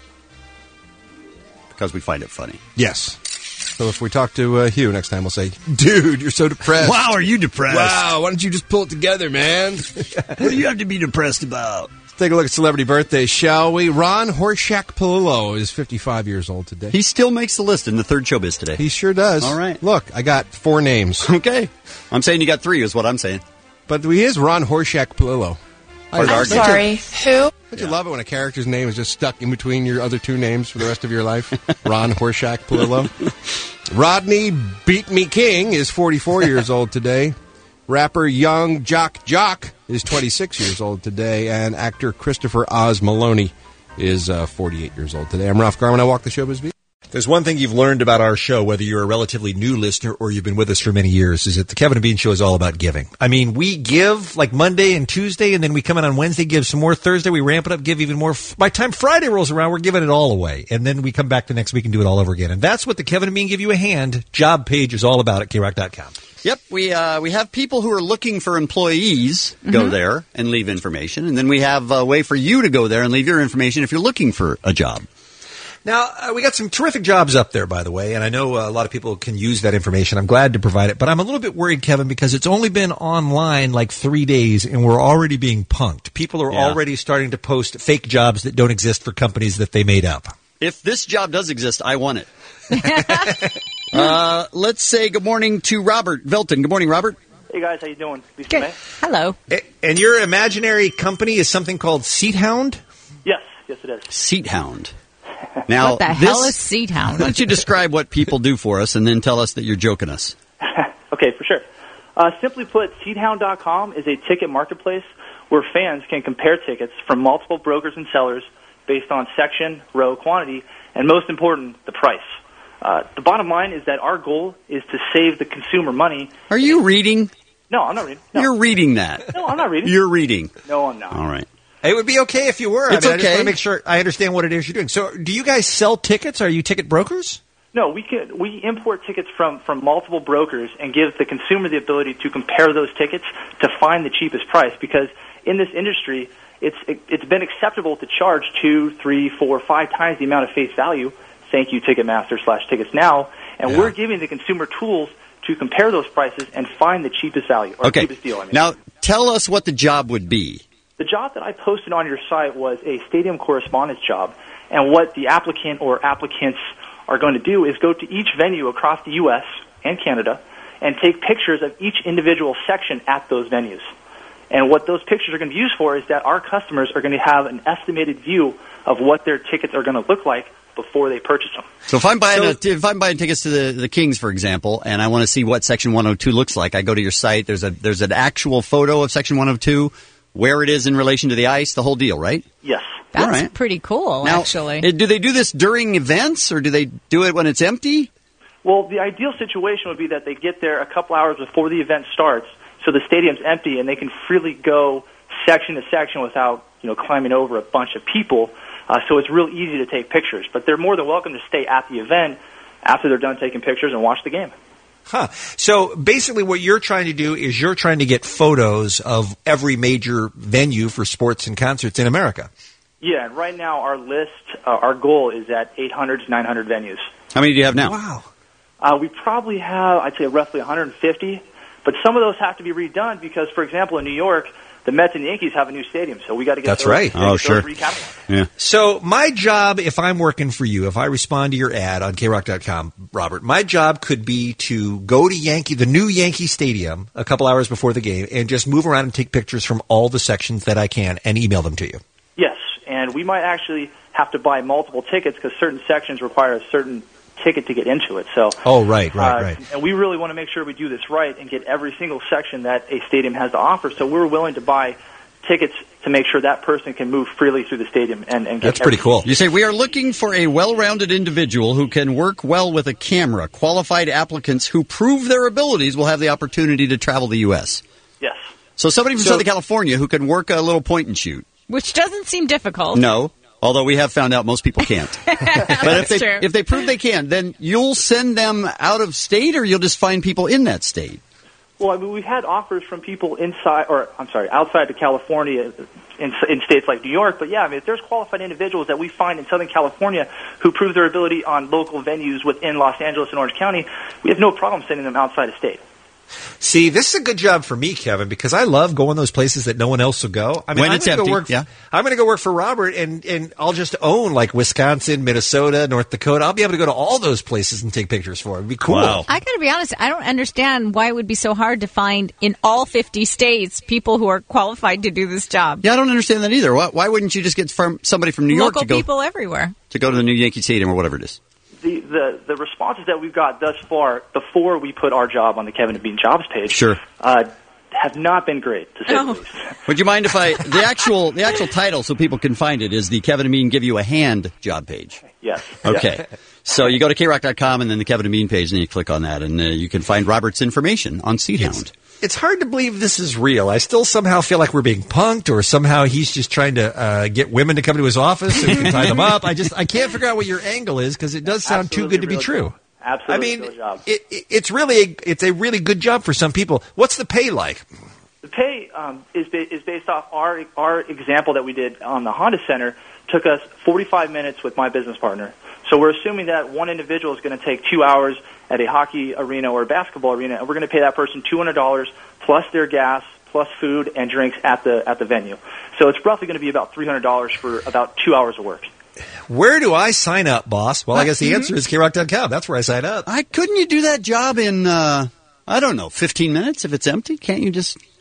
because we find it funny. Yes. So if we talk to uh, Hugh next time, we'll say, dude, you're so depressed. Wow, are you depressed? Wow, why don't you just pull it together, man? What do you have to be depressed about? Let's take a look at celebrity birthdays, shall we? Ron Horshak Palillo is fifty-five years old today. He still makes the list in the third showbiz today. He sure does. All right. Look, I got four names. Okay. I'm saying you got three is what I'm saying. But he is Ron Horshak Palillo. Hard to I- argue. don't you- Sorry, who? Don't you love it when a character's name is just stuck in between your other two names for the rest of your life? Ron Horshak Palillo. Rodney Beat Me King is forty-four years old today. Rapper Young Jock Jock is twenty-six years old today. And actor Christopher Oz Maloney is uh, forty-eight years old today. I'm Ralph Garman. I walk the showbiz beat. There's one thing you've learned about our show, whether you're a relatively new listener or you've been with us for many years, is that the Kevin and Bean Show is all about giving. I mean, we give like Monday and Tuesday, and then we come in on Wednesday, give some more. Thursday, we ramp it up, give even more. By the time Friday rolls around, we're giving it all away. And then we come back the next week and do it all over again. And that's what the Kevin and Bean Give You a Hand job page is all about at K rock dot com. Yep, we uh, we have people who are looking for employees go Mhm. there and leave information, and then we have a way for you to go there and leave your information if you're looking for a job. Now, uh, we got some terrific jobs up there, by the way, and I know uh, a lot of people can use that information. I'm glad to provide it, but I'm a little bit worried, Kevin, because it's only been online like three days, and we're already being punked. People are Yeah. already starting to post fake jobs that don't exist for companies that they made up. If this job does exist, I want it. uh, let's say good morning to Robert Velton. Good morning, Robert. Hey guys, how you doing? Lisa May? Hello. A- And your imaginary company is something called Seat Hound? it is. Seat Hound. Now, What the this, hell is Seat Hound? Why don't you describe what people do for us and then tell us that you're joking us? Okay, for sure. Uh, simply put, seat hound dot com is a ticket marketplace where fans can compare tickets from multiple brokers and sellers based on section, row, quantity, and most important, the price. Uh, the bottom line is that our goal is to save the consumer money. Are you reading? No, I'm not reading. No. You're reading that. No, I'm not reading. You're reading. No, I'm not. All right. It would be okay if you were. It's I mean, I just okay. want to make sure I understand what it is you're doing. So, do you guys sell tickets? Are you ticket brokers? No, we can, we import tickets from, from multiple brokers and give the consumer the ability to compare those tickets to find the cheapest price. Because in this industry, it's it, it's been acceptable to charge two, three, four, five times the amount of face value. Thank you, Ticketmaster slash Tickets Now, and Yeah. we're giving the consumer tools to compare those prices and find the cheapest value or Okay. cheapest deal. I mean. Now, tell us what the job would be. The job that I posted on your site was a stadium correspondence job, and what the applicant or applicants are going to do is go to each venue across the U S and Canada and take pictures of each individual section at those venues. And what those pictures are going to be used for is that our customers are going to have an estimated view of what their tickets are going to look like before they purchase them. So if I'm buying a, if I'm buying tickets to the, the Kings, for example, and I want to see what Section one oh two looks like, I go to your site. There's a there's an actual photo of Section one oh two, where it is in relation to the ice, the whole deal, right? Yes. That's All right. pretty cool, Now, actually. uh, do they do this during events, or do they do it when it's empty? Well, the ideal situation would be that they get there a couple hours before the event starts, so the stadium's empty and they can freely go section to section without, you know, climbing over a bunch of people. Uh, so it's real easy to take pictures. But they're more than welcome to stay at the event after they're done taking pictures and watch the game. Huh. So basically what you're trying to do is you're trying to get photos of every major venue for sports and concerts in America. Yeah, and right now our list, uh, our goal is at eight hundred to nine hundred venues. How many do you have now? Wow. Uh, we probably have, I'd say, roughly one hundred fifty. But some of those have to be redone because, for example, in New York, the Mets and Yankees have a new stadium, so we got to get That's those, right. get Oh, those sure. recapitalized. Yeah. So my job, if I'm working for you, if I respond to your ad on K Rock dot com, Robert, my job could be to go to Yankee, the new Yankee Stadium, a couple hours before the game, and just move around and take pictures from all the sections that I can and email them to you. Yes, and we might actually have to buy multiple tickets because certain sections require a certain ticket to get into it. So, Oh, right, right, uh, right. and we really want to make sure we do this right and get every single section that a stadium has to offer. So we're willing to buy tickets to make sure that person can move freely through the stadium and, and get That's pretty everything. cool. You say, we are looking for a well-rounded individual who can work well with a camera. Qualified applicants who prove their abilities will have the opportunity to travel the U S Yes. So somebody from So- Southern California who can work a little point and shoot. Which doesn't seem difficult. No, although we have found out most people can't. But if That's they, true. if they prove they can, then you'll send them out of state, or you'll just find people in that state? Well, I mean, we've had offers from people inside, or I'm sorry, outside of California, in, in states like New York. But yeah, I mean, if there's qualified individuals that we find in Southern California who prove their ability on local venues within Los Angeles and Orange County, we have no problem sending them outside of state. See, this is a good job for me, Kevin, because I love going those places that no one else will go. I mean, When I'm it's gonna empty, go work, yeah. I'm going to go work for Robert, and, and I'll just own like Wisconsin, Minnesota, North Dakota. I'll be able to go to all those places and take pictures for it. It'd be cool. I got to be honest, I don't understand why it would be so hard to find in all fifty states people who are qualified to do this job. Yeah, I don't understand that either. Why, why wouldn't you just get from somebody from New York Local to go people everywhere. to go to the new Yankee Stadium or whatever it is? The, the the responses that we've got thus far, before we put our job on the Kevin and Bean jobs page, Sure. uh, have not been great, to say Oh. the least. Would you mind if I the actual the actual title so people can find it is the Kevin and Bean Give You a Hand job page? Yes. Okay. So you go to K Rock dot com and then the Kevin and Bean page, and you click on that, and uh, you can find Robert's information on Seat Hound. It's hard to believe this is real. I still somehow feel like we're being punked, or somehow he's just trying to uh, get women to come to his office so he can tie them up. I just I can't figure out what your angle is because it does sound too good to be true. Absolutely. I mean, real job. It, it, it's really a, it's a really good job for some people. What's the pay like? The pay um, is ba- is based off our our example that we did on the Honda Center. Took us forty-five minutes with my business partner. So we're assuming that one individual is going to take two hours at a hockey arena or a basketball arena, and we're going to pay that person two hundred dollars plus their gas, plus food and drinks at the at the venue. So it's roughly going to be about three hundred dollars for about two hours of work. Where do I sign up, boss? Well, I guess the answer is K Rock dot com. That's where I sign up. I couldn't you do that job in uh, I don't know fifteen minutes if it's empty? Can't you just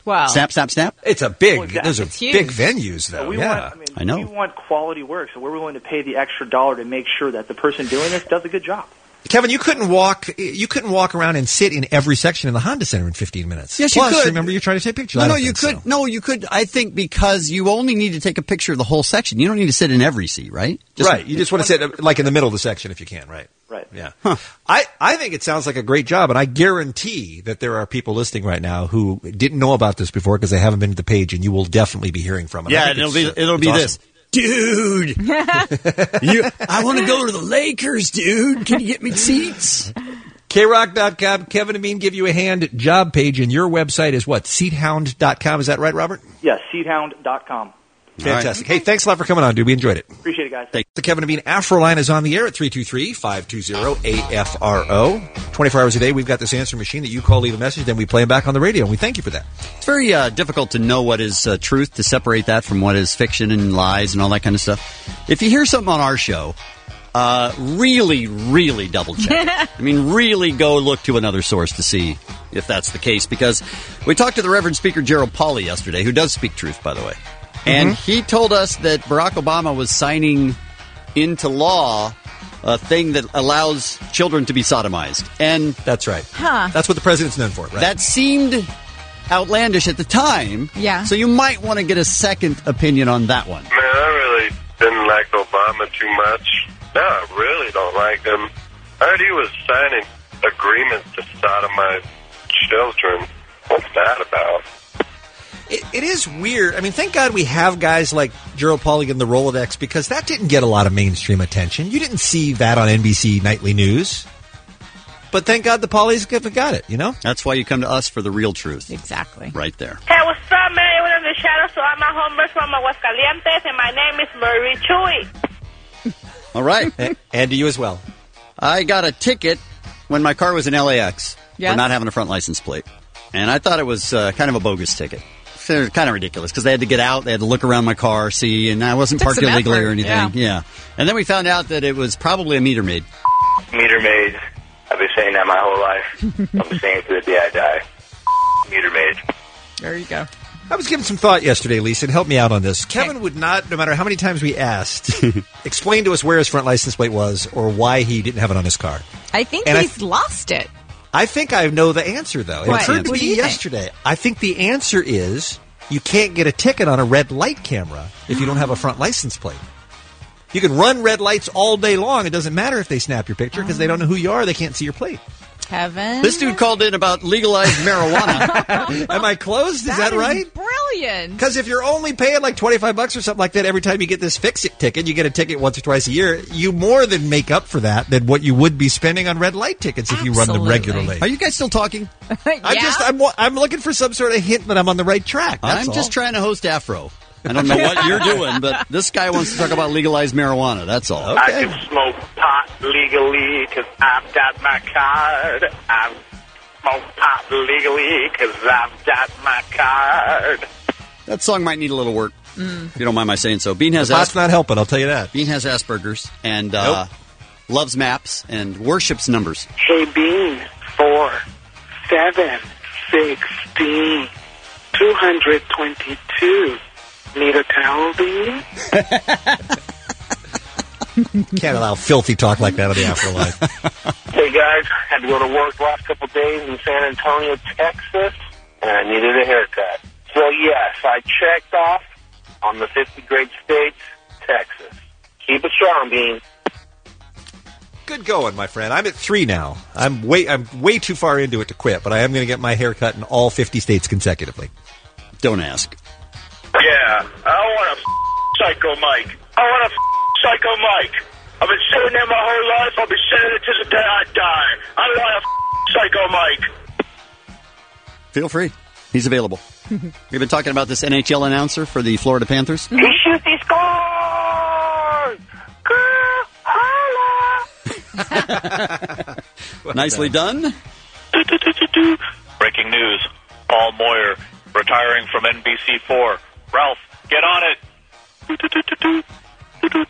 Wow. Snap, snap, snap. It's a big. Well, exactly. Those are It's huge. big venues, though. we yeah, want, I, mean, I know. We want quality work, so we're willing to pay the extra dollar to make sure that the person doing this does a good job. Kevin, you couldn't walk. You couldn't walk around and sit in every section in the Honda Center in fifteen minutes. Yes, Plus, you could. Remember, you're trying to take pictures. No, I no, don't you think could. so. No, you could. I think because you only need to take a picture of the whole section. You don't need to sit in every seat, right? Just, right. You just want to sit uh, like in the middle of the section if you can. Right. Right. Yeah. Huh. I, I think it sounds like a great job, and I guarantee that there are people listening right now who didn't know about this before because they haven't been to the page, and you will definitely be hearing from it. Yeah, I and think it'll be it's, uh, it'll it's be awesome. this. Dude, you, I want to go to the Lakers, dude. Can you get me seats? K rock dot com. Kevin and Bean give you a hand job page, and your website is what? seat hound dot com. Is that right, Robert? Yes, seat hound dot com. Fantastic. Hey, thanks a lot for coming on, dude. We enjoyed it. Appreciate it, guys. Thanks. The Kevin and Bean Afro line is on the air at three two three, five two zero, A F R O. twenty-four hours a day, we've got this answer machine that you call, leave a message, then we play them back on the radio, and we thank you for that. It's very uh, difficult to know what is uh, truth, to separate that from what is fiction and lies and all that kind of stuff. If you hear something on our show, uh, really, really double check. I mean, really go look to another source to see if that's the case. Because we talked to the Reverend Speaker Gerald Pauley yesterday, who does speak truth, by the way. And Mm-hmm. he told us that Barack Obama was signing into law a thing that allows children to be sodomized. And that's right. Huh. That's what the president's known for, right? That seemed outlandish at the time. Yeah. So you might want to get a second opinion on that one. Man, I really didn't like Obama too much. No, I really don't like him. I heard he was signing agreements to sodomize children. What's that about? It, it is weird. I mean, thank God we have guys like Gerald Pauley in the Rolodex, because that didn't get a lot of mainstream attention. You didn't see that on N B C Nightly News. But thank God the Pauleys got it, you know? That's why you come to us for the real truth. Exactly. Right there. Hey, what's up, man? We're in the shadow, so I'm a homeless from Aguascalientes, and my name is Marie Chewy. All right. And to you as well. I got a ticket when my car was in L A X Yes? for not having a front license plate. And I thought it was uh, kind of a bogus ticket. They're kind of ridiculous because they had to get out, they had to look around my car, see, and I wasn't Took parked some illegally effort, or anything. yeah. Yeah. And then we found out that it was probably a meter maid. Meter maid. I've been saying that my whole life. I'll be saying it to the day I die. Meter maid. There you go. I was giving some thought yesterday, Lisa, and help me out on this. Kevin would not, no matter how many times we asked, explain to us where his front license plate was or why he didn't have it on his car. I think And I- he's lost it. I think I know the answer, though. It What? occurred to What do me you think? yesterday. I think the answer is you can't get a ticket on a red light camera if you don't have a front license plate. You can run red lights all day long. It doesn't matter if they snap your picture because they don't know who you are. They can't see your plate. Kevin. This dude called in about legalized marijuana. Am I closed? Is that, is right? Brilliant. Because if you're only paying like twenty-five bucks or something like that every time you get this fix-it ticket, you get a ticket once or twice a year, you more than make up for that than what you would be spending on red light tickets if you run them Absolutely. regularly. Are you guys still talking? I'm just I'm, I'm looking for some sort of hint that I'm on the right track. That's I'm all. just trying to host Afro. I don't know what you're doing, but this guy wants to talk about legalized marijuana. That's all. I can smoke pot legally because I've got my card. I smoke pot legally because I've got my card. That song might need a little work, if you don't mind my saying so. Bean has The pot's not helping, I'll tell you that. Bean has Asperger's and uh, loves maps and worships numbers. Hey, Bean, four, seven, sixteen, two hundred twenty-two. Need a towel, Bean? Can't allow filthy talk like that on the Afterlife. Hey guys, had to go to work last couple days in San Antonio, Texas, and I needed a haircut. So yes, I checked off on the fifty great states, Texas. Keep it strong, Bean. Good going, my friend. I'm at three now. I'm way I'm way too far into it to quit, but I am going to get my hair cut in all fifty states consecutively. Don't ask. Yeah, I want a Psycho Mike. I want a Psycho Mike. I've been saying that my whole life. I'll be saying it to the day I die. I want a Psycho Mike. Feel free. He's available. We've been talking about this N H L announcer for the Florida Panthers. He shoots, he scores! Girl, holla! Nicely done. Breaking news. Paul Moyer retiring from N B C four. Ralph, get on it.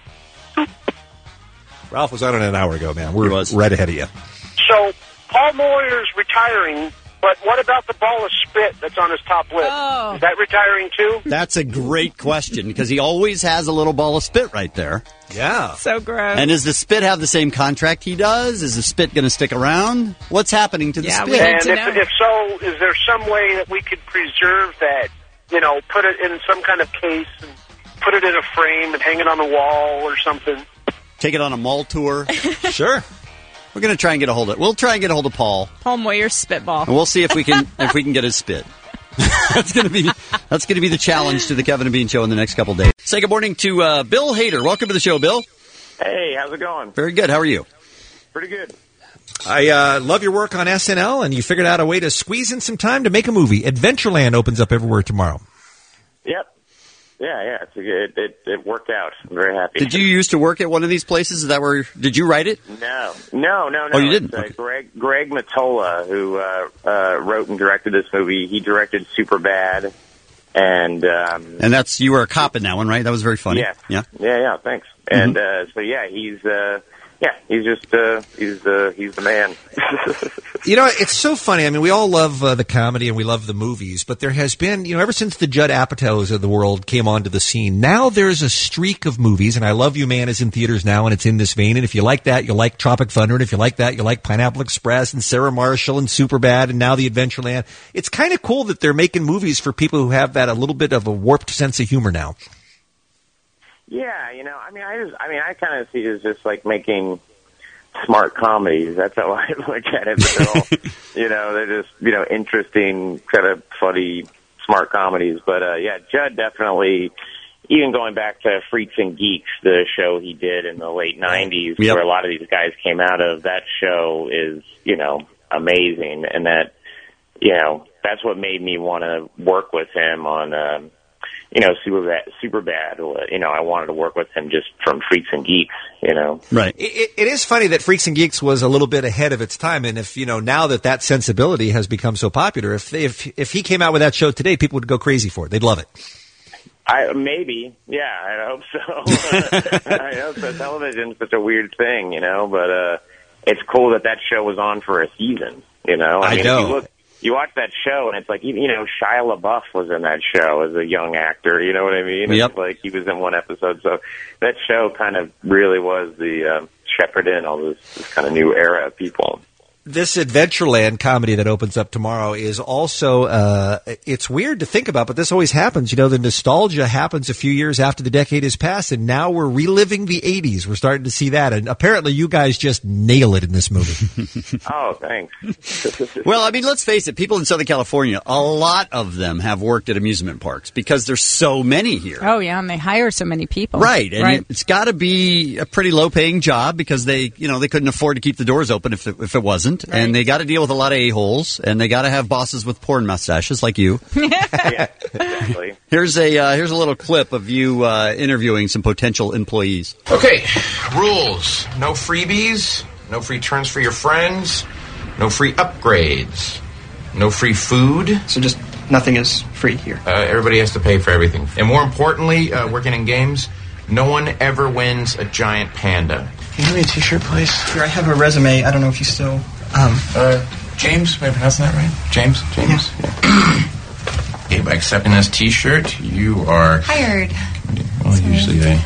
Ralph was on it an hour ago, man. We're right ahead of you. So, Paul Moyer's retiring, But what about the ball of spit that's on his top lip? Oh. Is that retiring too? That's a great question because he always has a little ball of spit right there. Yeah. So gross. And does the spit have the same contract he does? Is the spit going to stick around? What's happening to the Yeah, we spit? need And to if, know. if so, is there some way that we could preserve that? You know, put it in some kind of case, and put it in a frame, and hang it on the wall or something. Take it on a mall tour. Sure. We're going to try and get a hold of it. We'll try and get a hold of Paul, Paul Moyer's spitball. and we'll see if we can if we can get his spit. that's going to be that's going to be the challenge to the Kevin and Bean Show in the next couple of days. Say good morning to uh, Bill Hader. Welcome to the show, Bill. Hey, how's it going? Very good. How are you? Pretty good. I uh, love your work on S N L, and you figured out a way to squeeze in some time to make a movie. Adventureland opens up everywhere tomorrow. Yep. Yeah, yeah. It's a good, it, it it worked out. I'm very happy. Did you used to work at one of these places? Is that where? Did you write it? No, no, no, no. Oh, you didn't? It's, uh, Okay. Greg Greg Mottola, who uh, uh, wrote and directed this movie. He directed Superbad, and um, And that's you were a cop in that one, right? That was very funny. Yeah. Yeah. yeah, yeah. Thanks. And uh, so yeah, he's uh, yeah, he's just uh, he's uh, he's the man. You know, it's so funny. I mean, we all love uh, the comedy and we love the movies, but there has been, you know, ever since the Judd Apatows of the world came onto the scene, now there's a streak of movies, and I Love You Man is in theaters now, and it's in this vein. And if you like that, you like Tropic Thunder, and if you like that, you like Pineapple Express and Sarah Marshall and Superbad, and now the Adventureland. It's kind of cool that they're making movies for people who have that a little bit of a warped sense of humor now. Yeah, you know, I mean, I just, I mean, I kind of see it as just like making smart comedies. That's how I look at it. But they're all, you know, they're just, you know, interesting, kind of funny, smart comedies. But uh, yeah, Judd definitely, even going back to Freaks and Geeks, the show he did in the late nineties, Yep. where a lot of these guys came out of, that show is, you know, amazing. And that, you know, that's what made me want to work with him on, um, you know, Superbad, Superbad. You know, I wanted to work with him just from Freaks and Geeks, you know. Right. It, it is funny that Freaks and Geeks was a little bit ahead of its time, and if you know now that that sensibility has become so popular, if if if he came out with that show today, people would go crazy for it. They'd love it. I maybe, yeah, I hope so. I hope so. Television's such a weird thing, you know, but uh, it's cool that that show was on for a season, you know. I mean, know. If you look, you watch that show, and it's like, you know, Shia LaBeouf was in that show as a young actor. You know what I mean? Yep. It's like he was in one episode. So that show kind of really was the uh, shepherd in all this, this kind of new era of people. This Adventureland comedy that opens up tomorrow is also, uh, it's weird to think about, but this always happens. You know, the nostalgia happens a few years after the decade has passed, and now we're reliving the eighties. We're starting to see that, and apparently you guys just nail it in this movie. Oh, thanks. Well, I mean, let's face it. People in Southern California, a lot of them have worked at amusement parks because there's so many here. Oh, yeah, and they hire so many people. Right, and right. it's got to be a pretty low-paying job because they, you know, they couldn't afford to keep the doors open if it, if it wasn't, Right. and they got to deal with a lot of a-holes, and they got to have bosses with porn mustaches like you. Yeah, exactly. Here's a uh, here's a little clip of you uh, interviewing some potential employees. Okay, rules. No freebies, no free turns for your friends, no free upgrades, no free food. So just nothing is free here. Uh, everybody has to pay for everything. And more importantly, uh, working in games, no one ever wins a giant panda. Can you give me a t-shirt, please? Here, I have a resume. I don't know if you still... Um, Uh, James, am I pronouncing that right? James? James? Yeah. Okay, by accepting this t-shirt, you are... Hired. Well, usually a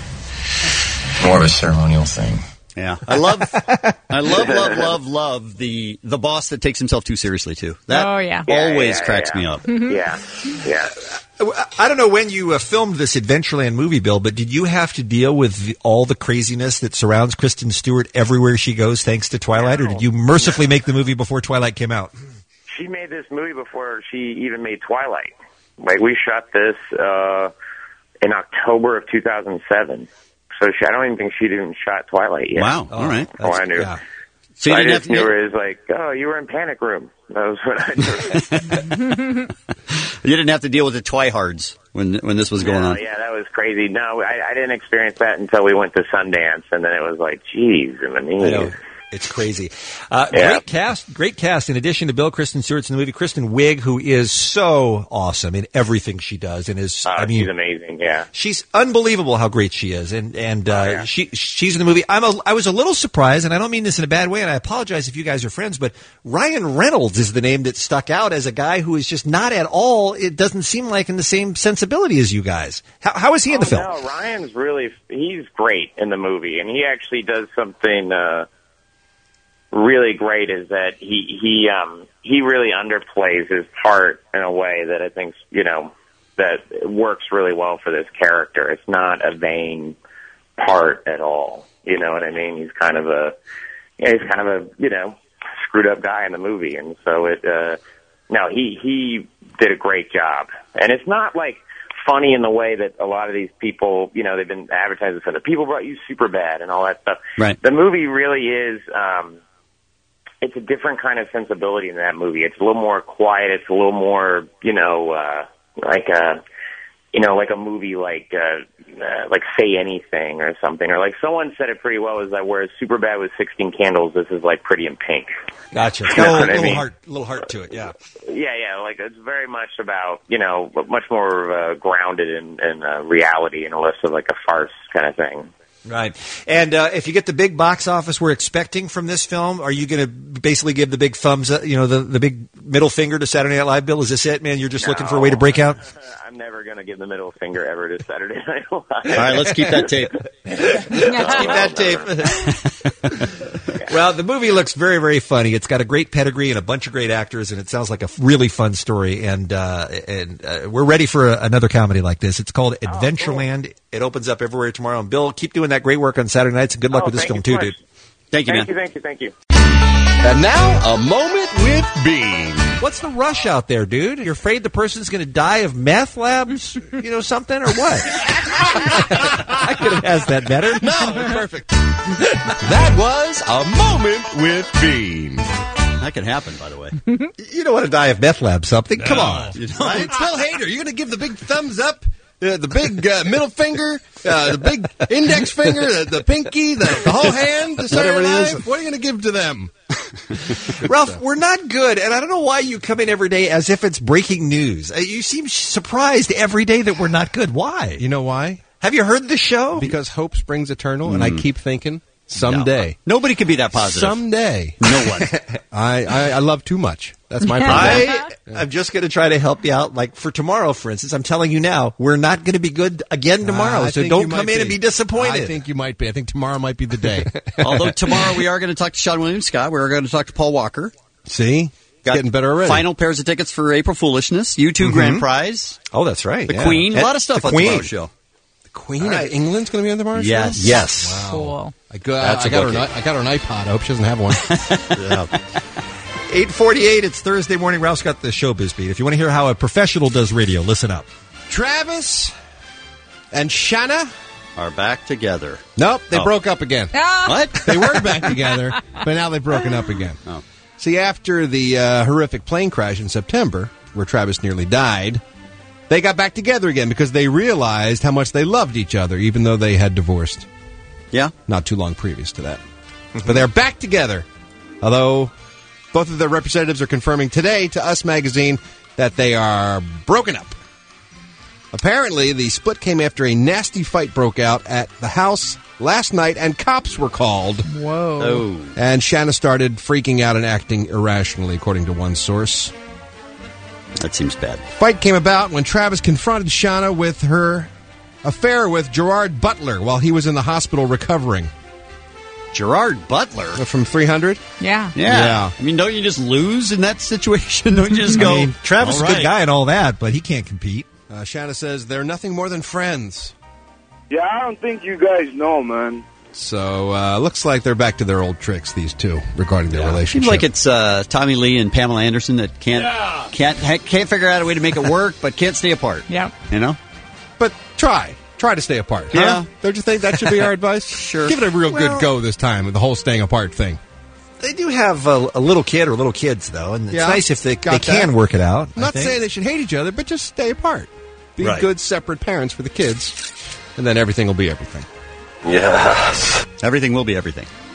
more of a ceremonial thing. Yeah, I love, I love, love, love, love the the boss that takes himself too seriously too. That Oh, yeah. always Yeah, yeah, cracks yeah. me up. Yeah, yeah. I don't know when you uh, filmed this Adventureland movie, Bill, but did you have to deal with the, all the craziness that surrounds Kristen Stewart everywhere she goes thanks to Twilight, or did you mercifully make the movie before Twilight came out? She made this movie before she even made Twilight. Like, we shot this uh, in October of two thousand seven. So she, I don't even think she'd even shot Twilight yet. Wow, all right. Oh, I knew. Yeah. So you I didn't just have knew to, her as like, oh, you were in Panic Room. That was what I knew. you didn't have to deal with the Twihards when when this was going No, on. yeah, that was crazy. No, I, I didn't experience that until we went to Sundance, and then it was like, geez, I I know. mean, It's crazy. Uh, Yeah. Great cast, great cast. In addition to Bill, Kristen Stewart's in the movie. Kristen Wiig, who is so awesome in everything she does, and is Uh, I mean, she's amazing. Yeah. she's unbelievable how great she is, and and uh, Oh, yeah. she she's in the movie. I'm a, I was a little surprised, and I don't mean this in a bad way, and I apologize if you guys are friends, but Ryan Reynolds is the name that stuck out as a guy who is just not at all. It doesn't seem like in the same sensibility as you guys. How how is he in the Oh, film? No, Ryan's really he's great in the movie, and he actually does something uh, really great. Is that he he um, he really underplays his part in a way that I think you know that works really well for this character. It's not a vain part at all. You know what I mean? He's kind of a yeah, he's kind of a you know screwed up guy in the movie, and so it uh, no he he did a great job, and it's not like funny in the way that a lot of these people, you know, they've been advertising for the people brought you Superbad and all that stuff. Right. The movie really is, um, it's a different kind of sensibility in that movie. It's a little more quiet. It's a little more, you know, uh, like a, you know, like a movie like, uh, uh, like Say Anything or something. Or like someone said it pretty well is that whereas Superbad was sixteen Candles, this is like Pretty in Pink. Gotcha. It's You got know a what little, I mean? heart, little heart to it. Yeah. Yeah, yeah, like it's very much about, you know, much more uh, grounded in, in uh, reality and less of like a farce kind of thing. Right. And uh, if you get the big box office we're expecting from this film, are you going to basically give the big thumbs up, you know, the, the big middle finger to Saturday Night Live, Bill? Is this it, man? You're just looking for a way to break out? I'm never going to give the middle finger ever to Saturday Night Live. All right, let's keep that tape. Let's keep that tape. Well, the movie looks very, very funny. It's got a great pedigree and a bunch of great actors, and it sounds like a really fun story. And uh, and uh, we're ready for a, another comedy like this. It's called Adventureland. It opens up everywhere tomorrow. And Bill, keep doing that great work on Saturday nights, and good luck Oh, with this thank film you too, so much. dude. Thank you, Thank man. you, thank you, thank you. And now, a moment with Bean. What's the rush out there, dude? You're afraid the person's going to die of meth labs, you know, something, or what? I could have asked that better. No, perfect. That was a moment with Bean. That could happen, by the way. You don't want to die of meth lab something. Come on. You know? Right? Bill Hader, you're going to give the big thumbs up, uh, the big uh, middle finger, uh, the big index finger, the, the pinky, the, the whole hand, the Whatever it is. What are you going to give to them? Ralph, we're not good, and I don't know why you come in every day as if it's breaking news. Uh, You seem surprised every day that we're not good. Why? You know why? Have you heard the show? Because hope springs eternal, and I keep thinking, someday. No. Nobody can be that positive. Someday. No one. I, I, I love too much. That's my problem. I, I'm just going to try to help you out. Like for tomorrow, for instance, I'm telling you now, we're not going to be good again tomorrow. Uh, I so think don't you come might in and be disappointed. I think you might be. I think tomorrow might be the day. Although tomorrow we are going to talk to Sean William Scott. We're going to talk to Paul Walker. See? Got Getting better already. Final pairs of tickets for April Foolishness. U two Mhm. Grand Prize. Oh, that's right. The yeah. Queen. A And lot of stuff the on Queen. tomorrow's show. The Queen All right. of England's going to be on tomorrow's Yes. show? Yes. Wow. Cool. I, got, That's I, a got her an, bookie. I got her an iPod. I hope she doesn't have one. eight forty-eight, it's Thursday morning. Ralph's got the showbiz beat. If you want to hear how a professional does radio, listen up. Travis and Shanna Are back together. Nope, they Oh. broke up again. What? They were back together, but now they've broken up again. Oh. See, after the uh, horrific plane crash in September, where Travis nearly died, they got back together again because they realized how much they loved each other, even though they had divorced. Yeah? Not too long previous to that. But they're back together, although both of their representatives are confirming today to Us Magazine that they are broken up. Apparently, the split came after a nasty fight broke out at the house last night, and cops were called. Whoa. Oh. And Shanna started freaking out and acting irrationally, according to one source. That seems bad. Fight came about when Travis confronted Shanna with her affair with Gerard Butler while he was in the hospital recovering. Gerard Butler? From three hundred? Yeah. Yeah. Yeah. I mean, don't you just lose in that situation? Don't you just go, I mean, Travis is "All a good right." guy and all that, but he can't compete. Uh, Shanna says they're nothing more than friends. Yeah, I don't think you guys know, man. So, uh, looks like they're back to their old tricks, these two, regarding their relationship. Seems like it's uh, Tommy Lee and Pamela Anderson that can't can't ha- can't figure out a way to make it work, but can't stay apart. Yeah. You know? But try. Try to stay apart. huh? Yeah. Don't you think that should be our advice? Sure. Give it a real Well- good go this time with the whole staying apart thing. They do have a, a little kid or little kids, though, and it's Yeah, nice if they, got they can that. work it out. I'm I not think. saying they should hate each other, but just stay apart. Be Right. good separate parents for the kids, and then everything will be everything. Yes. Everything will be everything.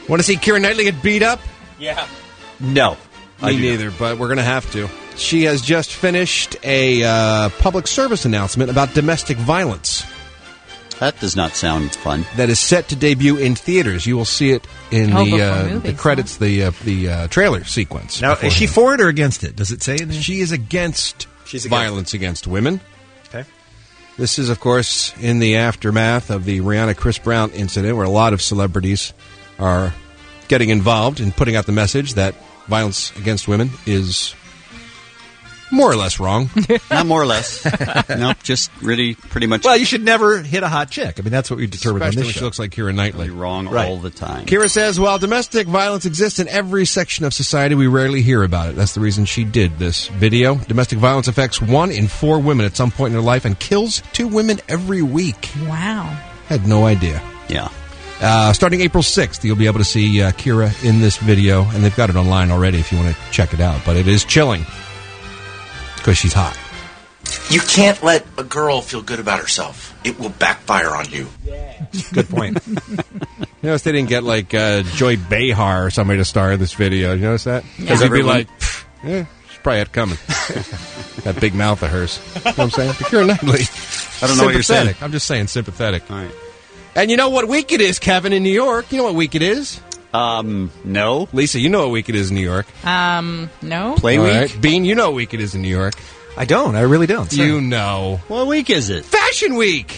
Want to see Keira Knightley get beat up? Yeah. No. I Me do neither, but we're going to have to. She has just finished a uh, public service announcement about domestic violence. That does not sound fun. That is set to debut in theaters. You will see it in Oh, the before uh, movies, the credits, the uh, the uh, trailer sequence. Now, is she for it or against it? Does it say in there? She is against She's against violence against women. Okay. This is, of course, in the aftermath of the Rihanna-Chris Brown incident, where a lot of celebrities are getting involved in putting out the message that violence against women is more or less wrong. Not more or less. Nope, just really pretty much. Well, you should never hit a hot chick. I mean, that's what we determined on Especially this when she show. looks like Keira Knightley. Really wrong Right. all the time. Keira says, while domestic violence exists in every section of society, we rarely hear about it. That's the reason she did this video. Domestic violence affects one in four women at some point in their life and kills two women every week. Wow. Had no idea. Yeah. Uh, starting April sixth, you'll be able to see uh, Keira in this video, and they've got it online already if you want to check it out. But it is chilling because she's hot. You can't let a girl feel good about herself. It will backfire on you. Good point. You notice they didn't get like uh, Joy Behar or somebody to star in this video. You notice that? Because Yeah. he'd be Everyone- like, "Pfft, yeah, she probably had it coming. That big mouth of hers. You know what I'm saying? But Keira Knightley. I don't know what you're saying. Sympathetic. I'm just saying sympathetic. All right. And you know what week it is, Kevin, in New York? You know what week it is? Um, no. Lisa, you know what week it is in New York. Um, no. Play All week? right. Bean, you know what week it is in New York. I don't. I really don't. Sorry. You know. What week is it? Fashion Week!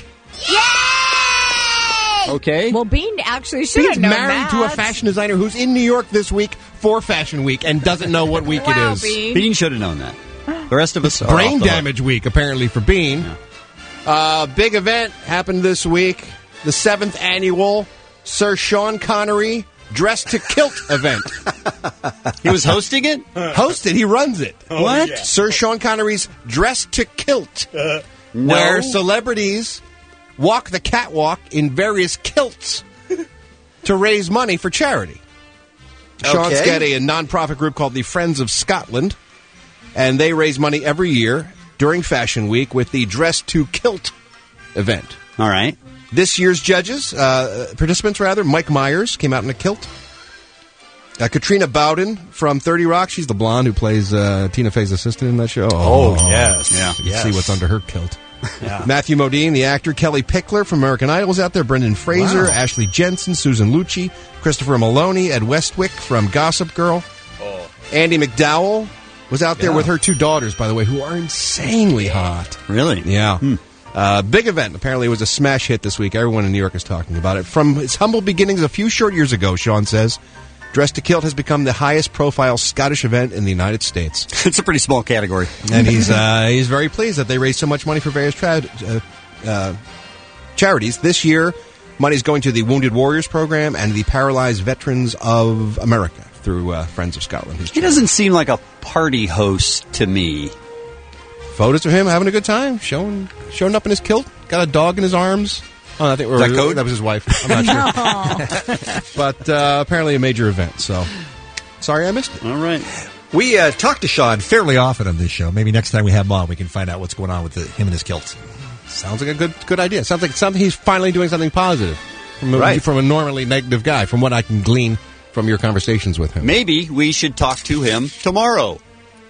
Okay. Well, Bean actually should Bean's have known married that. to a fashion designer who's in New York this week for Fashion Week and doesn't know what week Wow, it is. Bean. Bean should have known that. The rest of us are Brain off the hook. Damage Week, apparently, for Bean. Uh, big event happened this week. The seventh annual Sir Sean Connery Dressed to Kilt event. He was hosting it? Hosted. He runs it. Oh, What? yeah. Sir Sean Connery's Dressed to Kilt. No. Where celebrities walk the catwalk in various kilts to raise money for charity. Sean's Okay. got a, a non-profit group called the Friends of Scotland, and they raise money every year during Fashion Week with the Dress to Kilt event. All right. This year's judges, uh, participants rather, Mike Myers came out in a kilt. Uh, Katrina Bowden from thirty Rock, she's the blonde who plays uh, Tina Fey's assistant in that show. Oh, yes. Yeah. You can Yes. see what's under her kilt. Yeah. Matthew Modine, the actor, Kelly Pickler from American Idol was out there, Brendan Fraser, Wow. Ashley Jensen, Susan Lucci, Christopher Maloney, Ed Westwick from Gossip Girl. Oh. Andy McDowell was out there Yeah. with her two daughters, by the way, who are insanely hot. Really? Yeah. Hmm. Uh, big event. Apparently it was a smash hit this week. Everyone in New York is talking about it. From its humble beginnings a few short years ago, Sean says, Dress to Kilt has become the highest profile Scottish event in the United States. It's a pretty small category. And he's uh, he's very pleased that they raised so much money for various tra- uh, uh, charities. This year, money is going to the Wounded Warriors program and the Paralyzed Veterans of America through uh, Friends of Scotland. His He doesn't seem like a party host to me. Photos of him having a good time, showing showing up in his kilt, got a dog in his arms. Oh, I think Is that code? that was his wife. I'm not sure, but uh, apparently a major event. So sorry I missed it. All right. We uh, talk to Sean fairly often on this show. Maybe next time we have him on, we can find out what's going on with the, him and his kilts. Sounds like a good good idea. Sounds like something he's finally doing something positive from a, Right. from a normally negative guy. From what I can glean from your conversations with him. Maybe we should talk to him tomorrow.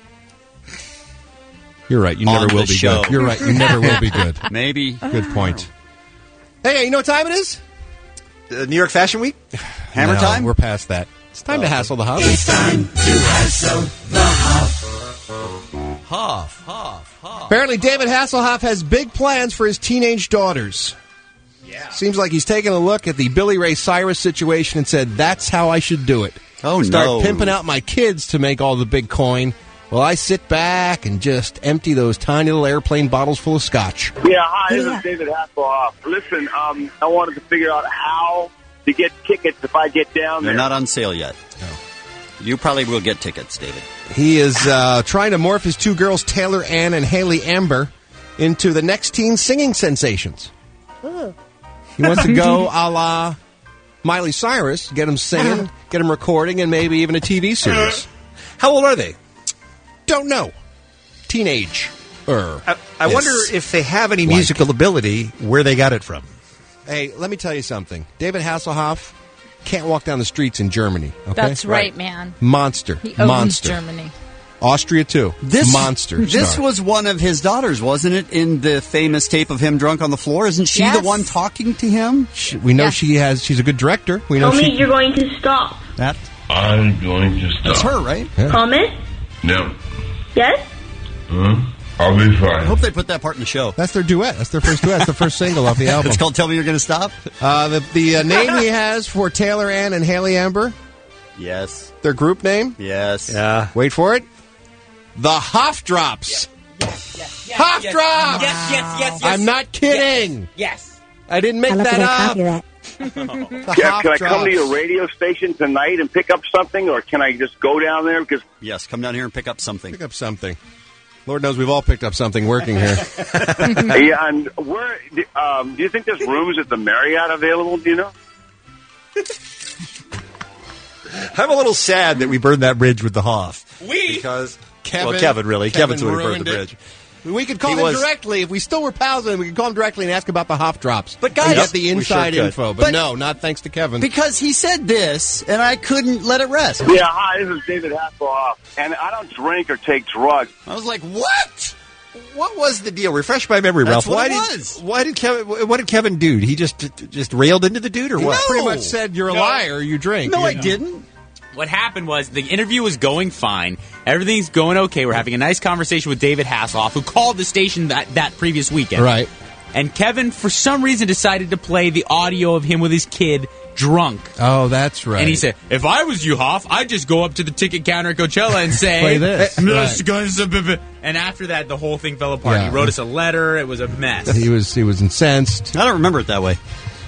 You're right. You On never will the be show. good. You're right. You never will be good. Maybe. Good point. Hey, you know what time it is? Uh, New York Fashion Week? Hammer No, time? We're past that. It's time to hassle the Huff. It's time to hassle the Huff. Huff, Huff, Huff. Apparently, David Hasselhoff has big plans for his teenage daughters. Yeah. Seems like he's taken a look at the Billy Ray Cyrus situation and said, that's how I should do it. Oh, Start no. pimping out my kids to make all the big coin. Well, I sit back and just empty those tiny little airplane bottles full of scotch. Yeah, hi, this Yeah. is David Hasselhoff. Listen, um, I wanted to figure out how to get tickets if I get down They're there. not on sale yet. No. You probably will get tickets, David. He is uh, trying to morph his two girls, Taylor Ann and Haley Amber, into the next teen singing sensations. He wants to go a la Miley Cyrus, get them singing, get them recording, and maybe even a T V series. How old are they? Don't know. Teenage. Er. I, I Yes. wonder if they have any Like. musical ability, where they got it from. Hey, let me tell you something. David Hasselhoff can't walk down the streets in Germany. Okay? That's right, man. Monster. He owns Monster. Germany. Austria, too. This Monster. This star. was one of his daughters, wasn't it? In the famous tape of him drunk on the floor, isn't she Yes. the one talking to him? She- we know Yeah. she has. She's a good director. We know Tell me she. you're going to stop. That I'm going to stop. that's her, right? Yeah. Promise? No. Yes? Huh? I'll be I fine. hope they put that part in the show. That's their duet. That's their first duet. That's the first single off the album. It's called "Tell Me You're Going to Stop." Uh, the the uh, name he has for Taylor Ann and Haley Amber, Yes, their group name. yes. Yeah. Wait for it. The Hoff Drops. Hoff yes, Drops. Yes, yes, yes, yes. I'm not kidding. Yes. I didn't make that up. The Yeah, Hoff can I Drops. come to your radio station tonight and pick up something, or can I just go down there? Because Yes, come down here and pick up something. Pick up something. Lord knows we've all picked up something working here. yeah, and where um, do you think there's rooms at the Marriott available? Do you know? I'm a little sad that we burned that bridge with the Hoff. We? Because Kevin, well, Kevin really. Kevin Kevin's the one who burned ruined the it. bridge. We could call He him was- directly if we still were pals. And we could call him directly and ask about the Hoff Drops. But guys- and get the Yep, we inside sure could. info. But, But- no, not thanks to Kevin. Because he said this, and I couldn't let it rest. Yeah, hi, this is David Hasselhoff, and I don't drink or take drugs. I was like, "What?" What was the deal? Refresh my memory, That's Ralph. what why it did was. why did Kevin what did Kevin do? He just just railed into the dude or what? Pretty much said you're a No. liar. You drink. No, You I know. didn't. What happened was the interview was going fine. Everything's going okay. We're having a nice conversation with David Hasselhoff, who called the station that, that previous weekend. Right. And Kevin, for some reason, decided to play the audio of him with his kid drunk. Oh, that's right. And he said, if I was you, Hoff, I'd just go up to the ticket counter at Coachella and say, Play this. "Hey, Right. guys, uh, b- b-" And after that, the whole thing fell apart. Yeah. He wrote us a letter. It was a mess. He was he was incensed. I don't remember it that way.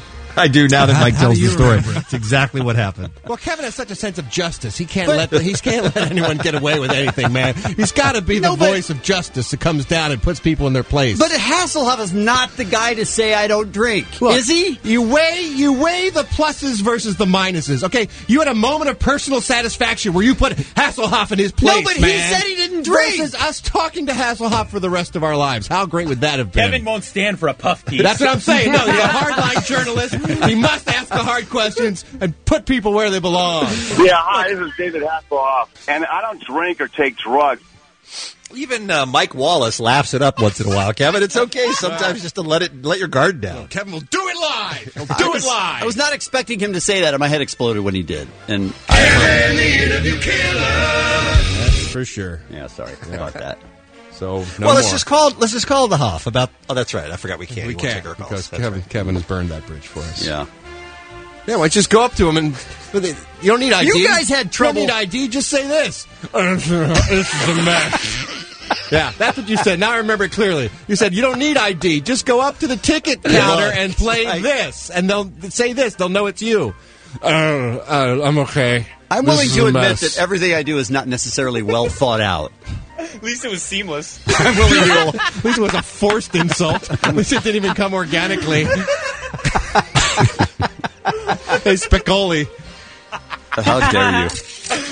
I do now that Mike How tells do the you story. remember it? It's exactly what happened. Well, Kevin has such a sense of justice. He can't let the, he can't let anyone get away with anything, man. He's got to be the No, but- voice of justice that comes down and puts people in their place. But Hasselhoff is not the guy to say I don't drink, Look, is he? You weigh you weigh the pluses versus the minuses. Okay, you had a moment of personal satisfaction where you put Hasselhoff in his place. No, but he man, said he didn't drink. Versus us talking to Hasselhoff for the rest of our lives. How great would that have been? Kevin won't stand for a puff piece. That's what I'm saying. No, he's a hardline journalist. He must ask the hard questions and put people where they belong. Yeah, hi, this is David Hasselhoff, and I don't drink or take drugs. Even uh, Mike Wallace laughs it up once in a while. Kevin, it's okay sometimes just to let it let your guard down. Kevin will do it live. He'll I do was, it live. I was not expecting him to say that, and my head exploded when he did. And Kevin, the interview killer. That's for sure. yeah, sorry about that. So no well, let's more. just call let's just call the Hoff about. Oh, that's right. I forgot we can't. we won't can't take our calls. because That's Kevin right. Kevin has burned that bridge for us. Yeah. Yeah, why don't you just go up to him and but they- you don't need I D. You guys had trouble- You don't need I D. Just say this. This is a mess. Yeah, that's what you said. Now I remember it clearly. You said you don't need I D. Just go up to the ticket counter Look, and play I- this, and they'll say this. They'll know it's you. Uh, uh, I'm okay. I'm This willing is to a admit mess. that everything I do is not necessarily well thought out. At least it was seamless. I'm willing to. At least it was a forced insult. At least it didn't even come organically. Hey, Spicoli. How dare you?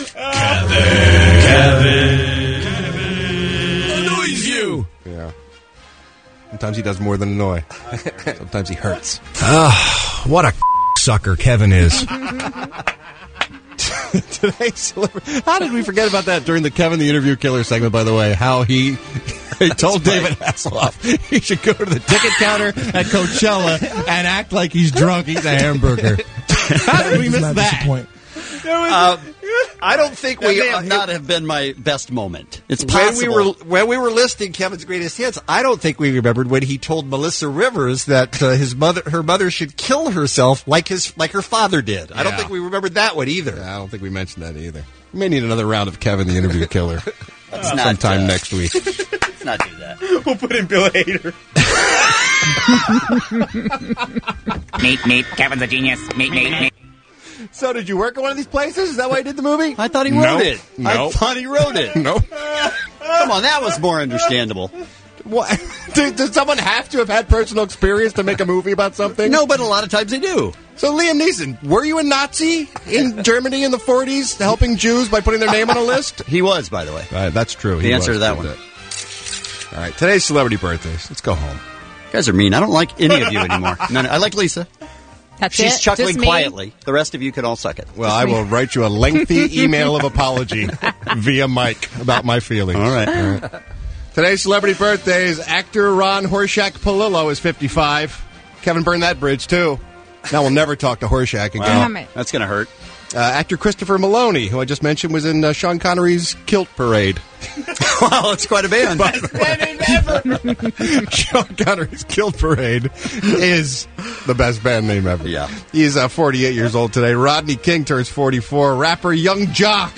Annoys you. Yeah. Sometimes he does more than annoy. Sometimes he hurts. Ah, what a sucker Kevin is. Today's celebrity. How did we forget about that during the Kevin the Interview Killer segment, by the way? How he, he told David Hasselhoff he should go to the ticket counter at Coachella and act like he's drunk eating a hamburger. How did we miss that? Uh, I don't think That we may have uh, not have been my best moment. It's when possible. we were when we were listing Kevin's greatest hits. I don't think we remembered when he told Melissa Rivers that uh, his mother, her mother, should kill herself like his like her father did. I don't Yeah. think we remembered that one either. Yeah, I don't think we mentioned that either. We may need another round of Kevin the Interview Killer Let's not, sometime uh, next week. Let's not do that. We'll put in Bill Hader. Meet, meet, Kevin's a genius. Meet, meet, meet. So, did you work at one of these places? Is that why he did the movie? I thought he wrote Nope. it. I Nope. thought he wrote it. Nope. Come on, that was more understandable. What? Did, did someone have to have had personal experience to make a movie about something? No, but a lot of times they do. So, Liam Neeson, were you a Nazi in Germany in the forties helping Jews by putting their name on a list? He was, by the way. Right, that's true. The He answer was. to that He one. did. All right, today's celebrity birthdays. Let's go home. You guys are mean. I don't like any of you anymore. No, no, I like Lisa. That's She's it? chuckling Just me? quietly. The rest of you can all suck it. Well, I will write you a lengthy email of apology via Mike about my feelings. All right. All right. Today's celebrity birthdays. Actor Ron Horshack Palillo is fifty-five. Kevin burned that bridge, too. Now we'll never talk to Horshack again. Wow. Damn it. That's going to hurt. Uh, actor Christopher Maloney, who I just mentioned, was in uh, Sean Connery's Kilt Parade. Wow, it's quite a band. By the way, Sean Connery's Kilt Parade is the best band name ever. Yeah. He's uh, forty-eight years old today. Rodney King turns forty-four. Rapper Young Jock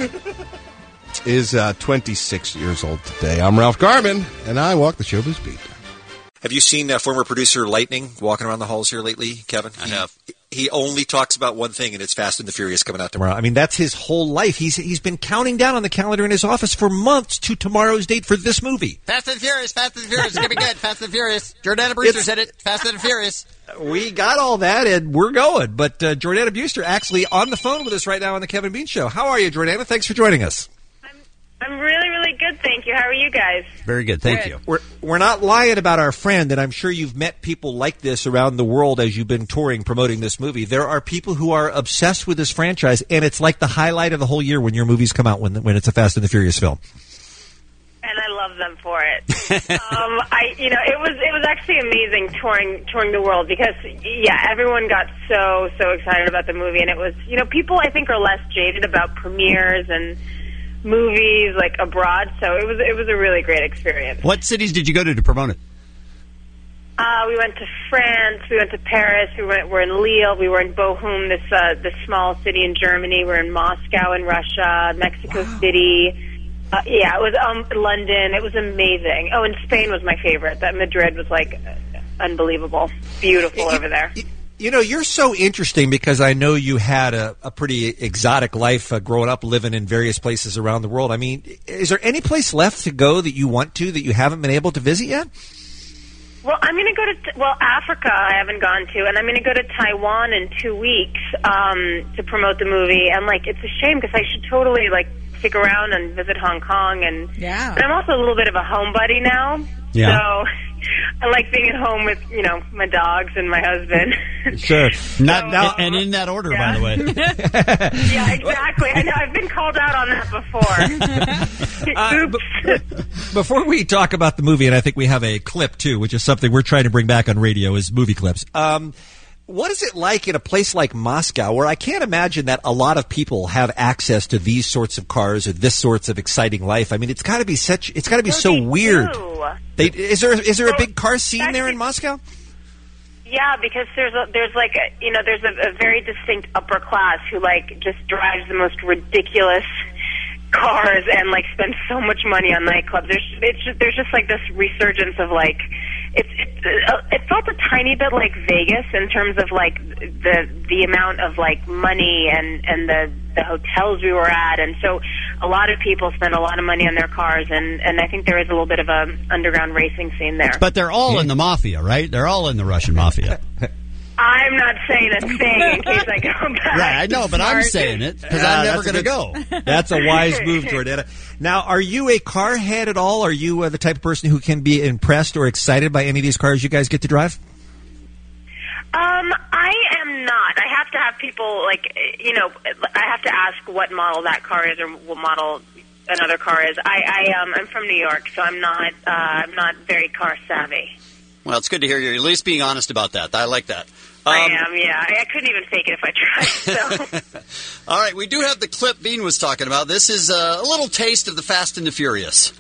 is uh, twenty-six years old today. I'm Ralph Garman, and I walk the showbiz beat. Have you seen uh, former producer Lightning walking around the halls here lately, Kevin? I have. He, he only talks about one thing, and it's Fast and the Furious coming out tomorrow. I mean, that's his whole life. He's he's been counting down on the calendar in his office for months to tomorrow's date for this movie. Fast and Furious, Fast and Furious. It's going to be good. Fast and Furious. Jordana Brewster It's- said it. Fast and Furious. We got all that, and we're going. But uh, Jordana Brewster actually on the phone with us right now on the Kevin Bean Show. How are you, Jordana? Thanks for joining us. I'm really, really good, thank you. How are you guys? Very good. Thank you. We're we're not lying about our friend, and I'm sure you've met people like this around the world as you've been touring promoting this movie. There are people who are obsessed with this franchise, and it's like the highlight of the whole year when your movies come out when when it's a Fast and the Furious film. And I love them for it. um, I, you know, it was it was actually amazing touring touring the world because yeah, everyone got so so excited about the movie, and it was you know people I think are less jaded about premieres and movies like abroad, so it was it was a really great experience. What cities did you go to to promote it? Uh, we went to France, we went to Paris, we went we're in Lille, we were in Bochum, this uh, this small city in Germany, we're in Moscow in Russia, Mexico City. Uh, yeah, it was um, London. It was amazing. Oh, and Spain was my favorite. That Madrid was like unbelievable, beautiful over there. You know, you're so interesting because I know you had a, a pretty exotic life uh, growing up, living in various places around the world. I mean, is there any place left to go that you want to that you haven't been able to visit yet? Well, I'm going to go to, well, Africa I haven't gone to, and I'm going to go to Taiwan in two weeks um, to promote the movie. And, like, it's a shame because I should totally, like, stick around and visit Hong Kong. And yeah. But I'm also a little bit of a homebody now. Yeah. So I like being at home with, you know, my dogs and my husband. Sure. Not now, and in that order, yeah. by the way. Yeah, exactly. I know. I've been called out on that before. Uh, Oops. Before we talk about the movie, and I think we have a clip, too, which is something we're trying to bring back on radio, is movie clips. Um, what is it like in a place like Moscow, where I can't imagine that a lot of people have access to these sorts of cars or this sorts of exciting life? I mean, it's got to be such. It's got to be so they weird. do. They, is there is there a Well, big car scene there actually- in Moscow? Yeah, because there's a, there's like a, you know there's a, a very distinct upper class who like just drives the most ridiculous cars and like spends so much money on nightclubs. There's it's just, there's just like this resurgence of like it's it, it felt a tiny bit like Vegas in terms of like the the amount of like money and and the the hotels we were at, and so a lot of people spend a lot of money on their cars, and and I think there is a little bit of a underground racing scene there. But they're all in the mafia, right? They're all in the Russian mafia. I'm not saying a thing in case I go back. Right, I know, but I'm Smart. saying it because Yeah, I'm never that's a going to good- go. That's a wise move, Jordana. Now, are you a car head at all? Are you uh, the type of person who can be impressed or excited by any of these cars you guys get to drive? Um, I am not. I have to have people like you know. I have to ask what model that car is or what model another car is. I, I um, I'm from New York, so I'm not. Uh, I'm not very car savvy. Well, it's good to hear you at least being honest about that. I like that. Um, I am. Yeah, I, I couldn't even fake it if I tried. So. All right, we do have the clip Bean was talking about. This is uh, a little taste of the Fast and the Furious.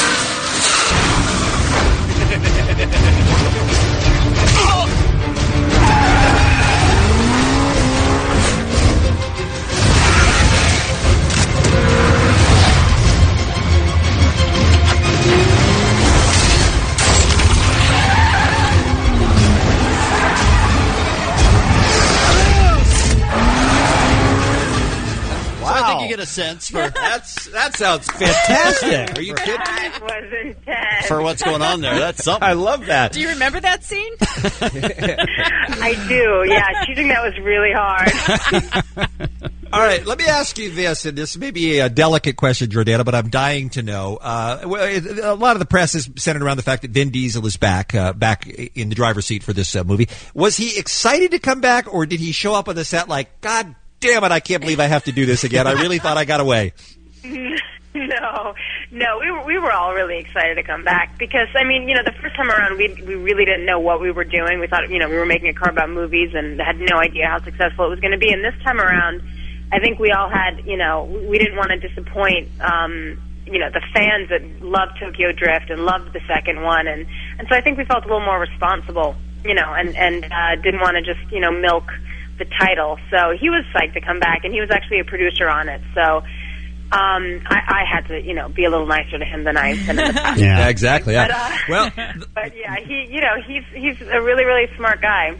So I think you get a sense for That's that sounds fantastic. Are you kidding me? That was intense. for what's going on there. That's something. I love that. Do you remember that scene? I do. Yeah, shooting that was really hard. All All right, let me ask you this, and this may be a delicate question, Jordana, but I'm dying to know. Uh, well, it, a lot of the press is centered around the fact that Vin Diesel is back, uh, back in the driver's seat for this uh, movie. Was he excited to come back, or did he show up on the set like, God damn it, I can't believe I have to do this again. I really thought I got away. No, no, we were we were all really excited to come back because I mean, you know, the first time around we we really didn't know what we were doing. We thought, you know, we were making a car about movies and had no idea how successful it was going to be. And this time around, I think we all had, you know, we didn't want to disappoint, um, you know, the fans that loved Tokyo Drift and loved the second one, and and so I think we felt a little more responsible, you know, and and uh, didn't want to just, you know, milk the title. So he was psyched to come back, and he was actually a producer on it. So. Um, I, I had to, you know, be a little nicer to him than I been in the past. Yeah, exactly. Yeah. But, uh, well, but yeah, he, you know, he's he's a really really smart guy.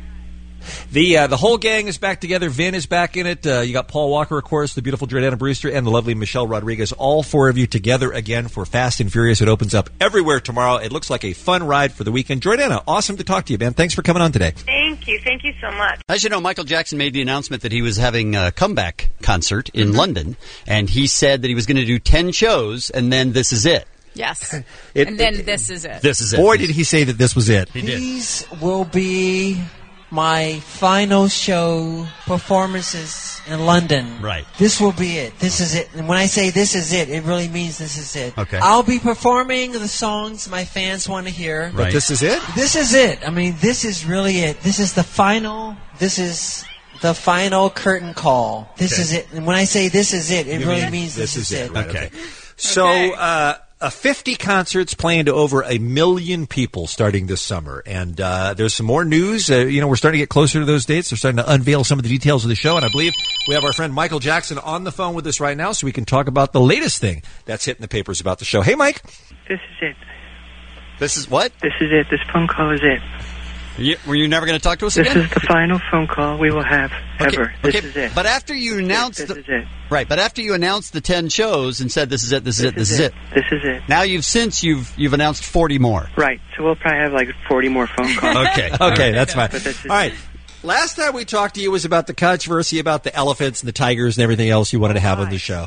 The uh, the whole gang is back together. Vin is back in it. Uh, you got Paul Walker, of course, the beautiful Jordana Brewster, and the lovely Michelle Rodriguez. All four of you together again for Fast and Furious. It opens up everywhere tomorrow. It looks like a fun ride for the weekend. Jordana, awesome to talk to you, man. Thanks for coming on today. Thank you, thank you so much. As you know, Michael Jackson made the announcement that he was having a comeback concert in mm-hmm. London, and he said that he was going to do ten shows, and then this is it. Yes. It, and then it, this is it. This is it. Boy, did he say that this was it. He did. These will be my final show performances in London. Right. This will be it. This is it. And when I say this is it, it really means this is it. Okay. I'll be performing the songs my fans want to hear. Right. But this is it? This is it. I mean, this is really it. This is the final. This is the final curtain call. This okay. is it. And when I say this is it, it you really mean means this, this is, is it. it. Right, okay. okay. So, uh, Uh, fifty concerts playing to over a million people starting this summer. And uh, there's some more news. Uh, you know, we're starting to get closer to those dates. They're starting to unveil some of the details of the show. And I believe we have our friend Michael Jackson on the phone with us right now so we can talk about the latest thing that's hitting the papers about the show. Hey, Mike. This is it. This is what? This is it. This phone call is it. You, were you never going to talk to us this again? This is the final phone call we will have okay, ever. This okay, is it. But after you announced... This, this the, is it. Right, but after you announced the ten shows and said this is it, this is this it, this is is it. it. This is it. Now you've since you've you've announced forty more. Right, so we'll probably have like forty more phone calls. okay, okay, that's fine. But this is All right. Last time we talked to you was about the controversy about the elephants and the tigers and everything else you wanted to have on the show.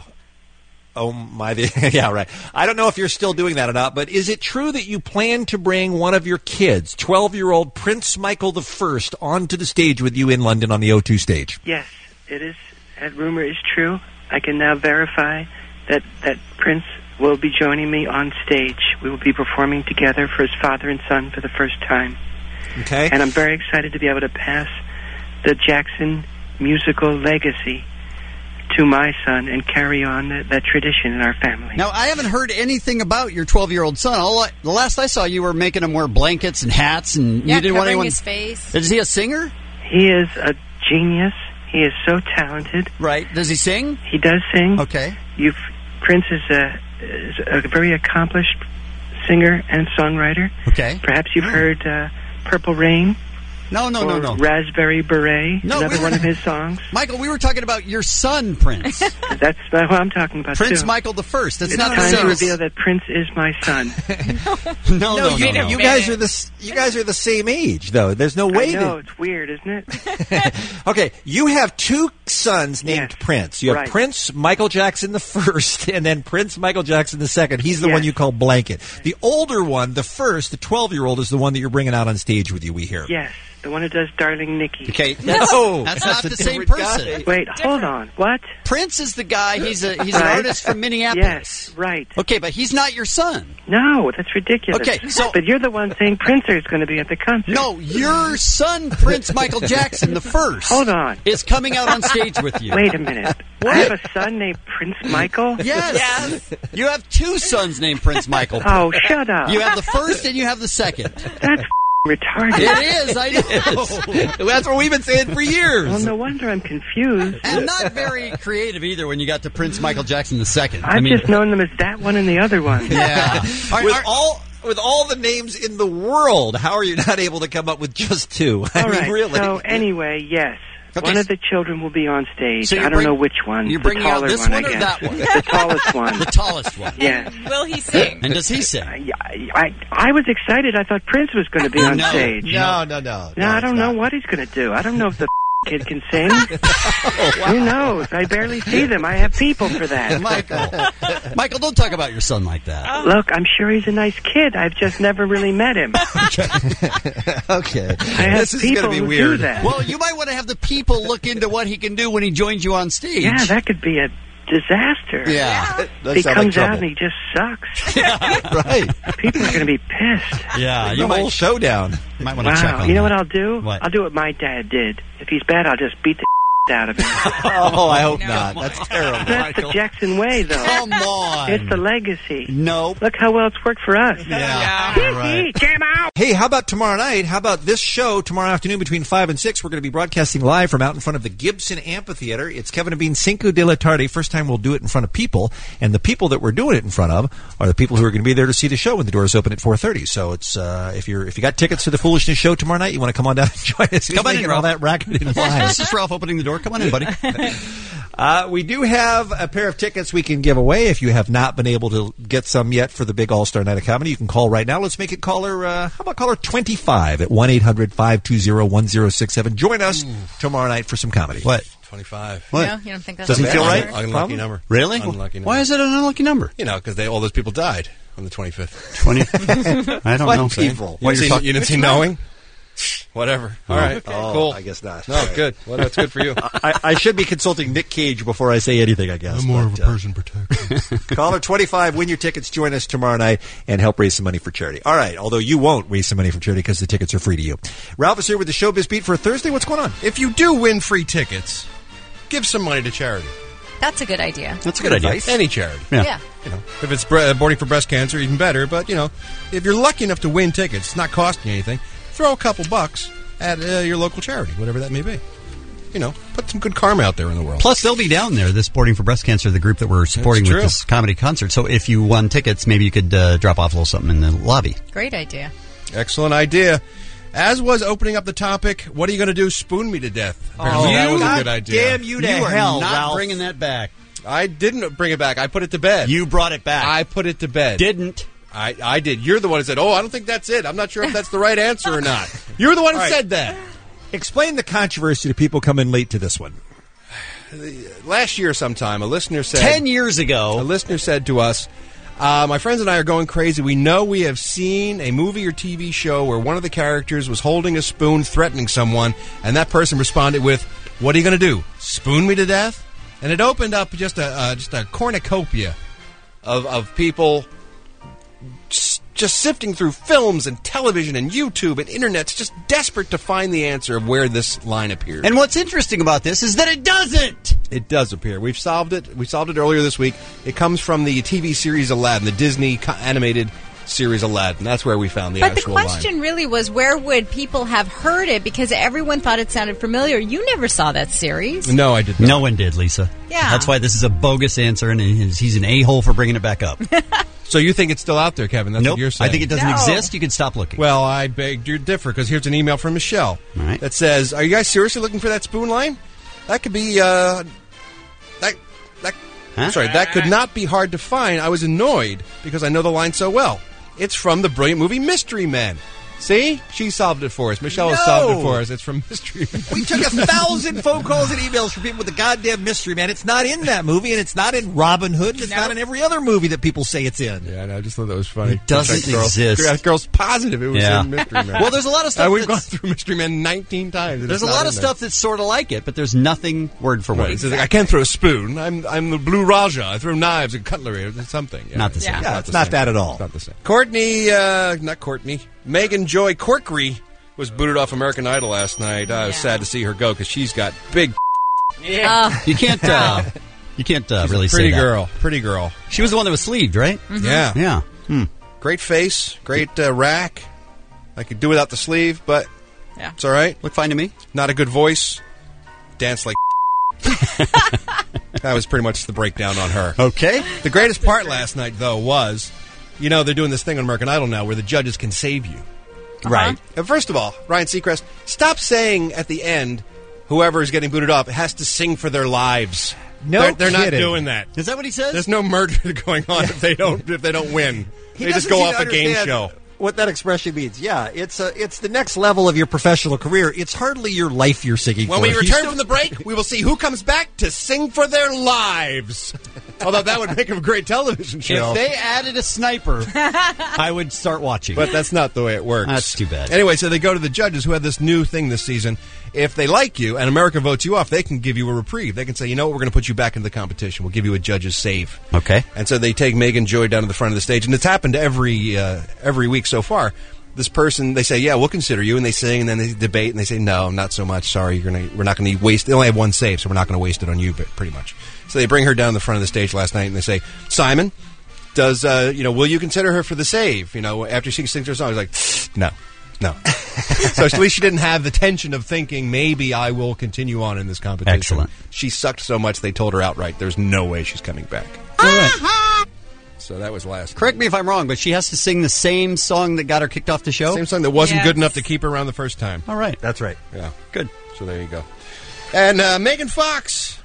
Oh, my. Yeah, right. I don't know if you're still doing that or not, but is it true that you plan to bring one of your kids, twelve-year-old Prince Michael the First, onto the stage with you in London on the O two stage? Yes, it is. That rumor is true. I can now verify that, that Prince will be joining me on stage. We will be performing together for his father and son for the first time. Okay. And I'm very excited to be able to pass the Jackson musical legacy to my son and carry on that, that tradition in our family. Now, I haven't heard anything about your twelve-year-old son. All I, the last I saw, you were making him wear blankets and hats, and yeah, you didn't want anyone. His face. Is he a singer? He is a genius. He is so talented. Right. Does he sing? He does sing. Okay. You've Prince is a is a very accomplished singer and songwriter. Okay. Perhaps you've heard uh, "Purple Rain." No, no, no, no. Raspberry Beret, no, another we were, one of his songs. Michael, we were talking about your son, Prince. That's what I'm talking about, Prince too. Michael the First. That's it's not time the to reveal that Prince is my son. no, no, no, you, no, you no. guys are the you guys are the same age, though. There's no way. I know, that... it's weird, isn't it? Okay, you have two sons named yes. Prince. You have right. Prince Michael Jackson the First, and then Prince Michael Jackson the Second. He's the yes. one you call Blanket. The older one, the first, the twelve-year-old, is the one that you're bringing out on stage with you. We hear. Yes. The one who does Darling Nikki. Okay, that's, no, that's, that's not the same guy. person. Wait, hold on. What? Prince is the guy. He's a he's an right. artist from Minneapolis. Yes, right. Okay, but he's not your son. No, that's ridiculous. Okay, so but you're the one saying Prince is going to be at the concert. No, your son, Prince Michael Jackson the First. Hold on. Is coming out on stage with you. Wait a minute. What? I have a son named Prince Michael? Yes. yes. You have two sons named Prince Michael. Oh, shut up. You have the first and you have the second. That's retarded. It is, I know. That's what we've been saying for years. Well, no wonder I'm confused. And not very creative either when you got to Prince Michael Jackson the Second. I've I mean, just known them as that one and the other one. Yeah. Are, with are, all with all the names in the world, how are you not able to come up with just two? I all mean, right. really. So anyway, yes. Okay. One of the children will be on stage. So I don't bring, know which one. You're the bringing out taller this one, one I or guess. that one? The tallest one. The tallest one. Yes. Will he sing? And does he sing? I, I, I was excited. I thought Prince was going to be on no, stage. No, no, no. No, I don't know what he's going to do. I don't know if the kid can sing. Who knows? I barely see them. I have people for that. Michael, Michael, don't talk about your son like that. Look, I'm sure he's a nice kid. I've just never really met him. Okay. I have This is people gonna be who weird. do that. Well, you might want to have the people look into what he can do when he joins you on stage. Yeah, that could be a disaster. Yeah. That He sounds comes like out trouble. and he just sucks. Right. People are going to be pissed. Yeah, The you whole might, showdown. might want to check Wow. on You know that. what I'll do? What? I'll do what my dad did. If he's bad, I'll just beat the out of him. Oh, I hope not. That's terrible. That's the Jackson way, though. Come on. It's the legacy. No. Look how well it's worked for us. Yeah. Right. Came out. Hey, how about tomorrow night? How about this show tomorrow afternoon between five and six? We're going to be broadcasting live from out in front of the Gibson Amphitheater. It's Kevin and Bean Cinco de la Tarde. First time we'll do it in front of people. And the people that we're doing it in front of are the people who are going to be there to see the show when the doors open at four thirty. So it's uh, if you're if you got tickets to the Foolishness show tomorrow night, you want to come on down and join us. Who's Come on in, making all Ralph. that racket in line? This is Ralph opening the door. Come on in, buddy. Uh, we do have a pair of tickets we can give away. If you have not been able to get some yet for the big All-Star Night of Comedy, you can call right now. Let's make it caller, uh, how about caller twenty-five at one eight hundred five two zero one zero six seven. Join us tomorrow night for some comedy. What? twenty-five. What? No, you don't think that's Doesn't a feel bad right? number? Unlucky number. Really? Unlucky number. Why is it an unlucky number? You know, because all those people died on the twenty-fifth. twenty. I don't What know. people? You didn't see, talking- you didn't see Knowing? Whatever. All right. Oh, Cool. I guess not. No, good. Well, that's good for you. I, I should be consulting Nick Cage before I say anything, I guess. I'm more but, of a uh, person protector. Caller twenty-five, win your tickets, join us tomorrow night, and help raise some money for charity. All right, although you won't raise some money for charity because the tickets are free to you. Ralph is here with the Showbiz Beat for Thursday. What's going on? If you do win free tickets, give some money to charity. That's a good idea. That's a good idea. advice. Any charity. Yeah. Yeah. You know, if it's bre- aborting for breast cancer, even better. But, you know, if you're lucky enough to win tickets, it's not costing you anything, throw a couple bucks at uh, your local charity, whatever that may be. You know, put some good karma out there in the world. Plus, they'll be down there, this Boarding for Breast Cancer, the group that we're supporting That's with true. this comedy concert. So if you won tickets, maybe you could uh, drop off a little something in the lobby. Great idea. Excellent idea. As was opening up the topic, what are you going to do? Spoon me to death. Apparently that was a good idea. Damn you to you are hell, not Ralph. bringing that back. I didn't bring it back. I put it to bed. You brought it back. I put it to bed. didn't. I, I did. You're the one who said, oh, I don't think that's it. I'm not sure if that's the right answer or not. You're the one who All right. said that. Explain the controversy to people coming late to this one. Last year sometime, a listener said... Ten years A ago. listener said to us, uh, my friends and I are going crazy. We know we have seen a movie or T V show where one of the characters was holding a spoon threatening someone, and that person responded with, what are you going to do? Spoon me to death? And it opened up just a uh, just a cornucopia of, of people just, just sifting through films and television and YouTube and internets, just desperate to find the answer of where this line appears. And what's interesting about this is that it doesn't. It does appear. We've solved it. We solved it earlier this week. It comes from the T V series Aladdin, the Disney co- animated series Aladdin. That's where we found the But the actual question line. really was, where would people have heard it? Because everyone thought it sounded familiar. You never saw that series. No, I did not. No one did, Lisa. Yeah. That's why this is a bogus answer, and he's he's an a-hole for bringing it back up. So you think it's still out there, Kevin? That's Nope. what you're saying. I think it doesn't No. exist. You can stop looking. Well, I beg to differ, because here's an email from Michelle All right. that says, are you guys seriously looking for that spoon line? That could be, uh... That... that Huh? Sorry, that could not be hard to find. I was annoyed because I know the line so well. It's from the brilliant movie Mystery Men. See? She solved it for us. Michelle has No. solved it for us. It's from Mystery Men. We took a thousand phone calls and emails from people with the goddamn Mystery Man. It's not in that movie, and it's not in Robin Hood, and it's not in every other movie that people say it's in. Yeah, I know. I just thought that was funny. It doesn't That girl- exist. That girl's positive it was Yeah. in Mystery Men. Well, there's a lot of stuff Uh, we've gone that's- through Mystery Men nineteen times. and There's a it's not lot in of there. stuff that's sort of like it, but there's nothing word for word. Right. It's like, I can't throw a spoon. I'm I'm the Blue Raja. I throw knives and cutlery or something. Yeah. Not the same. Yeah, it's the not same. that at all. It's not the same. Courtney, uh, not Courtney, Megan Joy Corkery was booted off American Idol last night. I was sad to see her go because she's got big. Yeah. You can't. Uh, you can't uh, She's really a pretty say that. girl. Pretty girl. She was the one that was sleeved, right? Yeah. Yeah. Hmm. Great face. Great uh, rack. I could do without the sleeve, but Yeah. it's all right. Look fine to me. Not a good voice. Dance like. That was pretty much the breakdown on her. Okay. The greatest part last night, though, was, you know, they're doing this thing on American Idol now where the judges can save you. Right. Uh, First of all, Ryan Seacrest, stop saying at the end, whoever is getting booted off has to sing for their lives. No they're, they're not kidding. doing that. Is that what he says? There's no murder going on if they don't if they don't win. He they just doesn't go seem off to a game understand show. what that expression means. Yeah, it's uh, it's the next level of your professional career. It's hardly your life you're singing When for. we You return still- from the break, we will see who comes back to sing for their lives. Although that would make a great television show. If they added a sniper, I would start watching. But that's not the way it works. That's too bad. Anyway, so they go to the judges who have this new thing this season. If they like you and America votes you off, they can give you a reprieve. They can say, you know what, we're going to put you back into the competition. We'll give you a judge's save. Okay. And so they take Megan Joy down to the front of the stage, and it's happened every uh, every week so far. This person, they say, yeah, we'll consider you, and they sing, and then they debate, and they say, no, not so much. Sorry, you're gonna, we're not going to waste. They only have one save, so we're not going to waste it on you, but pretty much. So they bring her down to the front of the stage last night, and they say, Simon, does uh, you know, will you consider her for the save? You know, after she sings her song, he's like, no, no. So at least she didn't have the tension of thinking maybe I will continue on in this competition. Excellent. She sucked so much they told her outright there's no way she's coming back. So that was last. Correct me if I'm wrong, but she has to sing the same song that got her kicked off the show? Same song that wasn't Yes. good enough to keep her around the first time. All right. That's right. Yeah. Good. So there you go. And uh, Megan Fox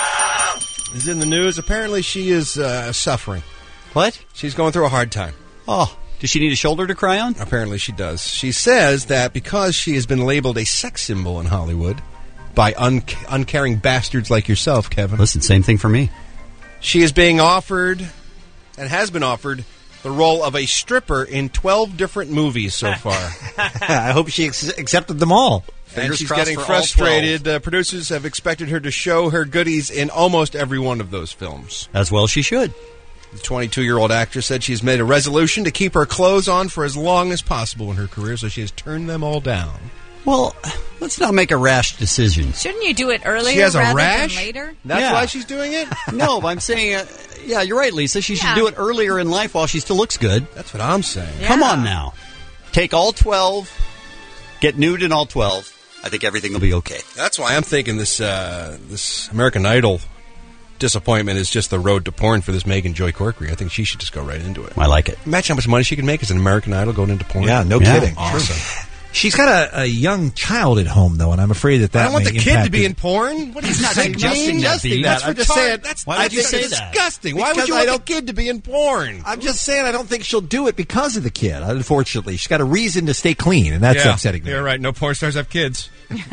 is in the news. Apparently she is uh, suffering. What? She's going through a hard time. Oh, does she need a shoulder to cry on? Apparently she does. She says that because she has been labeled a sex symbol in Hollywood by un- uncaring bastards like yourself, Kevin. Listen, same thing for me. She is being offered and has been offered the role of a stripper in twelve different movies so far. I hope she ex- accepted them all. And Fingers she's crossed getting for all frustrated. Uh, producers have expected her to show her goodies in almost every one of those films. As well she should. The twenty-two-year-old actress said she's made a resolution to keep her clothes on for as long as possible in her career, so she has turned them all down. Well, let's not make a rash decision. Shouldn't you do it earlier She has a rather rash? than later? That's Yeah. why she's doing it? No, but I'm saying, uh, yeah, you're right, Lisa. She should Yeah. do it earlier in life while she still looks good. That's what I'm saying. Come Yeah. on now. Take all twelve, get nude in all twelve. I think everything will be okay. That's why I'm thinking this uh, this American Idol disappointment is just the road to porn for this Megan Joy Corkery. I think she should just go right into it. I like it. Imagine how much money she could make as an American Idol going into porn. Yeah, no Yeah. kidding. Awesome. She's got a, a young child at home, though, and I'm afraid that that I don't want may the kid to impact be it. in porn. What is He's not that? suggesting that, Justin, Bean. That's I'm for just retarded. saying- That's Why I would you think say it's that? disgusting. Why would Because you I want the don't- kid to be in porn? I'm just saying I don't think she'll do it because of the kid, unfortunately. She's got a reason to stay clean, and that's yeah, upsetting me. You're right. No porn stars have kids.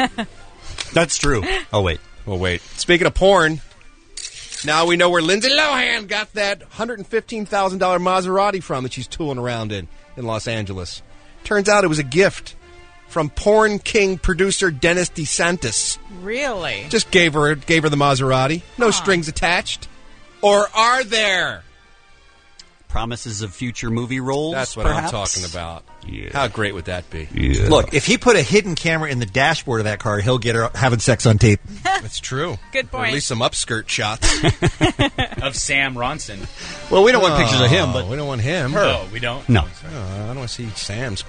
That's true. Oh, wait. Well, wait. Speaking of porn, now we know where Lindsay Lohan got that one hundred fifteen thousand dollars Maserati from that she's tooling around in in Los Angeles. Turns out it was a gift from porn king producer Dennis DeSantis. Really? Just gave her gave her the Maserati. No strings attached. Or are there? Promises of future movie roles, That's what perhaps? I'm talking about. Yeah. How great would that be? Yeah. Look, if he put a hidden camera in the dashboard of that car, he'll get her having sex on tape. That's true. Good Or point. at least some upskirt shots. Of Sam Ronson. Well, we don't want pictures of him, Oh, but we don't want him. No, we don't. no. Oh, I don't want to see Sam's.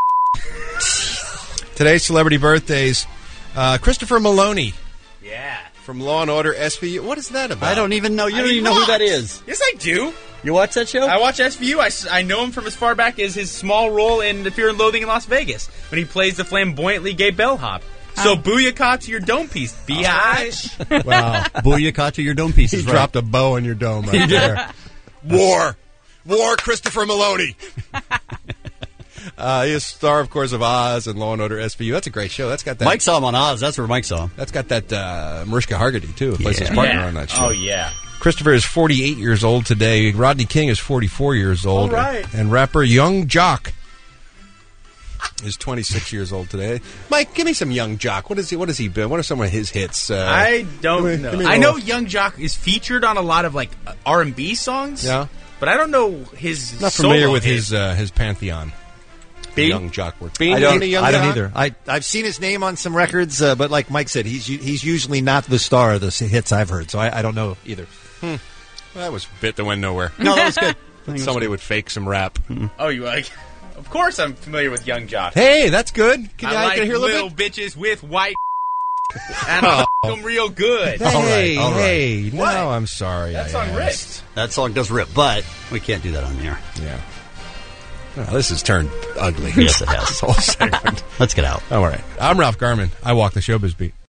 Today's celebrity birthdays. Uh, Christopher Maloney Yeah. from Law and Order S V U. What is that about? I don't even know. You I don't mean, even know who what? that is. Yes, I do. You watch that show? I watch S V U. I, s- I know him from as far back as his small role in The Fear and Loathing in Las Vegas when he plays the flamboyantly gay bellhop. So booyakah to your dome piece, biatch. Wow. Booyakah to your dome pieces. He right. dropped a bow on your dome right there. War. War, Christopher Maloney. uh, he is star, of course, of Oz and Law and Order S V U. That's a great show. That's got that. Mike saw him on Oz. That's where Mike saw him. That's got that uh, Mariska Hargitay, too, who plays his Yeah. partner Yeah. on that show. Oh, yeah. Christopher is forty-eight years old today. Rodney King is forty-four years old. All right. And rapper Young Jock is twenty-six years old today. Mike, give me some Young Jock. What is he? What has he been? What are some of his hits? Uh, I don't give me- know. give me a I know little- Young Jock is featured on a lot of like R and B songs. Yeah. But I don't know his. Not familiar solo with hits. his uh, his pantheon. Bean? Young Jock work. Bean, I you don't, into Young I don't Jock? either. I, I've seen his name on some records, uh, but like Mike said, he's u- he's usually not the star of the s- hits I've heard, so I, I don't know either. Hmm. Well, that was a bit that went nowhere. No, that was good. I think it was Somebody good. would fake some rap. Oh, you like? Of course, I'm familiar with Young Jock. Hey, that's good. Can I I, like can I hear a little little bit? bitches with white, and I Oh. f- them real good. Hey, all right. hey, What? no, I'm sorry. That I song asked. ripped. That song does rip, but we can't do that on the air. Yeah. Oh, this has turned ugly. Yes, it has. This whole segment. Let's get out. All right. I'm Ralph Garman. I walk the showbiz beat.